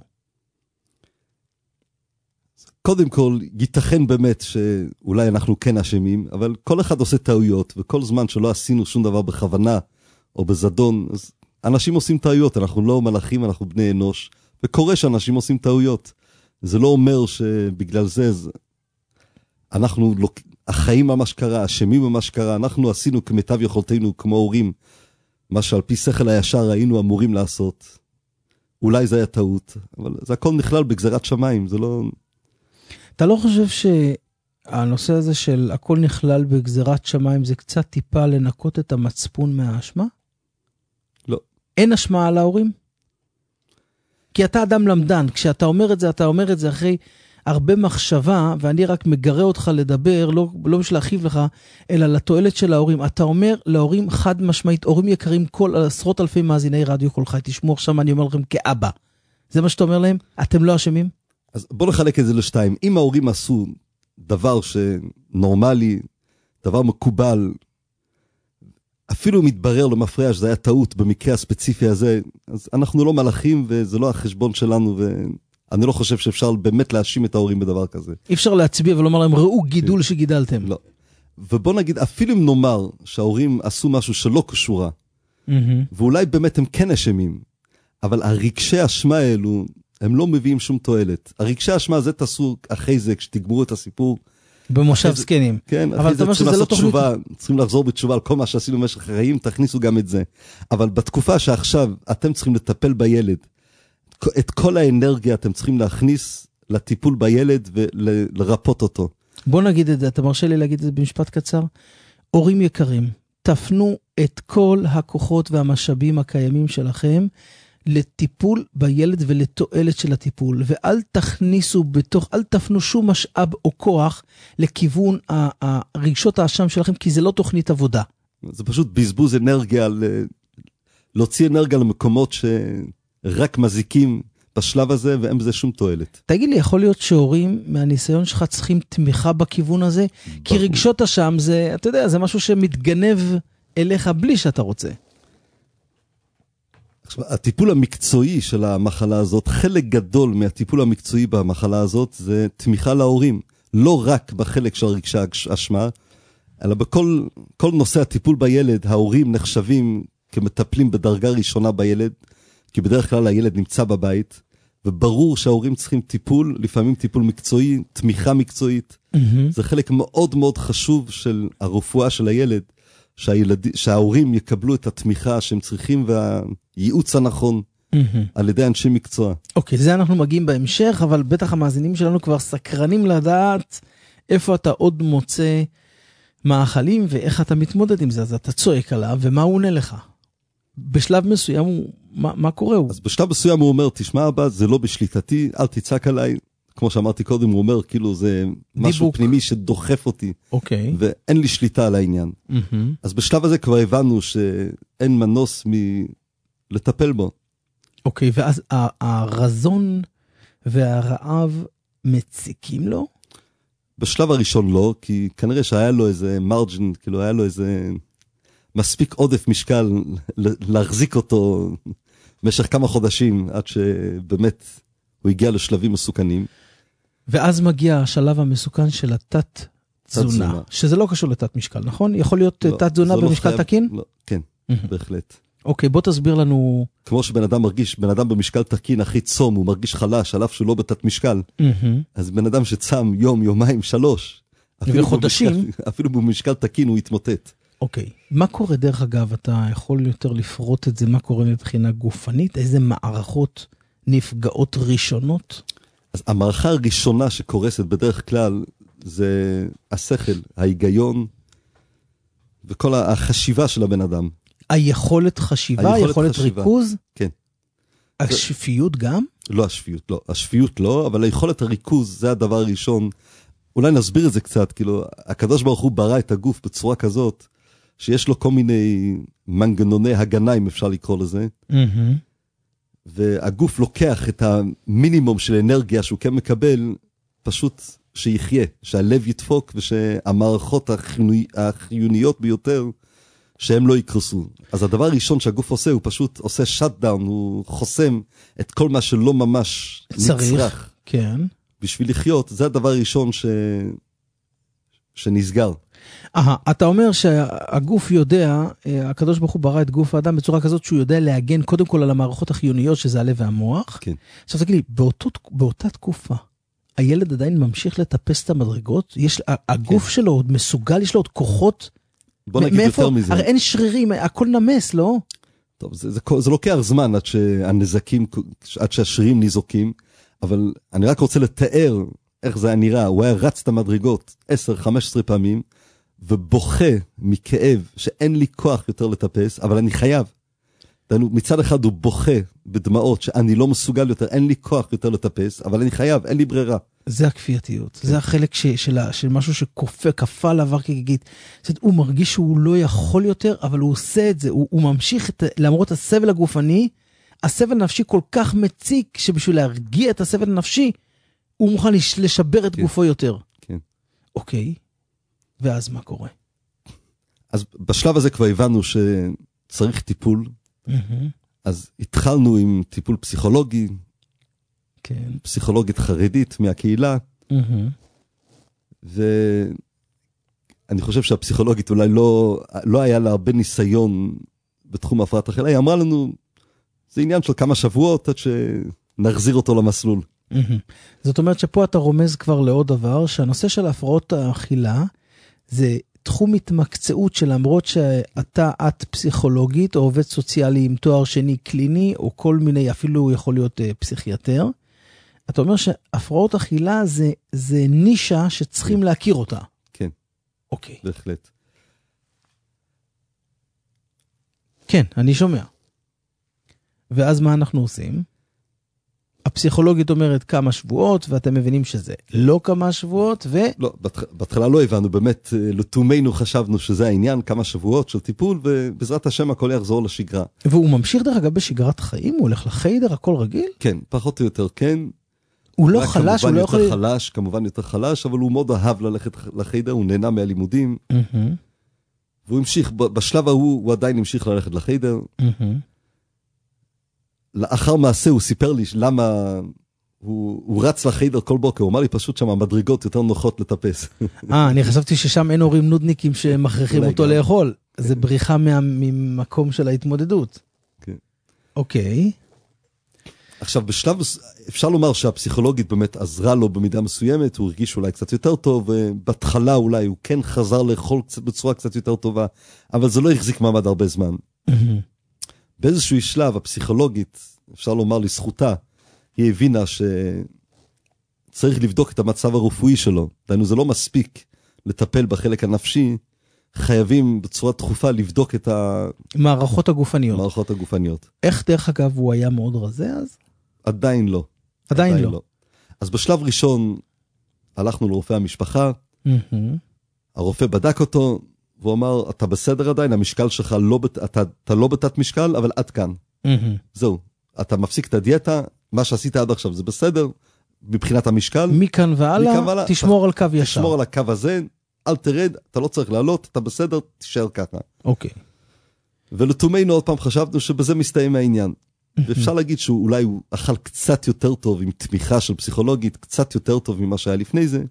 Speaker 3: קודם כל, ייתכן באמת שאולי אנחנו כן אשמים, אבל כל אחד עושה טעויות, וכל זמן שלא עשינו שום דבר בכוונה או בזדון, אז אנשים עושים טעויות, אנחנו לא מלאכים, אנחנו בני אנוש, וקורה שאנשים עושים טעויות. זה לא אומר שבגלל זה, זה... אנחנו לא... החיים ממש קרה, אשמים ממש קרה, אנחנו עשינו כמיטב יכולתנו כמו הורים, מה שעל פי שכל הישר היינו אמורים לעשות. אולי זה היה טעות, אבל זה הכל נכלל בגזרת שמיים, זה לא...
Speaker 2: אתה לא חושב שהנושא הזה של הכל נכלל בגזרת שמיים, זה קצת טיפה לנקות את המצפון מהאשמה?
Speaker 3: לא.
Speaker 2: אין אשמה על ההורים? כי אתה אדם למדן, כשאתה אומר את זה, אתה אומר את זה אחרי... הרבה מחשבה, ואני רק מגרה אותך לדבר, לא, לא בשביל להרחיב לך, אלא לתועלת של ההורים. אתה אומר להורים חד משמעית, הורים יקרים, כל עשרות אלפי מאזיני רדיו כל חי, תשמעו עכשיו אני אומר לכם כאבא. זה מה שאתה אומר להם? אתם לא אשמים?
Speaker 3: אז בוא נחלק את זה לשתיים. אם ההורים עשו דבר שנורמלי, דבר מקובל, אפילו מתברר למפרע שזה היה טעות במקרה הספציפי הזה, אז אנחנו לא מלאכים וזה לא החשבון שלנו, ואני לא חושב שאפשר באמת להאשים את ההורים בדבר כזה.
Speaker 2: אי אפשר להצביע ולומר להם, ראו גידול כן. שגידלתם.
Speaker 3: לא. ובוא נגיד, אפילו אם נאמר שההורים עשו משהו שלא קשורה, mm-hmm. ואולי באמת הם כן אשמים, אבל הרגשי אשמה האלו, הם לא מביאים שום תועלת. הרגשי אשמה הזה תעשו אחרי זה, כשתגמרו את הסיפור,
Speaker 2: במושב סקנים.
Speaker 3: כן, אבל אתה אומר שזה לא תוכנית. צריכים לחזור בתשובה על כל מה שעשינו במשך החיים, תכניסו גם את זה. אבל בתקופה שעכשיו אתם צריכים לטפל בילד, את כל האנרגיה אתם צריכים להכניס לטיפול בילד ולרפות אותו.
Speaker 2: בוא נגיד את זה, אתה מרשה לי להגיד את זה במשפט קצר? הורים יקרים, תפנו את כל הכוחות והמשאבים הקיימים שלכם, לטיפול בילד ולתועלת של הטיפול, ואל תכניסו בתוך, אל תפנו שום משאב או כוח לכיוון הרגשות האשם שלכם, כי זה לא תוכנית עבודה.
Speaker 3: זה פשוט בזבוז אנרגיה, להוציא אנרגיה למקומות שרק מזיקים בשלב הזה, ואין בזה שום תועלת.
Speaker 2: תגיד לי, יכול להיות שהורים מהניסיון שלך צריכים תמיכה בכיוון הזה? כי רגשות האשם זה, אתה יודע, זה משהו שמתגנב אליך בלי שאתה רוצה.
Speaker 3: הטיפול המקצועי של המחלה הזאת, חלק גדול מהטיפול המקצועי במחלה הזאת, זה תמיכה להורים. לא רק בחלק של רגשי האשמה, אלא בכל כל נושא הטיפול בילד, ההורים נחשבים כמטפלים בדרגה ראשונה בילד, כי בדרך כלל הילד נמצא בבית, וברור שההורים צריכים טיפול, לפעמים טיפול מקצועי, תמיכה מקצועית. Mm-hmm. זה חלק מאוד מאוד חשוב של הרפואה של הילד, שהילד, שההורים יקבלו את התמיכה שהם צריכים והייעוץ הנכון mm-hmm. על ידי אנשי מקצוע.
Speaker 2: אוקיי, זה אנחנו מגיעים בהמשך, אבל בטח המאזינים שלנו כבר סקרנים לדעת איפה אתה עוד מוצא מאכלים ואיך אתה מתמודד עם זה. אז אתה צועק עליו ומה הוא עונה לך? בשלב מסוים הוא, מה, מה קורה הוא?
Speaker 3: אז בשלב מסוים הוא אומר, תשמע אבא, זה לא בשליטתי, אל תצעק עליי. כמו שאמרתי קודם, הוא אומר, כאילו זה משהו
Speaker 2: דיבוק.
Speaker 3: פנימי שדוחף אותי,
Speaker 2: אוקיי.
Speaker 3: ואין לי שליטה על העניין.
Speaker 2: Mm-hmm.
Speaker 3: אז בשלב הזה כבר הבנו שאין מנוס מלטפל בו.
Speaker 2: אוקיי, ואז הרזון והרעב מציקים לו?
Speaker 3: בשלב הראשון לא, כי כנראה שהיה לו איזה מרג'ן, כאילו היה לו איזה מספיק עודף משקל להחזיק אותו במשך כמה חודשים, עד שבאמת הוא הגיע לשלבים מסוכנים.
Speaker 2: ואז מגיע השלב המסוכן של התת תזונה, שזה לא קשור לתת משקל, נכון? יכול להיות תת תזונה במשקל תקין?
Speaker 3: לא, כן, בהחלט.
Speaker 2: אוקיי, בוא תסביר לנו.
Speaker 3: כמו שבן אדם מרגיש, בן אדם במשקל תקין הכי צום, הוא מרגיש חלש, על אף שהוא לא בתת משקל. אז בן אדם שצם יום, יומיים, שלוש,
Speaker 2: וחודשים,
Speaker 3: אפילו במשקל תקין הוא יתמוטט.
Speaker 2: אוקיי, מה קורה דרך אגב, אתה יכול יותר לפרוט את זה, מה קורה מבחינה גופנית, איזה מערכות נפגעות ראשונות?
Speaker 3: אז המערכה הראשונה שקורסת בדרך כלל, זה השכל, ההיגיון, וכל החשיבה של הבן אדם.
Speaker 2: היכולת חשיבה, היכולת, היכולת חשיבה. ריכוז?
Speaker 3: כן.
Speaker 2: השפיות גם?
Speaker 3: לא השפיות, לא. השפיות לא, אבל היכולת הריכוז זה הדבר הראשון. אולי נסביר את זה קצת, כאילו, הקדוש ברוך הוא ברא את הגוף בצורה כזאת, שיש לו כל מיני מנגנוני הגנה, אם אפשר לקרוא לזה. Mm-hmm. והגוף לוקח את המינימום של אנרגיה שהוא כן מקבל, פשוט שיחיה, שהלב ידפוק, ושהמערכות החיוני, החיוניות ביותר, שהם לא יקרסו. אז הדבר הראשון שהגוף עושה, הוא פשוט עושה shutdown, הוא חוסם את כל מה שלא ממש נצרך.
Speaker 2: כן.
Speaker 3: בשביל לחיות, זה הדבר הראשון ש... שנסגר.
Speaker 2: אה, אתה אומר שהגוף יודע, הקדוש ברוך הוא ברא את גוף האדם בצורה כזאת שהוא יודע להגן קודם כל על המערכות החיוניות שזה הלב והמוח.
Speaker 3: כן.
Speaker 2: עכשיו תגיד לי, באותו, באותה תקופה, הילד עדיין ממשיך לטפס את המדרגות? יש, הגוף כן. שלו עוד מסוגל, יש לו עוד כוחות?
Speaker 3: בוא נגיד מאיפה? יותר מזה.
Speaker 2: הרי אין שרירים, הכל נמס, לא?
Speaker 3: טוב, זה, זה, זה לוקח זמן עד שהנזקים, עד שהשרירים ניזוקים, אבל אני רק רוצה לתאר איך זה היה נראה. הוא היה רץ את המדרגות עשר חמש עשרה פעמים, ובוכה מכאב שאין לי כוח יותר לטפס, אבל אני חייב. מצד אחד הוא בוכה בדמעות שאני לא מסוגל יותר, אין לי כוח יותר לטפס, אבל אני חייב, אין לי ברירה. זה
Speaker 2: הכפייתיות, זה החלק ש, של, של משהו שכופה, כפה עליו כגיגית. הוא מרגיש שהוא לא יכול יותר, אבל הוא עושה את זה, הוא, הוא ממשיך את, למרות הסבל הגופני, הסבל הנפשי כל כך מציק, שבשביל להרגיע את הסבל הנפשי, הוא מוכן לשבר את
Speaker 3: כן.
Speaker 2: גופו יותר.
Speaker 3: כן.
Speaker 2: אוקיי, ואז מה קורה?
Speaker 3: אז בשלב הזה כבר הבנו שצריך טיפול, אז התחלנו עם טיפול פסיכולוגי,
Speaker 2: כן.
Speaker 3: פסיכולוגית חרדית מהקהילה, ואני חושב שהפסיכולוגית אולי לא, לא היה לה הרבה ניסיון בתחום הפרעת אכילה, היא אמרה לנו, זה עניין של כמה שבועות עד שנחזיר אותו למסלול.
Speaker 2: זאת אומרת שפה אתה רומז כבר לעוד דבר, שהנושא של הפרעות האכילה, זה תחום התמקצעות שלמרות שאתה את פסיכולוגית, או עובד סוציאלי עם תואר שני קליני, או כל מיני, אפילו יכול להיות פסיכיאטר, אתה אומר שהפרעות אכילה זה, זה נישה שצריכים להכיר אותה.
Speaker 3: כן.
Speaker 2: אוקיי.
Speaker 3: בהחלט.
Speaker 2: כן, אני שומע. ואז מה אנחנו עושים? הפסיכולוגית אומרת כמה שבועות, ואתם מבינים שזה לא כמה שבועות, ו...
Speaker 3: לא, בהתחלה לא הבנו, באמת, לתומנו חשבנו שזה העניין, כמה שבועות של טיפול, ובעזרת השם הכל יחזור לשגרה.
Speaker 2: והוא ממשיך דרך אגב בשגרת חיים? הוא הולך לחיידר, הכל רגיל?
Speaker 3: כן, פחות או יותר כן.
Speaker 2: הוא לא חלש, הוא לא יכול...
Speaker 3: כמובן יותר חלש, כמובן יותר חלש, אבל הוא מאוד אהב ללכת לחיידר, הוא נהנה מהלימודים. והוא המשיך, בשלב ההוא הוא עדיין המשיך ללכת לחיידר. לאחר מעשה הוא סיפר לי למה הוא, הוא רץ לחיידר כל בוקר, הוא אמר לי פשוט שם המדרגות יותר נוחות לטפס.
Speaker 2: אה, אני חשבתי ששם אין הורים נודניקים שמכריחים אותו לאכול. זה בריחה ממקום של ההתמודדות.
Speaker 3: כן.
Speaker 2: אוקיי.
Speaker 3: עכשיו בשלב, אפשר לומר שהפסיכולוגית באמת עזרה לו במידה מסוימת, הוא הרגיש אולי קצת יותר טוב, ובהתחלה אולי הוא כן חזר לאכול בצורה קצת יותר טובה, אבל זה לא החזיק מעמד הרבה זמן. באיזשהו שלב, הפסיכולוגית, אפשר לומר לזכותה, היא הבינה שצריך לבדוק את המצב הרפואי שלו. דיינו, זה לא מספיק לטפל בחלק הנפשי, חייבים בצורה תכופה לבדוק את
Speaker 2: המערכות הגופניות.
Speaker 3: מערכות הגופניות.
Speaker 2: איך דרך אגב הוא היה מאוד רזה אז?
Speaker 3: עדיין לא.
Speaker 2: עדיין, עדיין לא. לא.
Speaker 3: אז בשלב ראשון הלכנו לרופא המשפחה, הרופא בדק אותו, והוא אמר, אתה בסדר עדיין, המשקל שלך לא, אתה, אתה לא בתת משקל, אבל עד כאן. זהו, אתה מפסיק את הדיאטה, מה שעשית עד עכשיו זה בסדר, מבחינת המשקל.
Speaker 2: מכאן והלאה, תשמור על קו ישר.
Speaker 3: תשמור על הקו הזה, אל תרד, אתה לא צריך לעלות, אתה בסדר, תישאר ככה.
Speaker 2: אוקיי.
Speaker 3: ולתומנו עוד פעם חשבנו שבזה מסתיים העניין. ואפשר להגיד שאולי הוא אכל קצת יותר טוב, עם תמיכה של פסיכולוגית, קצת יותר טוב ממה שהיה לפני זה.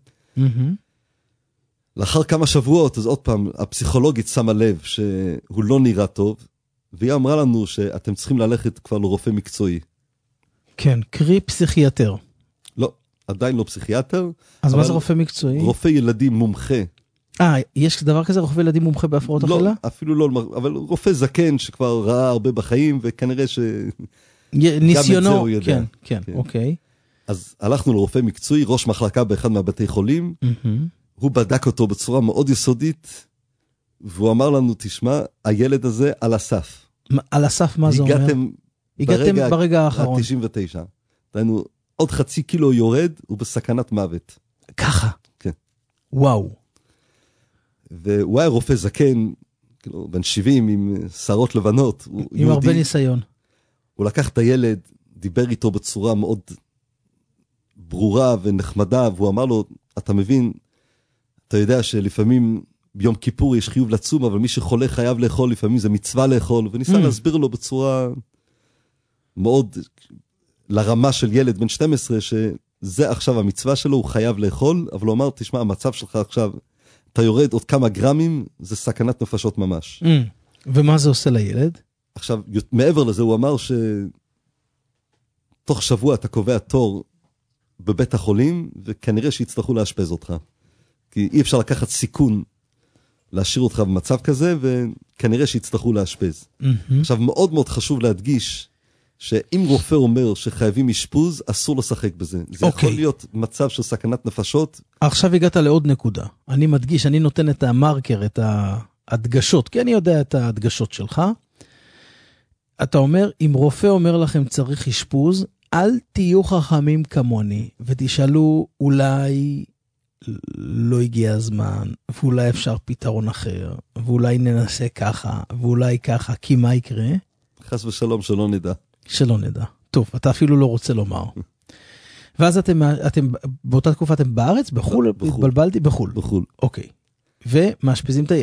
Speaker 3: לאחר כמה שבועות, אז עוד פעם, הפסיכולוגית שמה לב שהוא לא נראה טוב, והיא אמרה לנו שאתם צריכים ללכת כבר לרופא מקצועי.
Speaker 2: כן, קרי פסיכיאטר.
Speaker 3: לא, עדיין לא פסיכיאטר.
Speaker 2: אז מה זה רופא מקצועי?
Speaker 3: רופא ילדים מומחה.
Speaker 2: אה, יש דבר כזה, רופא ילדים מומחה בהפרעות אכילה?
Speaker 3: לא, אפילו לא, אבל רופא זקן שכבר ראה הרבה בחיים, וכנראה ש...
Speaker 2: ניסיונו, כן, כן, אוקיי.
Speaker 3: אז הלכנו לרופא מקצועי, ראש מחלקה באחד מהבתי חולים, הוא בדק אותו בצורה מאוד יסודית, והוא אמר לנו, תשמע, הילד הזה על הסף.
Speaker 2: על הסף מה זה אומר?
Speaker 3: הגעתם,
Speaker 2: הגעתם ברגע, ברגע האחרון.
Speaker 3: ה-תשעים ותשע. דיינו, עוד חצי קילו יורד, הוא בסכנת מוות.
Speaker 2: ככה?
Speaker 3: כן.
Speaker 2: וואו.
Speaker 3: והוא היה רופא זקן, כאילו, בן שבעים, עם שרות לבנות.
Speaker 2: עם יהודי, הרבה ניסיון.
Speaker 3: הוא לקח את הילד, דיבר איתו בצורה מאוד ברורה ונחמדה, והוא אמר לו, אתה מבין, אתה יודע שלפעמים ביום כיפור יש חיוב לצום, אבל מי שחולה חייב לאכול, לפעמים זה מצווה לאכול, וניסה mm. להסביר לו בצורה מאוד לרמה של ילד בן שתים עשרה, שזה עכשיו המצווה שלו, הוא חייב לאכול, אבל הוא אמר, תשמע, המצב שלך עכשיו, אתה יורד עוד כמה גרמים, זה סכנת נפשות ממש.
Speaker 2: Mm. ומה זה עושה לילד?
Speaker 3: עכשיו, מעבר לזה, הוא אמר שתוך שבוע אתה קובע תור בבית החולים, וכנראה שיצטרכו להשפז אותך. כי אי אפשר לקחת סיכון להשאיר אותך במצב כזה, וכנראה שיצטרכו להשפז. Mm-hmm. עכשיו, מאוד מאוד חשוב להדגיש, שאם רופא אומר שחייבים אשפוז, אסור לשחק בזה. זה okay. יכול להיות מצב של סכנת נפשות. עכשיו
Speaker 2: הגעת לעוד נקודה. אני מדגיש, אני נותן את המרקר, את ההדגשות, כי אני יודע את ההדגשות שלך. אתה אומר, אם רופא אומר לכם צריך אשפוז, אל תהיו חכמים כמוני, ותשאלו אולי לא הגיע הזמן, ואולי אפשר פתרון אחר, ואולי ננסה ככה, ואולי ככה, כי מה יקרה?
Speaker 3: חס ושלום, שלא נדע. שלא
Speaker 2: נדע. טוב, אתה אפילו לא רוצה לומר. ואז אתם, אתם, באותה תקופה אתם בארץ? בחול?
Speaker 3: בחול.
Speaker 2: התבלבלתי? בחול.
Speaker 3: בחול.
Speaker 2: אוקיי. ומאשפזים את הילד.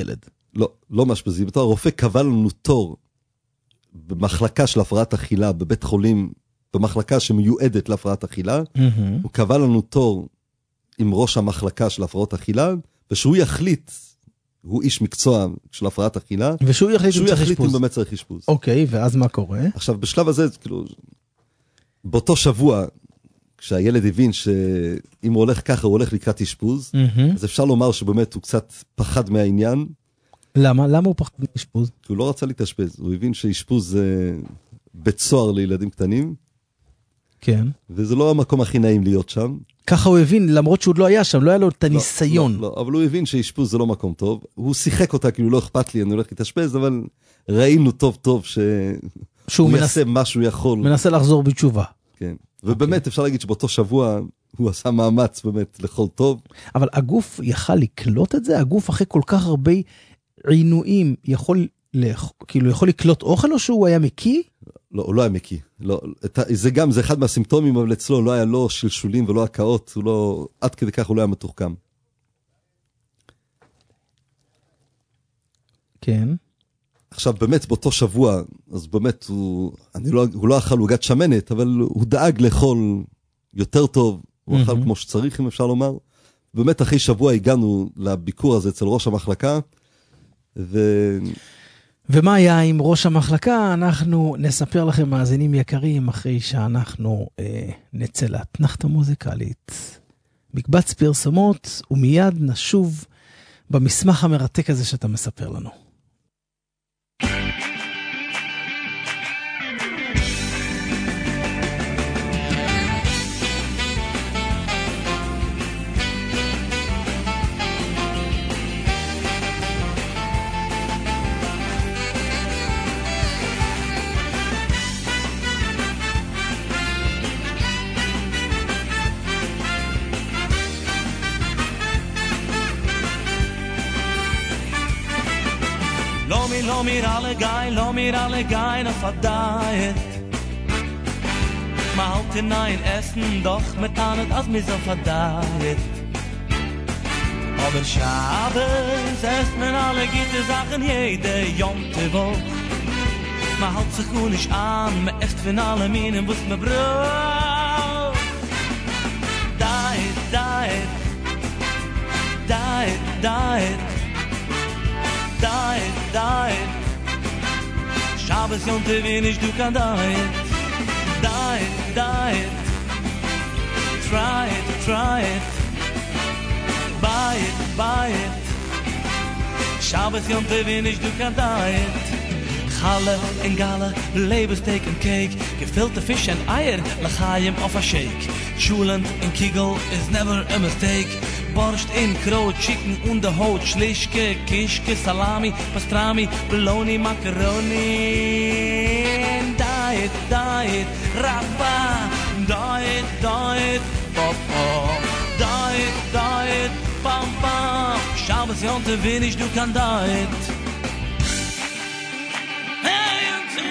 Speaker 3: לא, לא מאשפזים אותו, הרופא קבע לנו תור במחלקה של הפרעת אכילה, בבית חולים, במחלקה שמיועדת להפרעת אכילה, mm-hmm. הוא קבע לנו תור עם ראש המחלקה של הפרעות אכילה, ושהוא יחליט, הוא איש מקצוע של הפרעת אכילה,
Speaker 2: ושהוא יחליט,
Speaker 3: שהוא יחליט אם באמת צריך אשפוז.
Speaker 2: אוקיי, ואז מה קורה?
Speaker 3: עכשיו, בשלב הזה, כאילו, באותו שבוע, כשהילד הבין שאם הוא הולך ככה, הוא הולך לקראת אשפוז, mm-hmm. אז אפשר לומר שבאמת הוא קצת פחד מהעניין.
Speaker 2: למה? למה הוא פחד מאשפוז?
Speaker 3: הוא לא רצה להתאשפז, הוא הבין שאשפוז זה בית סוהר לילדים קטנים.
Speaker 2: כן.
Speaker 3: וזה לא המקום הכי נעים להיות שם.
Speaker 2: ככה הוא הבין, למרות שהוא לא היה שם, לא היה לו את הניסיון.
Speaker 3: לא, לא, לא, אבל הוא הבין שאשפוז זה לא מקום טוב. הוא שיחק אותה, כאילו לא אכפת לי, אני הולך להתאשפז, אבל ראינו טוב טוב שהוא יעשה מה שהוא יכול.
Speaker 2: מנסה לחזור בתשובה.
Speaker 3: כן. ובאמת אפשר להגיד שבאותו שבוע הוא עשה מאמץ באמת לכל טוב.
Speaker 2: אבל הגוף יכל לקלוט את זה? הגוף אחרי כל כך הרבה עינויים יכול, כאילו יכול לקלוט אוכל או שהוא היה מקיא?
Speaker 3: לא, הוא לא היה מקיא. לא, זה גם, זה אחד מהסימפטומים, אבל אצלו לא היה לא שלשולים ולא הקאות, הוא לא, עד כדי כך הוא לא היה מתוחכם.
Speaker 2: כן.
Speaker 3: עכשיו באמת באותו שבוע, אז באמת הוא, אני לא, הוא לא אכל עוגת שמנת, אבל הוא דאג לאכול יותר טוב, הוא אכל כמו שצריך אם אפשר לומר. באמת אחרי שבוע הגענו לביקור הזה אצל ראש המחלקה, ו...
Speaker 2: ומה היה עם ראש המחלקה? אנחנו נספר לכם מאזינים יקרים אחרי שאנחנו אה, נצא לאתנחתה מוזיקלית. מקבץ פרסומות, ומיד נשוב במסמך המרתק הזה שאתה מספר לנו.
Speaker 6: Lo mir alle gein, lo mir alle gein auf a diet. Ma halt in ein Essen, doch mit tanet als mis auf a diet. Aber Schabes esst men alle gute Sachen jede jonte Woch. Ma halt sich gut nicht an, me esst von alle Minen, was me braucht. Diet, diet, diet, diet. Diet, diet Shabbos Yom Tovim ich du kann diet Diet, diet Try it, try it Buy it, buy it Shabbos Yom Tovim ich du kann diet Challe en Galle, Lebersteak en Cake Gefüllte Fisch en Eier, Lachayim auf a Shake Schulend en Kegel is never a mistake Borscht in Kraut, Chicken und der Haut, Schlischke, Kischke, Salami, Pastrami, Bologna, Macaroni. Diet, diet, Rabba, diet, diet, Papa. Diet, diet, Pam, Pam. Shabbos Yom Tovim ich du kann diet. Hey,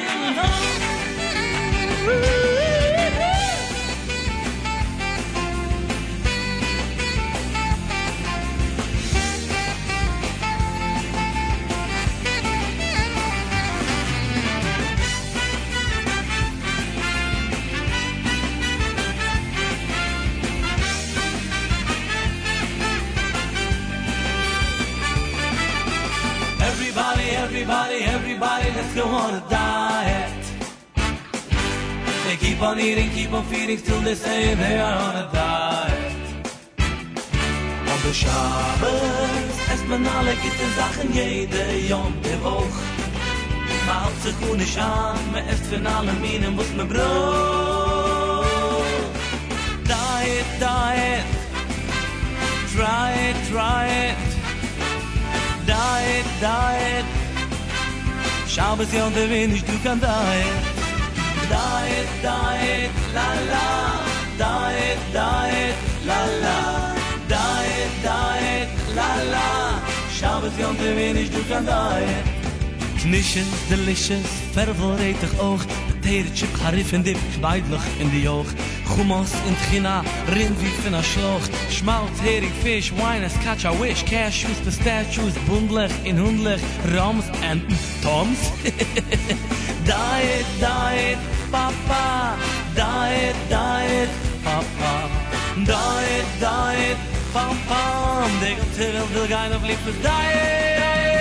Speaker 6: Everybody, everybody, let's go on a diet. They keep on eating, keep on feeding, still they say they are on a diet. On the Shabbos, esst man alle gute Sachen jede Yom Tovim. Man hat sich gut nicht an, man esst von allen Minen, was man braucht. Diet, diet, try it, try it. Diet, diet Shabbos Yom Tovim ich du kann diet Diet, diet, la la Diet, diet, la la Diet, diet, la la Shabbos Yom Tovim ich du kann diet Knishes, delicious, vervelretig oog Teere, Chip, Harif und Dip, beidlich in die Joch. Chumos in Tchina, Rind wie von a Schlocht. Schmalz, Hering, Fisch, Wine, es catch a wish. Cashews, Pistachios, Bundlich, in Hundlich, Rams and Toms. Diet, diet, Papa. Diet, diet, Papa. Diet, diet, Pam, Pam. Der ganze Welt will gehen auf Liebes Diet.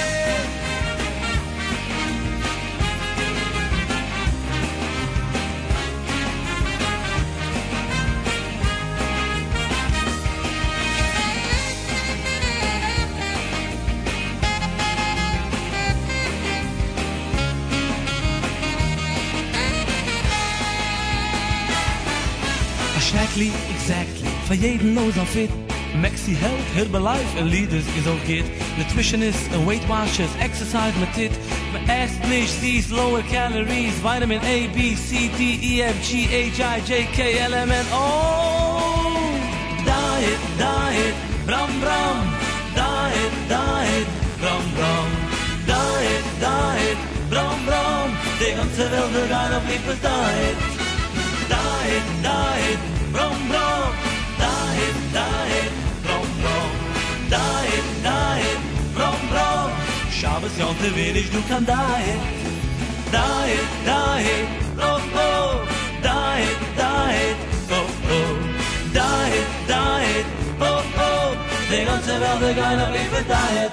Speaker 6: Exactly, exactly. For jeden knows on fit. Maxi Health, Herbalife and Leaders is auch geht. Nutritionists and Weight Watchers, exercise mit it. Man esst nicht, these lower calories. Vitamin A, B, C, D, E, F, G, H, I, J, K, L, M, N, O. Diet, diet, bram, bram. Diet, diet, bram, bram. Diet, diet, bram, bram. Die ganze Welt will gehen auf Liebes Diet. Diet, diet, bram, bram. Diet, diet, bram, bram. Diet, diet, bram, bram. Shabbos Yonte wenig du kann diet. Diet, diet, bram, bram. Diet, diet, oh, oh. Diet, diet, oh, oh. Die ganze Welt will gehen auf Liebes Diet.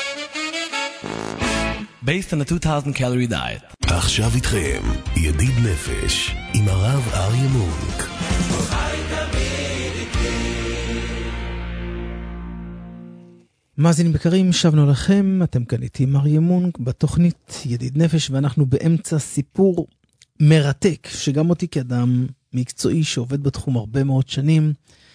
Speaker 6: Based on a two thousand calorie diet.
Speaker 1: עכשיו איתכם, ידיד נפש, עם הרב אריה מונק.
Speaker 2: מאזינים יקרים, שבנו לכם, אתם כאן איתי עם אריה מונק בתוכנית ידיד נפש, ואנחנו באמצע סיפור מרתק, שגם אותי כאדם מקצועי שעובד בתחום הרבה מאוד שנים,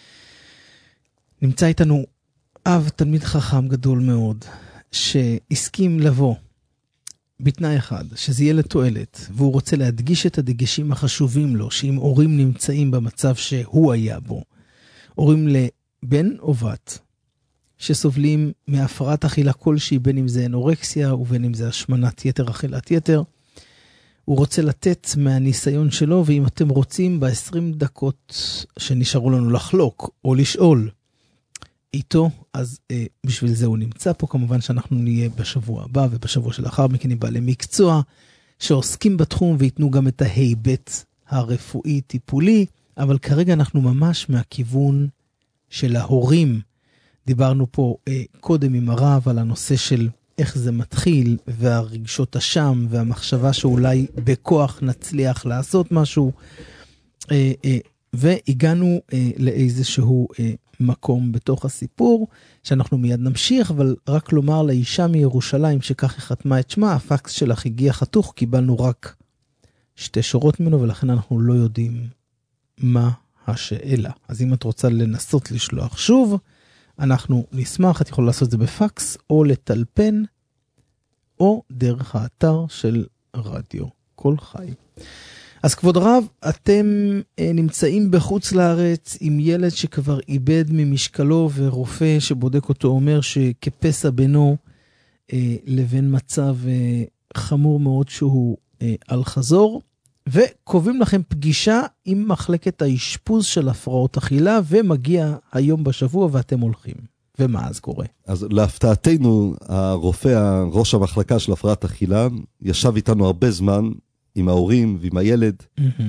Speaker 2: נמצא איתנו אב תלמיד חכם גדול מאוד, שהסכים לבוא בתנאי אחד, שזה יהיה לתועלת, והוא רוצה להדגיש את הדגשים החשובים לו, שאם הורים נמצאים במצב שהוא היה בו, הורים לבן או בת, שסובלים מהפרעת אכילה כלשהי, בין אם זה אנורקסיה ובין אם זה השמנת יתר, אכילת יתר, הוא רוצה לתת מהניסיון שלו, ואם אתם רוצים ב-עשרים דקות שנשארו לנו לחלוק או לשאול איתו, אז אה, בשביל זה הוא נמצא פה. כמובן שאנחנו נהיה בשבוע הבא ובשבוע שלאחר מכן עם בעלי מקצוע שעוסקים בתחום ויתנו גם את ההיבט הרפואי טיפולי, אבל כרגע אנחנו ממש מהכיוון של ההורים. דיברנו פה אה, קודם עם הרב על הנושא של איך זה מתחיל, והרגשות השם, והמחשבה שאולי בכוח נצליח לעשות משהו, אה, אה, והגענו אה, לאיזשהו אה, מקום בתוך הסיפור, שאנחנו מיד נמשיך, אבל רק לומר לאישה מירושלים שכך היא חתמה את שמה, הפקס שלך הגיע חתוך, קיבלנו רק שתי שורות ממנו, ולכן אנחנו לא יודעים מה השאלה. אז אם את רוצה לנסות לשלוח שוב, אנחנו נשמח, את יכולה לעשות את זה בפקס, או לטלפן, או דרך האתר של רדיו כל חי. אז כבוד רב, אתם אה, נמצאים בחוץ לארץ עם ילד שכבר איבד ממשקלו, ורופא שבודק אותו אומר שכפסע בינו אה, לבין מצב אה, חמור מאוד שהוא אה, על חזור, וקובעים לכם פגישה עם מחלקת האשפוז של הפרעות אכילה, ומגיע היום בשבוע ואתם הולכים. ומה אז קורה?
Speaker 3: אז להפתעתנו, הרופא, ראש המחלקה של הפרעת אכילה, ישב איתנו הרבה זמן, עם ההורים ועם הילד, mm-hmm.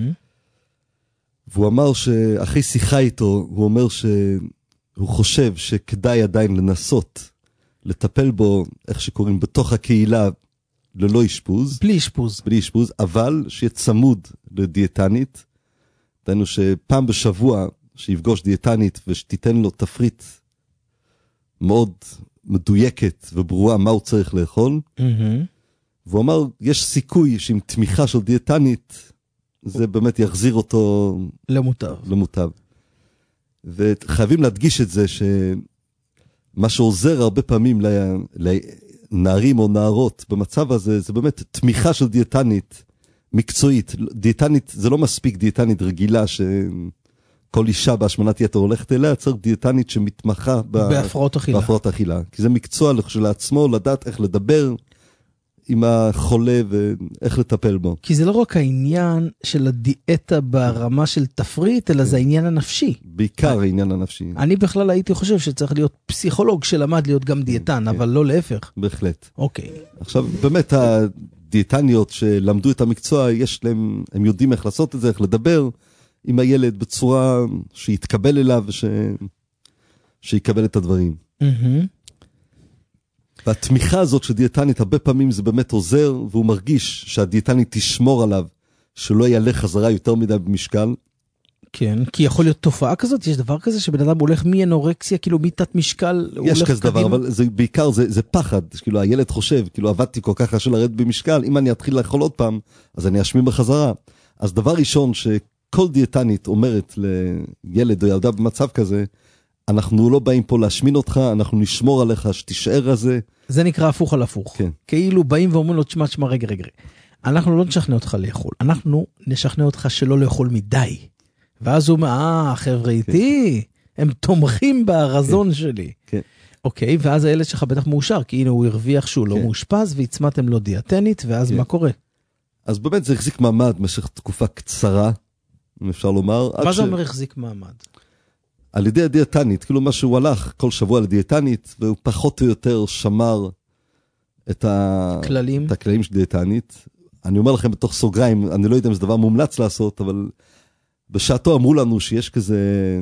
Speaker 3: והוא אמר שאחרי שיחה איתו, הוא אומר שהוא חושב שכדאי עדיין לנסות, לטפל בו, איך שקוראים, בתוך הקהילה, ללא אשפוז.
Speaker 2: בלי אשפוז.
Speaker 3: בלי אשפוז, אבל שיהיה צמוד לדיאטנית, דהיינו שפעם בשבוע, שיפגוש דיאטנית, ושתיתן לו תפריט מאוד מדויקת וברורה, מה הוא צריך לאכול, mm-hmm. והוא אמר, יש סיכוי שעם תמיכה של דיאטנית, זה באמת יחזיר אותו
Speaker 2: למוטב.
Speaker 3: למוטב. וחייבים להדגיש את זה, שמה שעוזר הרבה פעמים לנערים או נערות במצב הזה, זה באמת תמיכה של דיאטנית מקצועית. דיאטנית, זה לא מספיק דיאטנית רגילה, שכל אישה בהשמנת יתר הולכת אליה, צריך דיאטנית שמתמחה
Speaker 2: בהפרעות אכילה.
Speaker 3: בהפרעות אכילה. כי זה מקצוע לעצמו, לדעת איך לדבר, עם החולה ואיך לטפל בו.
Speaker 2: כי זה לא רק העניין של הדיאטה ברמה של תפריט, אלא זה העניין הנפשי.
Speaker 3: בעיקר העניין הנפשי.
Speaker 2: אני בכלל הייתי חושב שצריך להיות פסיכולוג שלמד להיות גם דיאטן, אבל לא להפך.
Speaker 3: בהחלט.
Speaker 2: אוקיי.
Speaker 3: עכשיו, באמת הדיאטניות שלמדו את המקצוע, יש להם, הם יודעים איך לעשות את זה, איך לדבר עם הילד בצורה שיתקבל אליו וש... שיקבל את הדברים. והתמיכה הזאת של דיאטנית, הרבה פעמים זה באמת עוזר, והוא מרגיש שהדיאטנית תשמור עליו, שלא יעלה חזרה יותר מדי במשקל.
Speaker 2: כן, כי יכול להיות תופעה כזאת, יש דבר כזה שבן אדם הולך מאנורקסיה, כאילו מתת משקל,
Speaker 3: יש כזה דבר, אבל זה, בעיקר זה, זה פחד, כאילו הילד חושב, כאילו עבדתי כל כך קשה לרדת במשקל, אם אני אתחיל לאכול עוד פעם, אז אני אשמים בחזרה. אז דבר ראשון שכל דיאטנית אומרת לילד או ילדה במצב כזה, אנחנו לא באים פה להשמין אותך, אנחנו נשמור עליך שתישאר הזה. זה
Speaker 2: נקרא הפוך על הפוך.
Speaker 3: כן.
Speaker 2: כאילו באים ואומרים לו, תשמע, תשמע, רגע, רגע. אנחנו לא נשכנע אותך לאכול, אנחנו נשכנע אותך שלא לאכול מדי. ואז הוא אומר, אה, חבר'ה איתי, הם תומכים ברזון שלי.
Speaker 3: כן.
Speaker 2: אוקיי, ואז הילד שלך בטח מאושר, כי הנה הוא הרוויח שהוא לא מאושפז, והצמאתם לו דיאטנית, ואז מה קורה?
Speaker 3: אז באמת זה החזיק מעמד במשך תקופה קצרה, אם אפשר לומר.
Speaker 2: מה זה אומר החזיק מעמד?
Speaker 3: על ידי הדיאטנית, כאילו מה שהוא הלך כל שבוע לדיאטנית, והוא פחות או יותר שמר את
Speaker 2: הכללים,
Speaker 3: את הכללים של דיאטנית. אני אומר לכם בתוך סוגריים, אני לא יודע אם זה דבר מומלץ לעשות, אבל בשעתו אמרו לנו שיש כזה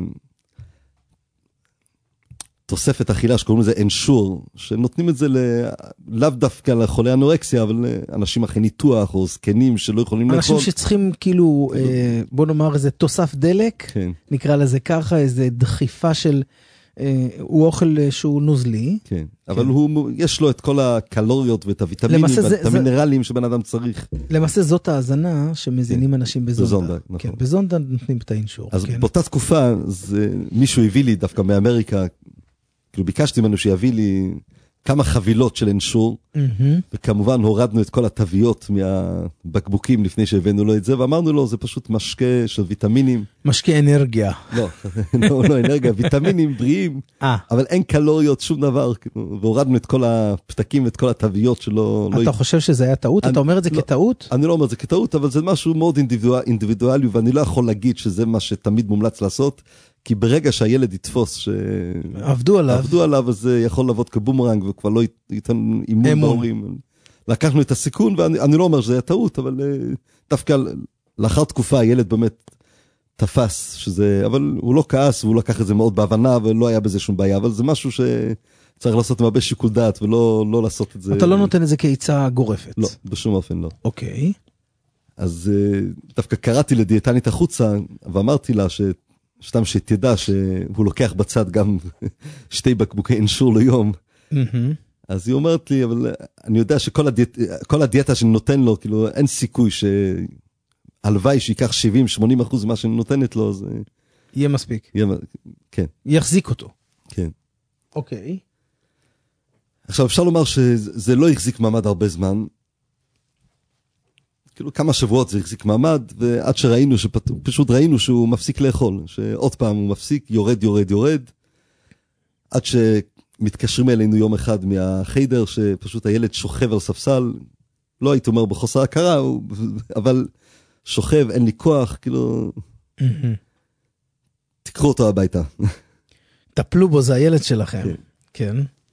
Speaker 3: תוספת אכילה שקוראים לזה אנשור, שנותנים את זה לאו דווקא לחולי אנורקסיה, אבל לאנשים אחרי ניתוח או זקנים שלא יכולים לאכול.
Speaker 2: אנשים שצריכים כאילו, בוא נאמר איזה תוסף דלק, נקרא לזה ככה, איזה דחיפה של, הוא אוכל שהוא נוזלי.
Speaker 3: כן, אבל יש לו את כל הקלוריות ואת הוויטמינים ואת המינרלים שבן אדם צריך.
Speaker 2: למעשה זאת ההזנה שמזינים אנשים בזונדה.
Speaker 3: נכון.
Speaker 2: בזונדה נותנים את האנשור.
Speaker 3: אז באותה תקופה, מישהו הביא לי דווקא מאמריקה, כאילו ביקשתי ממנו שיביא לי כמה חבילות של אנשור, וכמובן הורדנו את כל התוויות מהבקבוקים לפני שהבאנו לו את זה, ואמרנו לו, זה פשוט משקה של ויטמינים.
Speaker 2: משקה אנרגיה.
Speaker 3: לא, לא, לא אנרגיה, ויטמינים בריאים, אבל אין קלוריות, שום דבר, והורדנו את כל הפתקים ואת כל התוויות שלו.
Speaker 2: אתה חושב שזה היה טעות? אתה אומר את זה כטעות?
Speaker 3: אני לא אומר את זה כטעות, אבל זה משהו מאוד אינדיבידואלי, ואני לא יכול להגיד שזה מה שתמיד מומלץ לעשות, כי ברגע שהילד יתפוס ש...
Speaker 2: עבדו עליו.
Speaker 3: עבדו עליו, אז זה יכול לעבוד כבומרנג, וכבר לא ייתן אימון בהורים. לקחנו את הסיכון, ואני לא אומר שזה היה טעות, אבל דווקא לאחר תקופה הילד באמת תפס שזה, אבל הוא לא כעס, והוא לקח את זה מאוד בהבנה, ולא היה בזה שום בעיה, אבל זה משהו שצריך לעשות עם הרבה שיקול דעת, ולא לא לעשות את זה.
Speaker 2: אתה לא נותן את זה כעיצה גורפת.
Speaker 3: לא, בשום אופן לא.
Speaker 2: אוקיי.
Speaker 3: אז דווקא קראתי לדיאטנית החוצה, ואמרתי לה ש... שתם שתדע שהוא לוקח בצד גם שתי בקבוקי אנשור ליום. אז היא אומרת לי, אבל אני יודע שכל הדיאט, כל הדיאטה שאני נותן לו, כאילו אין סיכוי שהלוואי שיקח שבעים שמונים אחוז מה שאני נותנת לו, אז...
Speaker 2: יהיה מספיק.
Speaker 3: יהיה, כן.
Speaker 2: יחזיק אותו.
Speaker 3: כן.
Speaker 2: אוקיי.
Speaker 3: עכשיו אפשר לומר שזה לא יחזיק מעמד הרבה זמן, כאילו כמה שבועות זה החזיק מעמד, ועד שראינו, שפשוט ראינו שהוא מפסיק לאכול, שעוד פעם הוא מפסיק, יורד, יורד, יורד, עד שמתקשרים אלינו יום אחד מהחיידר, שפשוט הילד שוכב על ספסל, לא הייתי אומר בחוסר הכרה, אבל שוכב, אין לי כוח, כאילו, תקחו אותו הביתה.
Speaker 2: טפלו בו, זה הילד שלכם. כן. כן.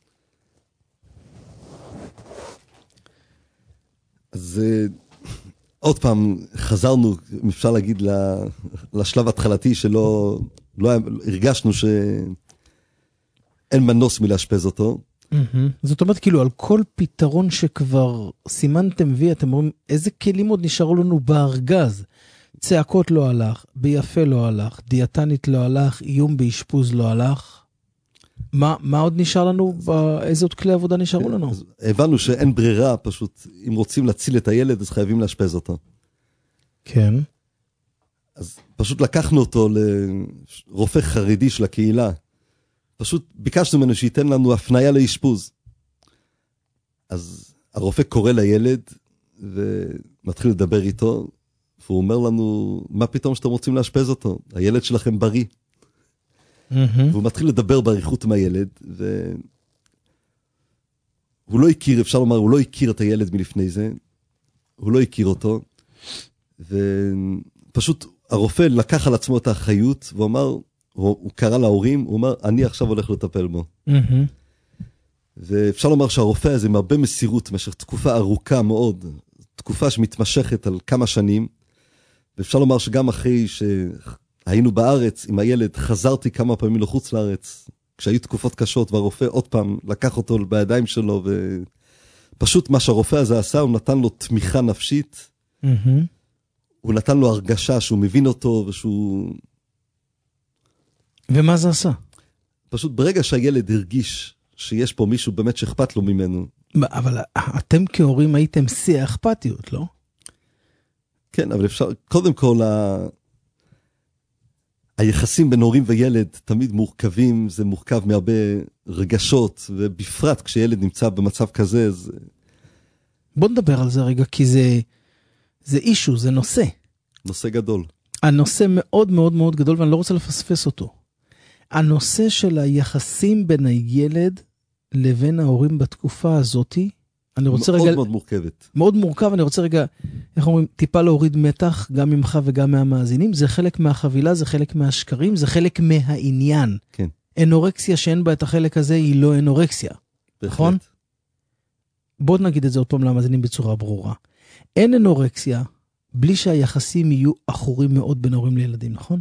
Speaker 3: אז... עוד פעם, חזרנו, אם אפשר להגיד, לשלב התחלתי שלא, לא, הרגשנו שאין מנוס מלהשפז אותו.
Speaker 2: זאת אומרת, כאילו, על כל פתרון שכבר סימנתם וי, אתם אומרים, איזה כלים עוד נשארו לנו בארגז? צעקות לא הלך, ביפה לא הלך, דיאטנית לא הלך, איום באשפוז לא הלך. מה, מה עוד נשאר לנו? איזה עוד כלי עבודה נשארו לנו?
Speaker 3: הבנו שאין ברירה, פשוט, אם רוצים להציל את הילד, אז חייבים להשפז אותו.
Speaker 2: כן.
Speaker 3: אז פשוט לקחנו אותו לרופא חרדי של הקהילה. פשוט ביקשנו ממנו שייתן לנו הפניה לאשפוז. אז הרופא קורא לילד, ומתחיל לדבר איתו, והוא אומר לנו, מה פתאום שאתם רוצים להשפז אותו? הילד שלכם בריא. והוא מתחיל לדבר בעריכות עם הילד, הוא לא הכיר, אפשר לומר, הוא לא הכיר את הילד מלפני זה, הוא לא הכיר אותו, ופשוט הרופא לקח על עצמו את האחריות, והוא אמר, הוא, הוא קרא להורים, הוא אמר, אני עכשיו הולך לטפל בו. Mm-hmm. ואפשר לומר שהרופא הזה עם הרבה מסירות, במשך תקופה ארוכה מאוד, תקופה שמתמשכת על כמה שנים, ואפשר לומר שגם אחרי שהיינו בארץ עם הילד, חזרתי כמה פעמים לחוץ לארץ, כשהיו תקופות קשות, והרופא עוד פעם לקח אותו בידיים שלו, ופשוט מה שהרופא הזה עשה, הוא נתן לו תמיכה נפשית, mm-hmm. הוא נתן לו הרגשה שהוא מבין אותו, ושהוא...
Speaker 2: ומה זה עשה?
Speaker 3: פשוט ברגע שהילד הרגיש שיש פה מישהו באמת שאכפת לו ממנו.
Speaker 2: אבל אתם כהורים הייתם שיא האכפתיות, לא?
Speaker 3: כן, אבל אפשר, קודם כל, ה... היחסים בין הורים וילד תמיד מורכבים, זה מורכב מהרבה רגשות, ובפרט כשילד נמצא במצב כזה, זה...
Speaker 2: בוא נדבר על זה רגע, כי זה, זה אישו, זה נושא.
Speaker 3: נושא גדול.
Speaker 2: הנושא מאוד מאוד מאוד גדול, ואני לא רוצה לפספס אותו. הנושא של היחסים בין הילד לבין ההורים בתקופה הזאת, אני רוצה
Speaker 3: מאוד
Speaker 2: רגע...
Speaker 3: מאוד מורכבת.
Speaker 2: מאוד מורכב, אני רוצה רגע, איך אומרים, טיפה להוריד מתח, גם ממך וגם מהמאזינים, זה חלק מהחבילה, זה חלק מהשקרים, זה חלק מהעניין.
Speaker 3: כן.
Speaker 2: אנורקסיה שאין בה את החלק הזה, היא לא אנורקסיה.
Speaker 3: בהחלט.
Speaker 2: נכון? בואו נגיד את זה עוד פעם למאזינים בצורה ברורה. אין אנורקסיה, בלי שהיחסים יהיו אחורים מאוד בין הורים לילדים, נכון?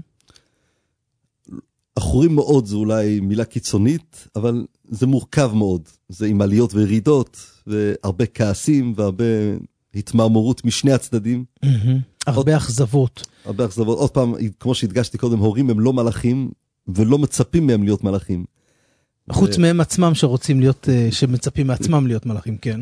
Speaker 3: אחורים מאוד זה אולי מילה קיצונית, אבל זה מורכב מאוד. זה עם עליות וירידות, והרבה כעסים, והרבה התמרמרות משני הצדדים.
Speaker 2: הרבה אכזבות.
Speaker 3: הרבה אכזבות. עוד פעם, כמו שהדגשתי קודם, הורים הם לא מלאכים, ולא מצפים מהם להיות מלאכים.
Speaker 2: חוץ מהם עצמם שרוצים להיות, שמצפים מעצמם להיות מלאכים, כן.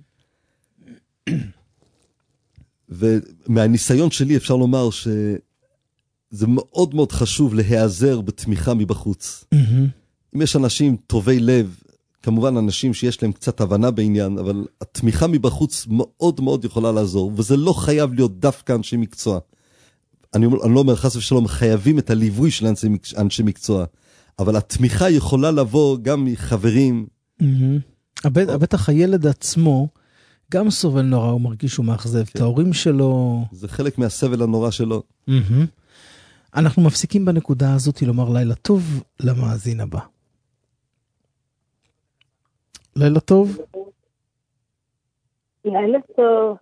Speaker 3: ומהניסיון שלי אפשר לומר ש... זה מאוד מאוד חשוב להיעזר בתמיכה מבחוץ. Mm-hmm. אם יש אנשים טובי לב, כמובן אנשים שיש להם קצת הבנה בעניין, אבל התמיכה מבחוץ מאוד מאוד יכולה לעזור, וזה לא חייב להיות דווקא אנשי מקצוע. אני, אני לא אומר חס ושלום, חייבים את הליווי של אנשי, אנשי מקצוע, אבל התמיכה יכולה לבוא גם מחברים.
Speaker 2: Mm-hmm. הבט, בטח הילד עצמו גם סובל נורא, הוא מרגיש שהוא מאכזב. כן. את ההורים שלו...
Speaker 3: זה חלק מהסבל הנורא שלו.
Speaker 2: Mm-hmm. אנחנו מפסיקים בנקודה הזאת לומר לילה טוב למאזין הבא. לילה טוב.
Speaker 7: לילה טוב.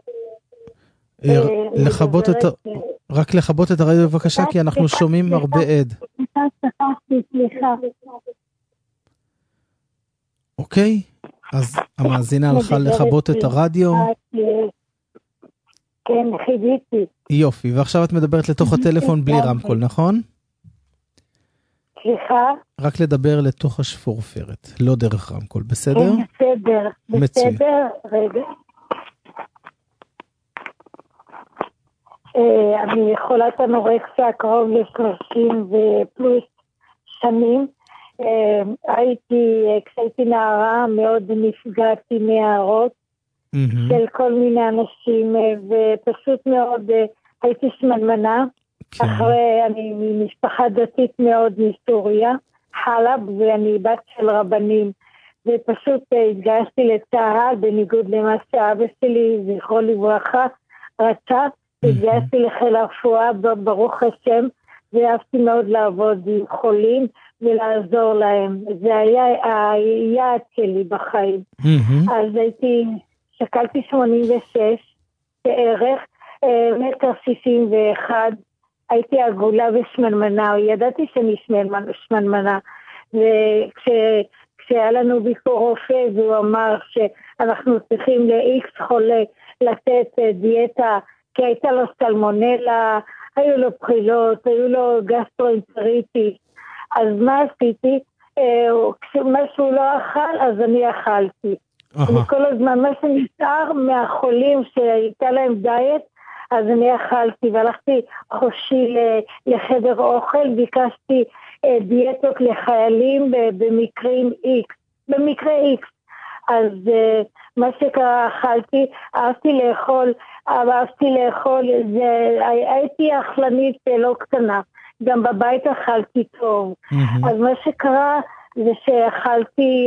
Speaker 2: לכבות את ה... רק לכבות את הרדיו בבקשה, כי אנחנו שומעים הרבה עד. אוקיי, אז המאזינה הלכה לכבות את הרדיו.
Speaker 7: כן, חידיתי.
Speaker 2: יופי, ועכשיו את מדברת לתוך הטלפון בלי רמקול, נכון?
Speaker 7: סליחה?
Speaker 2: רק לדבר לתוך השפורפרת, לא דרך רמקול, בסדר?
Speaker 7: כן, בסדר, בסדר, רגע. אני חולת אנורקסיה קרוב ל-שלושים ופלוס שנים. הייתי, כשהייתי נערה, מאוד נפגעתי מהערות. Mm-hmm. של כל מיני אנשים, ופשוט מאוד הייתי שמנמנה, okay. אחרי, אני ממשפחה דתית מאוד מסוריה, חלב, ואני בת של רבנים, ופשוט התגייסתי לצה"ל, בניגוד למה שאבא שלי, זכרו לברכה, רצה, mm-hmm. התגייסתי לחיל הרפואה, ברוך השם, ואהבתי מאוד לעבוד עם חולים, ולעזור להם, זה היה היעד שלי בחיים, mm-hmm. אז הייתי... שקלתי שמונים ושש בערך, מטר שישים ואחת, הייתי עגולה ושמנמנה, ידעתי שאני שמנמנה, וכשהיה לנו ביקור רופא, והוא אמר שאנחנו צריכים ל-X חולה לתת דיאטה, כי הייתה לו סלמונלה, היו לו בחילות, היו לו גסטרואנטריטיס, אז מה עשיתי? מה שהוא לא אכל, אז אני אכלתי. וכל הזמן, מה שנשאר מהחולים שהייתה להם דיאט, אז אני אכלתי והלכתי חופשי לחדר אוכל, ביקשתי דיאטות לחיילים במקרים X, במקרה X. אז מה שקרה, אכלתי, אהבתי לאכול, אהבתי לאכול, הייתי אכלנית לא קטנה, גם בבית אכלתי טוב. אז מה שקרה זה שאכלתי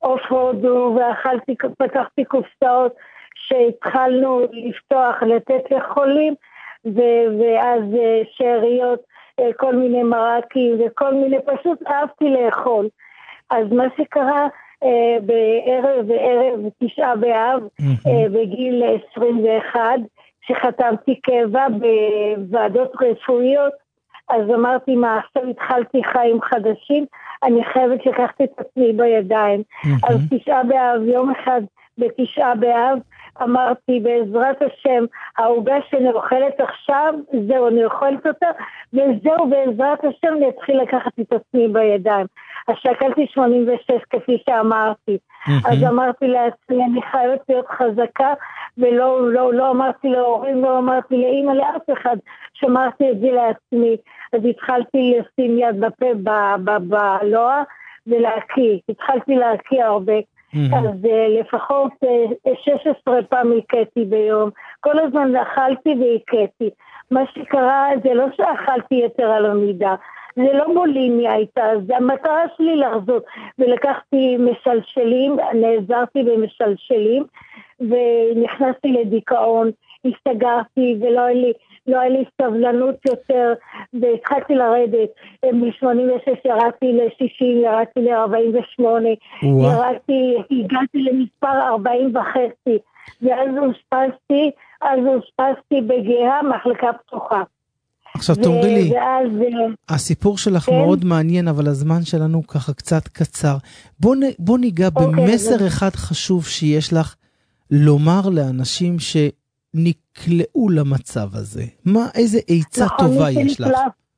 Speaker 7: עוף הודו, ואכלתי, פתחתי קופסאות שהתחלנו לפתוח, לתת לחולים, ו- ואז שאריות, כל מיני מרקים וכל מיני, פשוט אהבתי לאכול. אז מה שקרה בערב וערב תשעה באב, בגיל עשרים ואחת, שחתמתי קבע בוועדות רפואיות, אז אמרתי, מה, עכשיו התחלתי חיים חדשים, אני חייבת לקחת את עצמי בידיים. אז תשעה באב, יום אחד בתשעה באב, אמרתי, בעזרת השם, העוגה שאני אוכלת עכשיו, זהו, אני אוכלת אותה, וזהו, בעזרת השם, אני אתחיל לקחת את עצמי בידיים. אז שקלתי שמונים ושש, כפי שאמרתי. אז אמרתי לעצמי, אני חייבת להיות חזקה, ולא לא, לא אמרתי להורים, לא אמרתי לאמא, לאף אחד, שמרתי את זה לעצמי. אז התחלתי לשים יד בפה, בלוע, ולהקיא. התחלתי להקיא הרבה. אז לפחות שש עשרה פעם הקאתי ביום. כל הזמן אכלתי והקאתי. מה שקרה זה לא שאכלתי יותר על המידה. זה לא בולימיה הייתה, זה המטרה שלי לחזות. ולקחתי משלשלים, נעזרתי במשלשלים, ונכנסתי לדיכאון, הסתגרתי ולא היה לי, לא היה לי סבלנות יותר, והתחלתי לרדת, מ-שמונים ושש ירדתי ל-שישים, ירדתי ל-ארבעים ושמונה, ירדתי, הגעתי למספר ארבעים וחצי, ואז הושפסתי, אז הושפסתי בגאה, מחלקה פתוחה.
Speaker 2: עכשיו תאמרי לי, הסיפור שלך מאוד מעניין, אבל הזמן שלנו ככה קצת קצר. בוא ניגע במסר אחד חשוב שיש לך לומר לאנשים שנקלעו למצב הזה. מה, איזה עצה טובה יש לך?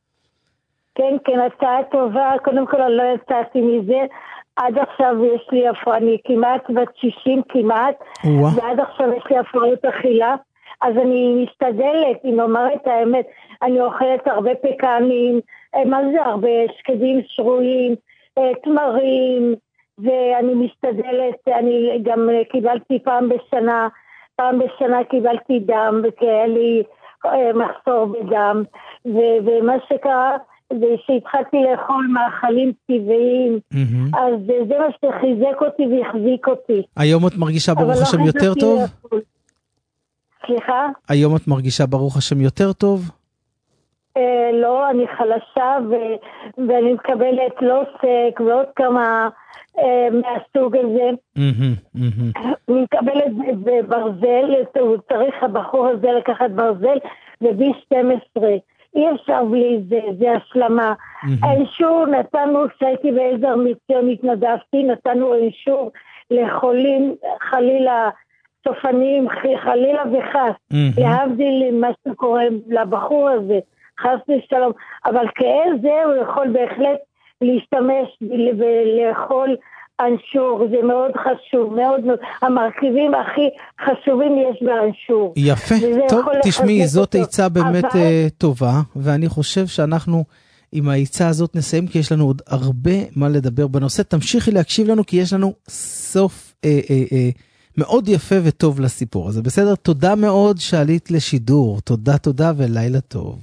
Speaker 7: כן, כן, הצעה טובה. קודם כל אני לא יצאתי מזה. עד עכשיו יש לי, אני כמעט בת שישים כמעט, ועד עכשיו יש לי הפרעות אכילה. אז אני משתדלת, אם אומר את האמת, אני אוכלת הרבה פקנים, מה זה הרבה? שקדים שרויים, תמרים, ואני משתדלת, אני גם קיבלתי פעם בשנה, פעם בשנה קיבלתי דם, כי היה לי מחסור בדם, ו- ומה שקרה, זה שהתחלתי לאכול מאכלים טבעיים, mm-hmm. אז זה מה שחיזק אותי והחזיק אותי.
Speaker 2: היום את מרגישה ברוך השם לא יותר טוב? לאכול.
Speaker 7: סליחה?
Speaker 2: היום את מרגישה ברוך השם יותר טוב?
Speaker 7: אה, לא, אני חלשה ו- ואני מקבלת לוסק ועוד כמה אה, מהסוג הזה. Mm-hmm, mm-hmm. אני מקבלת בברזל, הוא צריך הבחור הזה לקחת ברזל, ובי שתים עשרה. אי אפשר בלי זה, זה השלמה. Mm-hmm. האישור נתנו, שהייתי בעזר מציון התנדבתי, נתנו אישור לחולים חלילה, סופניים, חלילה וחס, mm-hmm. להבדיל מה שקורה לבחור הזה, חס ושלום, אבל כזה הוא יכול בהחלט להשתמש ולאכול אנשור, זה מאוד חשוב, מאוד מאוד, המרכיבים הכי חשובים יש באנשור.
Speaker 2: יפה, טוב, תשמעי, זאת עצה באמת אבל... טובה, ואני חושב שאנחנו עם העצה הזאת נסיים, כי יש לנו עוד הרבה מה לדבר בנושא, תמשיכי להקשיב לנו, כי יש לנו סוף אה, אה, אה, מאוד יפה וטוב לסיפור הזה, בסדר? תודה מאוד שעלית לשידור, תודה תודה ולילה טוב.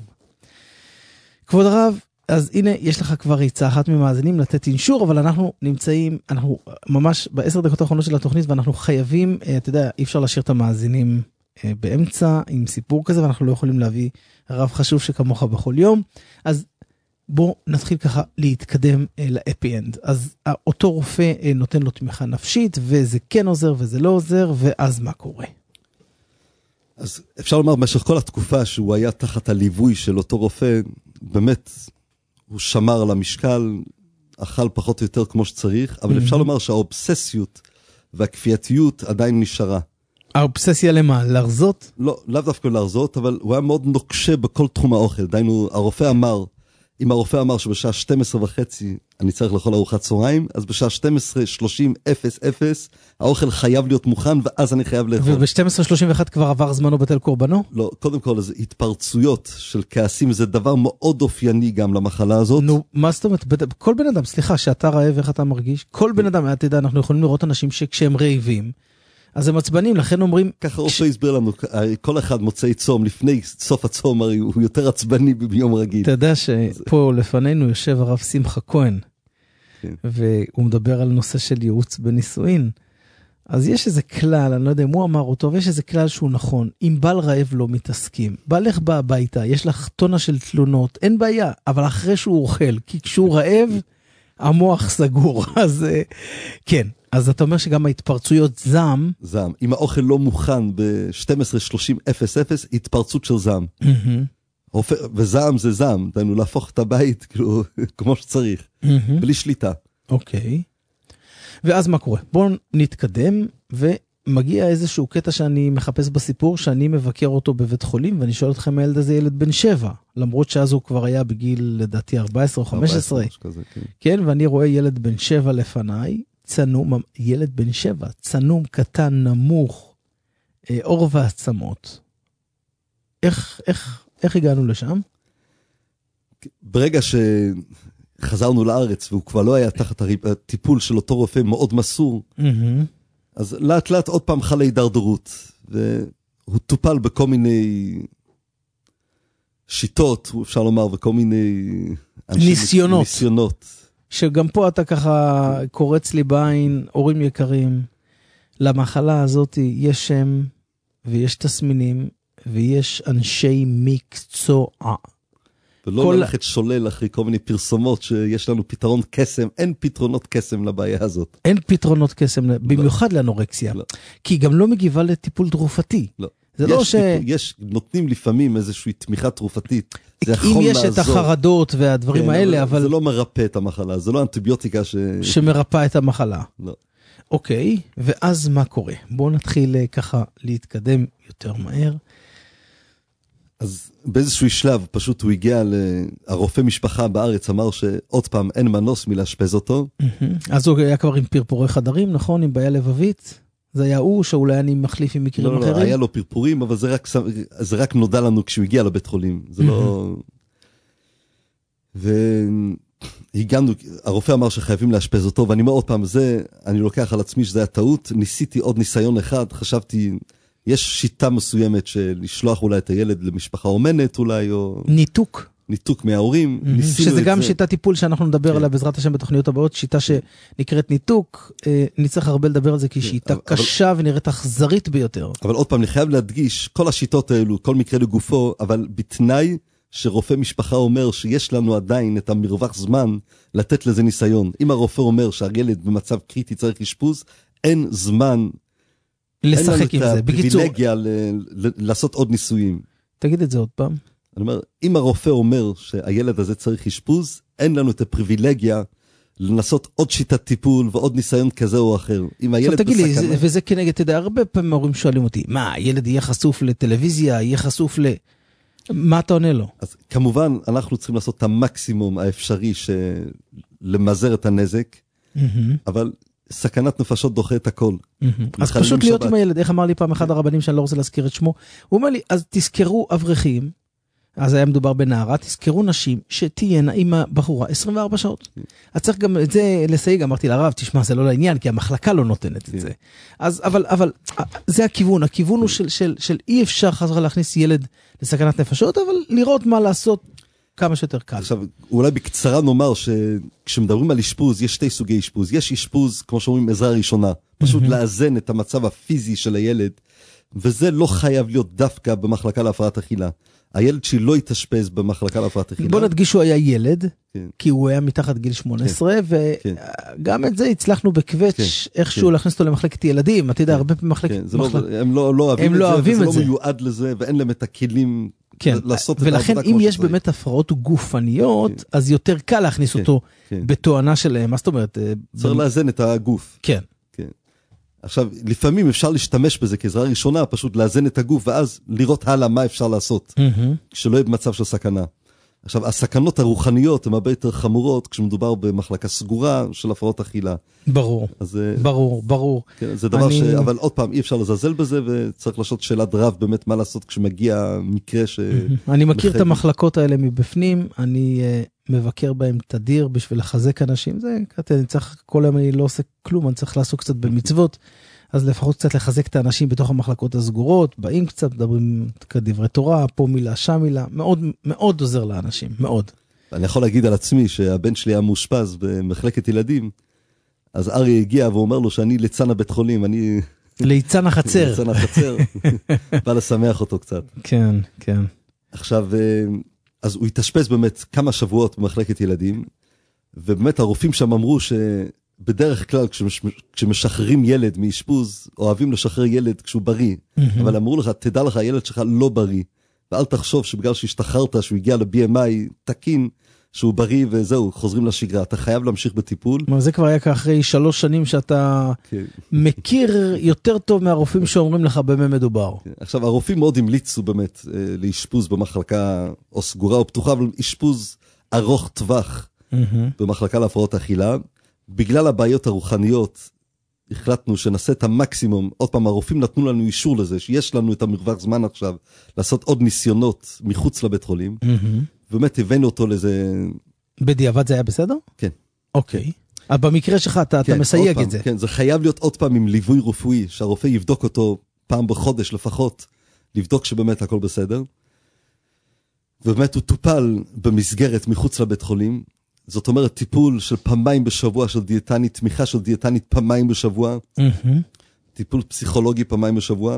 Speaker 2: כבוד הרב, אז הנה יש לך כבר עצה אחת ממאזינים לתת אינשור, אבל אנחנו נמצאים, אנחנו ממש בעשר דקות האחרונות של התוכנית, ואנחנו חייבים, אתה יודע, אי אפשר להשאיר את המאזינים באמצע עם סיפור כזה, ואנחנו לא יכולים להביא רב חשוב שכמוך בכל יום, אז בוא נתחיל ככה להתקדם לאפי אנד. אז אותו רופא נותן לו תמיכה נפשית, וזה כן עוזר וזה לא עוזר, ואז מה קורה?
Speaker 3: אז אפשר לומר, במשך כל התקופה שהוא היה תחת הליווי של אותו רופא, באמת הוא שמר על המשקל, אכל פחות או יותר כמו שצריך, אבל אפשר לומר שהאובססיות והכפייתיות עדיין נשארה.
Speaker 2: האובססיה למה? להרזות?
Speaker 3: לא, לאו דווקא להרזות, אבל הוא היה מאוד נוקשה בכל תחום האוכל. דיינו, הרופא אמר, אם הרופא אמר שבשעה שתים עשרה וחצי אני צריך לאכול ארוחת צהריים, אז בשעה שתים עשרה שלושים האוכל חייב להיות מוכן, ואז אני חייב לאכול.
Speaker 2: וב-שתים עשרה שלושים ואחת כבר עבר זמנו בטל קורבנו?
Speaker 3: לא, קודם כל, אז התפרצויות של כעסים, זה דבר מאוד אופייני גם למחלה הזאת.
Speaker 2: נו, מה זאת אומרת? כל בן אדם, סליחה, שאתה רעב, איך אתה מרגיש? כל בן אדם, אתה יודע, אנחנו יכולים לראות אנשים שכשהם רעבים, אז הם עצבנים, לכן אומרים...
Speaker 3: ככה רופא הסביר לנו, כל אחד מוצאי צום, לפני סוף הצום, הוא יותר עצבני ביום רגיל.
Speaker 2: אתה יודע שפה לפנינו יושב הרב שמחה כהן,
Speaker 3: כן.
Speaker 2: והוא מדבר על נושא של ייעוץ בנישואין. אז יש איזה כלל, אני לא יודע אם הוא אמר אותו, אבל יש איזה כלל שהוא נכון. אם בעל רעב לא מתעסקים, בעלך בא הביתה, יש לך טונה של תלונות, אין בעיה, אבל אחרי שהוא אוכל, כי כשהוא רעב, המוח סגור. אז כן, אז אתה אומר שגם ההתפרצויות זעם.
Speaker 3: זעם. אם האוכל לא מוכן ב-שתים עשרה שלושים התפרצות של זעם. וזעם זה זעם, דיינו להפוך את הבית כאילו, כמו שצריך, בלי שליטה.
Speaker 2: אוקיי. ואז מה קורה? בואו נתקדם, ומגיע איזשהו קטע שאני מחפש בסיפור, שאני מבקר אותו בבית חולים, ואני שואל אתכם, הילד הזה ילד בן שבע, למרות שאז הוא כבר היה בגיל, לדעתי, ארבע עשרה או חמש עשרה.
Speaker 3: כזה, כן.
Speaker 2: כן, ואני רואה ילד בן שבע לפניי, צנום, ילד בן שבע, צנום, קטן, נמוך, אור ועצמות. איך, איך, איך הגענו לשם?
Speaker 3: ברגע ש... חזרנו לארץ, והוא כבר לא היה תחת הטיפול של אותו רופא מאוד מסור, אז לאט לאט עוד פעם חלה הידרדרות, והוא טופל בכל מיני שיטות, אפשר לומר, וכל מיני
Speaker 2: ניסיונות.
Speaker 3: ניסיונות.
Speaker 2: שגם פה אתה ככה קורץ לי בעין, הורים יקרים, למחלה הזאת יש שם, ויש תסמינים, ויש אנשי מקצוע.
Speaker 3: ולא כל... ללכת שולל אחרי כל מיני פרסומות שיש לנו פתרון קסם, אין פתרונות קסם לבעיה הזאת.
Speaker 2: אין פתרונות קסם, לא. במיוחד לאנורקסיה. לא. כי היא גם לא מגיבה לטיפול תרופתי. לא. זה
Speaker 3: יש
Speaker 2: לא ש...
Speaker 3: טיפול, יש, נותנים לפעמים איזושהי תמיכה תרופתית. זה יכול
Speaker 2: אם יש
Speaker 3: לעזור.
Speaker 2: את החרדות והדברים
Speaker 3: כן,
Speaker 2: האלה, אבל...
Speaker 3: זה לא מרפא את המחלה, זה לא אנטיביוטיקה ש...
Speaker 2: שמרפא את המחלה.
Speaker 3: לא.
Speaker 2: אוקיי, ואז מה קורה? בואו נתחיל ככה להתקדם יותר מהר.
Speaker 3: אז באיזשהו שלב פשוט הוא הגיע לרופא משפחה בארץ, אמר שעוד פעם אין מנוס מלאשפז אותו.
Speaker 2: אז הוא היה כבר עם פרפורי חדרים, נכון? עם בעיה לבבית? זה היה הוא שאולי אני מחליף עם מקרים אחרים?
Speaker 3: לא, לא, היה לו פרפורים, אבל זה רק, זה רק נודע לנו כשהוא הגיע לבית חולים. זה לא... והגענו, הרופא אמר שחייבים לאשפז אותו, ואני אומר עוד פעם, זה, אני לוקח על עצמי שזה היה טעות, ניסיתי עוד ניסיון אחד, חשבתי... יש שיטה מסוימת של לשלוח אולי את הילד למשפחה אומנת אולי, או...
Speaker 2: ניתוק.
Speaker 3: ניתוק מההורים.
Speaker 2: Mm-hmm. שזה גם זה. שיטה טיפול שאנחנו נדבר כן. עליה בעזרת השם בתוכניות הבאות, שיטה שנקראת ניתוק, נצטרך הרבה לדבר על זה, כי שיטה אבל, קשה ונראית אכזרית ביותר.
Speaker 3: אבל עוד פעם, אני חייב להדגיש, כל השיטות האלו, כל מקרה לגופו, אבל בתנאי שרופא משפחה אומר שיש לנו עדיין את המרווח זמן לתת לזה ניסיון. אם הרופא אומר שהילד במצב קריטי צריך אשפוז, אין זמן...
Speaker 2: לשחק עם זה, בקיצור.
Speaker 3: אין לנו את הפריבילגיה לעשות עוד ניסויים.
Speaker 2: תגיד את זה עוד פעם.
Speaker 3: אני אומר, אם הרופא אומר שהילד הזה צריך אשפוז, אין לנו את הפריבילגיה לנסות עוד שיטת טיפול ועוד ניסיון כזה או אחר. אם הילד
Speaker 2: בסכנה... תגיד לי, וזה כנגד, תדע, הרבה פעמים ההורים שואלים אותי, מה, הילד יהיה חשוף לטלוויזיה, יהיה חשוף ל... מה אתה עונה לו?
Speaker 3: אז כמובן, אנחנו צריכים לעשות את המקסימום האפשרי של למזער את הנזק, אבל... סכנת נפשות דוחה את הכל.
Speaker 2: אז פשוט להיות עם הילד, איך אמר לי פעם אחד הרבנים שאני לא רוצה להזכיר את שמו, הוא אומר לי, אז תזכרו אברכים, אז היה מדובר בנערה, תזכרו נשים שתהיינה עם הבחורה עשרים וארבע שעות. אז צריך גם את זה לסייג, אמרתי לרב, תשמע, זה לא לעניין, כי המחלקה לא נותנת את זה. אז, אבל, אבל, זה הכיוון, הכיוון הוא של, של, של אי אפשר חזרה להכניס ילד לסכנת נפשות, אבל לראות מה לעשות כמה שיותר קל.
Speaker 3: עכשיו, אולי בקצרה נאמר שכשמדברים על אשפוז, יש שתי סוגי אשפוז. יש אשפוז, כמו שאומרים, עזרה ראשונה. פשוט לאזן את המצב הפיזי של הילד, וזה לא חייב להיות דווקא במחלקה להפרעת אכילה. הילד שלא יתאשפז במחלקה להפרעת אכילה.
Speaker 2: בוא נדגיש שהוא היה ילד, כי הוא היה מתחת גיל שמונה עשרה, וגם את זה הצלחנו בקווץ' איכשהו להכניס אותו למחלקת ילדים. אתה יודע, הרבה במחלקת...
Speaker 3: הם לא אוהבים את זה, זה לא מיועד לזה, ואין להם את הכלים...
Speaker 2: כן, ולכן אם יש באמת הפרעות גופניות, אז יותר קל להכניס אותו בתואנה שלהם. מה זאת אומרת?
Speaker 3: צריך לאזן את הגוף.
Speaker 2: כן.
Speaker 3: עכשיו, לפעמים אפשר להשתמש בזה כעזרה ראשונה, פשוט לאזן את הגוף, ואז לראות הלאה מה אפשר לעשות, כשלא יהיה במצב של סכנה. עכשיו, הסכנות הרוחניות הן הרבה יותר חמורות, כשמדובר במחלקה סגורה של הפרעות אכילה.
Speaker 2: ברור,
Speaker 3: אז,
Speaker 2: ברור, ברור.
Speaker 3: כן, זה דבר אני... ש... אבל עוד פעם, אי אפשר לזלזל בזה, וצריך לשאול שאלת רב באמת מה לעשות כשמגיע מקרה ש...
Speaker 2: אני מכיר את המחלקות האלה מבפנים, אני uh, מבקר בהם תדיר בשביל לחזק אנשים, זה, אני צריך, כל היום אני לא עושה כלום, אני צריך לעסוק קצת במצוות, אז לפחות קצת לחזק את האנשים בתוך המחלקות הסגורות, באים קצת, מדברים כדברי תורה, פה מילה, שם מילה, מאוד, מאוד עוזר לאנשים, מאוד.
Speaker 3: אני יכול להגיד על עצמי שהבן שלי היה מאושפז במחלקת ילדים, אז אריה הגיע ואומר לו שאני ליצן הבית חולים, אני...
Speaker 2: ליצן החצר.
Speaker 3: ליצן החצר, בא לשמח אותו קצת.
Speaker 2: כן, כן.
Speaker 3: עכשיו, אז הוא התאשפז באמת כמה שבועות במחלקת ילדים, ובאמת הרופאים שם אמרו שבדרך כלל כשמש, כשמשחררים ילד מאשפוז, אוהבים לשחרר ילד כשהוא בריא, mm-hmm. אבל אמרו לך, תדע לך, הילד שלך לא בריא, ואל תחשוב שבגלל שהשתחררת, שהוא הגיע ל-בי אם איי תקין, שהוא בריא וזהו, חוזרים לשגרה, אתה חייב להמשיך בטיפול.
Speaker 2: זה כבר היה אחרי שלוש שנים שאתה כן. מכיר יותר טוב מהרופאים שאומרים לך במה מדובר.
Speaker 3: כן. עכשיו, הרופאים מאוד המליצו באמת לאשפוז במחלקה או סגורה או פתוחה, אבל אשפוז ארוך טווח mm-hmm. במחלקה להפרעות אכילה. בגלל הבעיות הרוחניות, החלטנו שנעשה את המקסימום. עוד פעם, הרופאים נתנו לנו אישור לזה, שיש לנו את המרווח זמן עכשיו, לעשות עוד ניסיונות מחוץ לבית חולים. Mm-hmm. באמת הבאנו אותו לזה...
Speaker 2: בדיעבד זה היה בסדר?
Speaker 3: כן.
Speaker 2: אוקיי. אבל במקרה שלך אתה, כן, אתה מסייג
Speaker 3: פעם,
Speaker 2: את זה.
Speaker 3: כן, זה חייב להיות עוד פעם עם ליווי רפואי, שהרופא יבדוק אותו פעם בחודש לפחות, לבדוק שבאמת הכל בסדר. ובאמת הוא טופל במסגרת מחוץ לבית חולים, זאת אומרת טיפול של פעמיים בשבוע של דיאטנית, תמיכה של דיאטנית פעמיים בשבוע, mm-hmm. טיפול פסיכולוגי פעמיים בשבוע,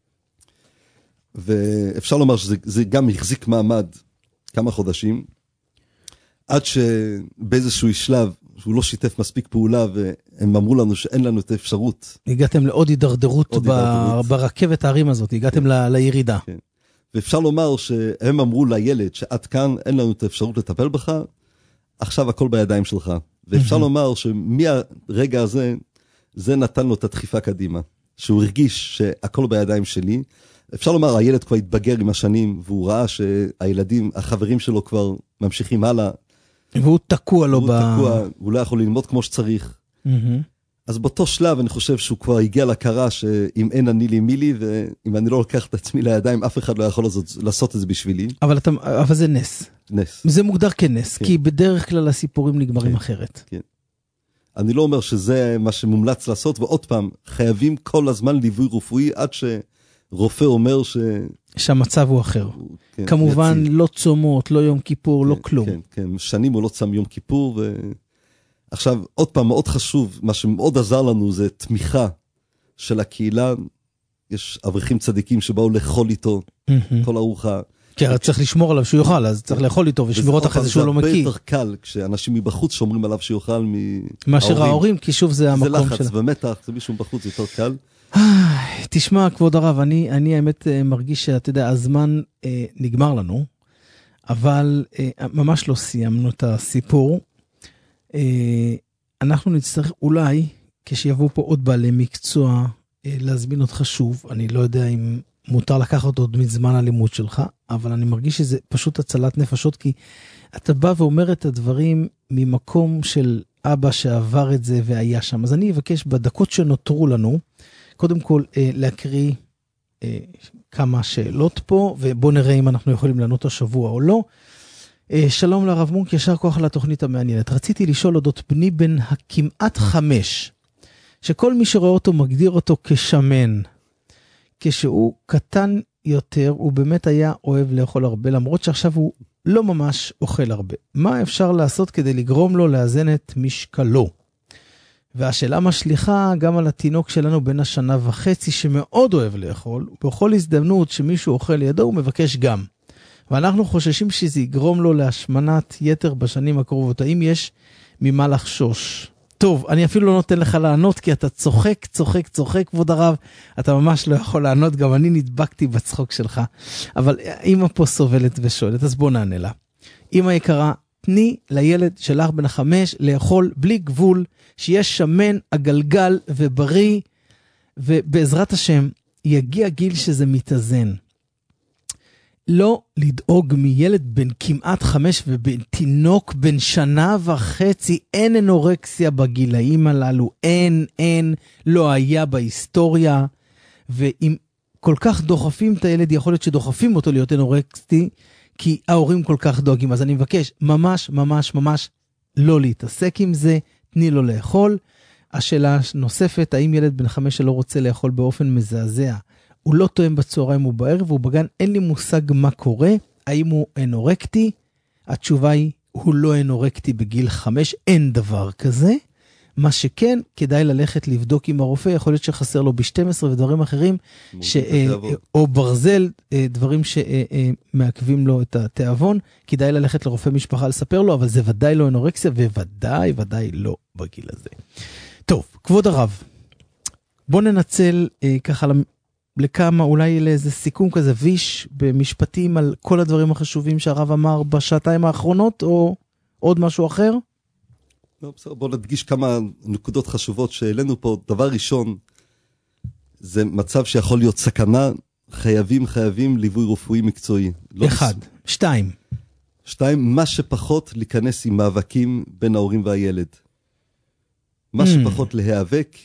Speaker 3: ואפשר לומר שזה גם החזיק מעמד כמה חודשים, עד שבאיזשהו שלב, שהוא לא שיתף מספיק פעולה, והם אמרו לנו שאין לנו את האפשרות.
Speaker 2: הגעתם לעוד הידרדרות ב- ברכבת הערים הזאת, הגעתם כן. ל- לירידה. כן.
Speaker 3: ואפשר לומר שהם אמרו לילד, שעד כאן אין לנו את האפשרות לטפל בך, עכשיו הכל בידיים שלך. ואפשר mm-hmm. לומר שמהרגע הזה, זה נתן לו את הדחיפה קדימה. שהוא הרגיש שהכל בידיים שלי, אפשר לומר, הילד כבר התבגר עם השנים, והוא ראה שהילדים, החברים שלו כבר ממשיכים הלאה.
Speaker 2: והוא תקוע לו
Speaker 3: ב... הוא תקוע, הוא לא יכול ללמוד כמו שצריך. Mm-hmm. אז באותו שלב אני חושב שהוא כבר הגיע להכרה שאם אין אני לי מי לי, ואם אני לא לוקח את עצמי לידיים, אף אחד לא יכול לעשות, לעשות את זה בשבילי.
Speaker 2: אבל, אתה, אבל זה נס.
Speaker 3: נס.
Speaker 2: זה מוגדר כנס, כן. כי בדרך כלל הסיפורים נגמרים
Speaker 3: כן.
Speaker 2: אחרת.
Speaker 3: כן. אני לא אומר שזה מה שמומלץ לעשות, ועוד פעם, חייבים כל הזמן ליווי רפואי עד ש... רופא אומר ש...
Speaker 2: שהמצב הוא אחר. הוא, כן, כמובן יציב. לא צומות, לא יום כיפור, כן, לא כלום.
Speaker 3: כן, כן, שנים הוא לא צם יום כיפור. ו... עכשיו, עוד פעם, מאוד חשוב, מה שמאוד עזר לנו זה תמיכה של הקהילה. יש אברכים צדיקים שבאו לאכול איתו, כל ארוחה.
Speaker 2: כי הרי צריך לשמור עליו שהוא יאכל, אז צריך לאכול איתו ושמירות אחרי זה שהוא לא מקיא.
Speaker 3: זה הרבה יותר קל כשאנשים מבחוץ שומרים עליו שיאכל מההורים.
Speaker 2: מאשר ההורים, כי שוב זה המקום
Speaker 3: שלו. זה לחץ ומתח, זה מישהו בחוץ, זה יותר קל.
Speaker 2: תשמע, כבוד הרב, אני, אני האמת מרגיש שאתה יודע, הזמן אה, נגמר לנו, אבל אה, ממש לא סיימנו את הסיפור. אה, אנחנו נצטרך אולי, כשיבואו פה עוד בעלי מקצוע, אה, להזמין אותך שוב. אני לא יודע אם מותר לקחת עוד מזמן הלימוד שלך, אבל אני מרגיש שזה פשוט הצלת נפשות, כי אתה בא ואומר את הדברים ממקום של אבא שעבר את זה והיה שם. אז אני אבקש בדקות שנותרו לנו, קודם כל להקריא כמה שאלות פה, ובוא נראה אם אנחנו יכולים לענות השבוע או לא. שלום לרב מונק, ישר כוח על התוכנית המעניינת. רציתי לשאול אודות בני בן הכמעט חמש, שכל מי שרואה אותו מגדיר אותו כשמן. כשהוא קטן יותר, הוא באמת היה אוהב לאכול הרבה, למרות שעכשיו הוא לא ממש אוכל הרבה. מה אפשר לעשות כדי לגרום לו לאזן את משקלו? והשאלה משליחה גם על התינוק שלנו בין השנה וחצי, שמאוד אוהב לאכול, ובכל הזדמנות שמישהו אוכל לידו הוא מבקש גם. ואנחנו חוששים שזה יגרום לו להשמנת יתר בשנים הקרובות. האם יש ממה לחשוש? טוב, אני אפילו לא נותן לך לענות, כי אתה צוחק, צוחק, צוחק, כבוד הרב. אתה ממש לא יכול לענות, גם אני נדבקתי בצחוק שלך. אבל אמא פה סובלת ושואלת, אז בוא נענה לה. אמא יקרה, תני לילד שלך בן החמש לאכול בלי גבול, שיהיה שמן, הגלגל ובריא, ובעזרת השם יגיע גיל שזה מתאזן. לא לדאוג מילד בן כמעט חמש ובן תינוק בן שנה וחצי, אין אנורקסיה בגילאים הללו, אין, אין, לא היה בהיסטוריה, ואם כל כך דוחפים את הילד, יכול להיות שדוחפים אותו להיות אנורקסי, כי ההורים כל כך דואגים. אז אני מבקש ממש ממש ממש לא להתעסק עם זה, תני לו לאכול. השאלה נוספת, האם ילד בן חמש שלא רוצה לאכול באופן מזעזע, הוא לא טועם בצהריים ובערב, הוא בגן, אין לי מושג מה קורה, האם הוא אנורקטי? התשובה היא, הוא לא אנורקטי בגיל חמש, אין דבר כזה. מה שכן, כדאי ללכת לבדוק עם הרופא, יכול להיות שחסר לו ב-שתים עשרה ודברים אחרים, ש, או ברזל, דברים שמעכבים לו את התיאבון, כדאי ללכת לרופא משפחה לספר לו, אבל זה ודאי לא אנורקסיה, וודאי, ודאי לא בגיל הזה. טוב, כבוד הרב, בוא ננצל ככה לכמה, אולי לאיזה סיכום כזה, ויש במשפטים על כל הדברים החשובים שהרב אמר בשעתיים האחרונות, או עוד משהו אחר?
Speaker 3: לא, בסדר, בוא נדגיש כמה נקודות חשובות שהעלינו פה. דבר ראשון, זה מצב שיכול להיות סכנה, חייבים, חייבים ליווי רפואי מקצועי. לא
Speaker 2: אחד. בס... שתיים.
Speaker 3: שתיים, מה שפחות להיכנס עם מאבקים בין ההורים והילד. מה mm. שפחות להיאבק,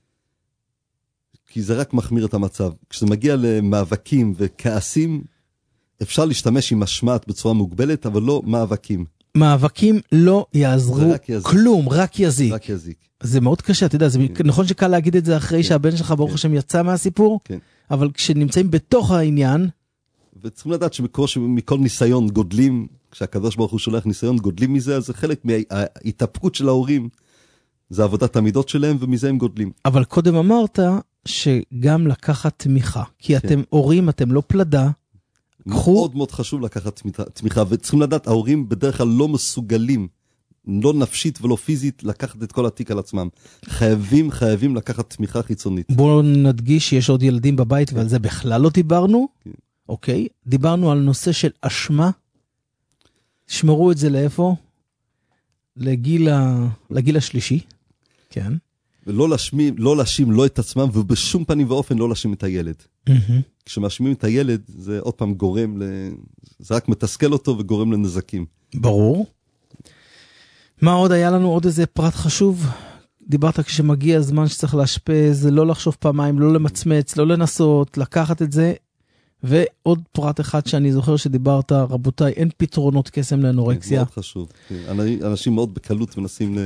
Speaker 3: כי זה רק מחמיר את המצב. כשזה מגיע למאבקים וכעסים, אפשר להשתמש עם משמעת בצורה מוגבלת, אבל לא מאבקים.
Speaker 2: מאבקים לא יעזרו כלום, רק יזיק.
Speaker 3: רק יזיק.
Speaker 2: זה מאוד קשה, אתה יודע, זה נכון שקל להגיד את זה אחרי שהבן שלך ברוך השם יצא מהסיפור, אבל כשנמצאים בתוך העניין...
Speaker 3: וצריכים לדעת שמכל ניסיון גודלים, כשהקדוש ברוך הוא שולח ניסיון גודלים מזה, אז זה חלק מההתאפקות של ההורים, זה עבודת המידות שלהם ומזה הם גודלים. אבל
Speaker 2: קודם אמרת שגם לקחת תמיכה, כי אתם הורים, אתם לא פלדה,
Speaker 3: מאוד מאוד חשוב לקחת תמיכה, וצריכים לדעת, ההורים בדרך כלל לא מסוגלים, לא נפשית ולא פיזית, לקחת את כל התיק על עצמם. חייבים, חייבים לקחת תמיכה חיצונית.
Speaker 2: בואו נדגיש שיש עוד ילדים בבית, ועל זה בכלל לא דיברנו. אוקיי, דיברנו על נושא של אשמה. שמרו את זה לאיפה? לגיל, ה... לגיל השלישי. כן.
Speaker 3: ולא להשמים, לא להשים לא את עצמם, ובשום פנים ואופן לא להשים את הילד. כשמאשימים את הילד, זה עוד פעם גורם, זה רק מתסכל אותו וגורם לנזקים.
Speaker 2: ברור. מה עוד היה לנו? עוד איזה פרט חשוב? דיברת כשמגיע הזמן שצריך להשפז, לא לחשוב פעמיים, לא למצמץ, לא לנסות, לקחת את זה. ועוד פרט אחד שאני זוכר שדיברת, רבותיי, אין פתרונות קסם לאנורקסיה.
Speaker 3: מאוד חשוב. אנשים מאוד בקלות מנסים ל...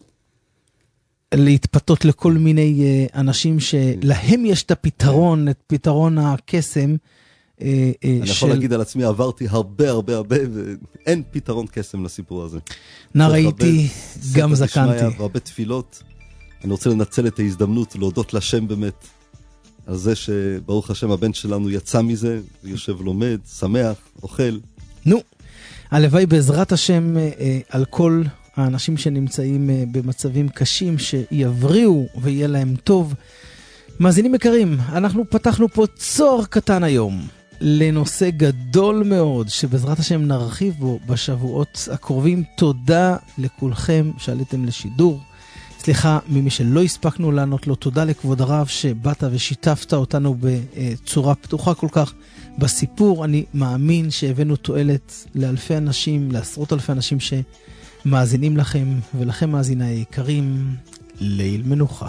Speaker 2: להתפתות לכל מיני אנשים שלהם יש את הפתרון, את פתרון הקסם.
Speaker 3: אני יכול להגיד על עצמי, עברתי הרבה הרבה הרבה, ואין פתרון קסם לסיפור הזה.
Speaker 2: נער הייתי, גם זקנתי.
Speaker 3: והרבה תפילות. אני רוצה לנצל את ההזדמנות, להודות לשם באמת, על זה שברוך השם הבן שלנו יצא מזה, יושב לומד, שמח, אוכל.
Speaker 2: נו, הלוואי בעזרת השם על כל... האנשים שנמצאים במצבים קשים, שיבריאו ויהיה להם טוב. מאזינים יקרים, אנחנו פתחנו פה צוהר קטן היום, לנושא גדול מאוד, שבעזרת השם נרחיב בו בשבועות הקרובים. תודה לכולכם שעליתם לשידור. סליחה ממי שלא הספקנו לענות לו, תודה לכבוד הרב שבאת ושיתפת אותנו בצורה פתוחה כל כך בסיפור. אני מאמין שהבאנו תועלת לאלפי אנשים, לעשרות אלפי אנשים ש... מאזינים לכם ולכם מאזיני היקרים, ליל מנוחה.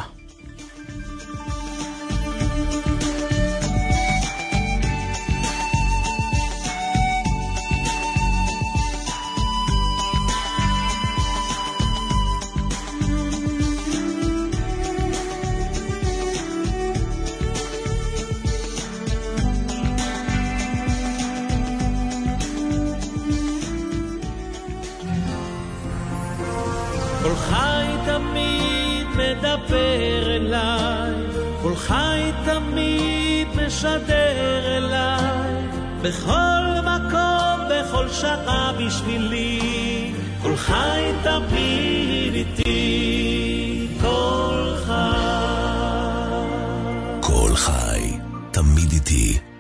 Speaker 6: כל חי תמיד מדבר אליי, כל חי תמיד משדר אליי, בכל מקום, בכל שעה בשבילי, כל חי תמיד איתי, כל חי.
Speaker 1: כל חי תמיד איתי.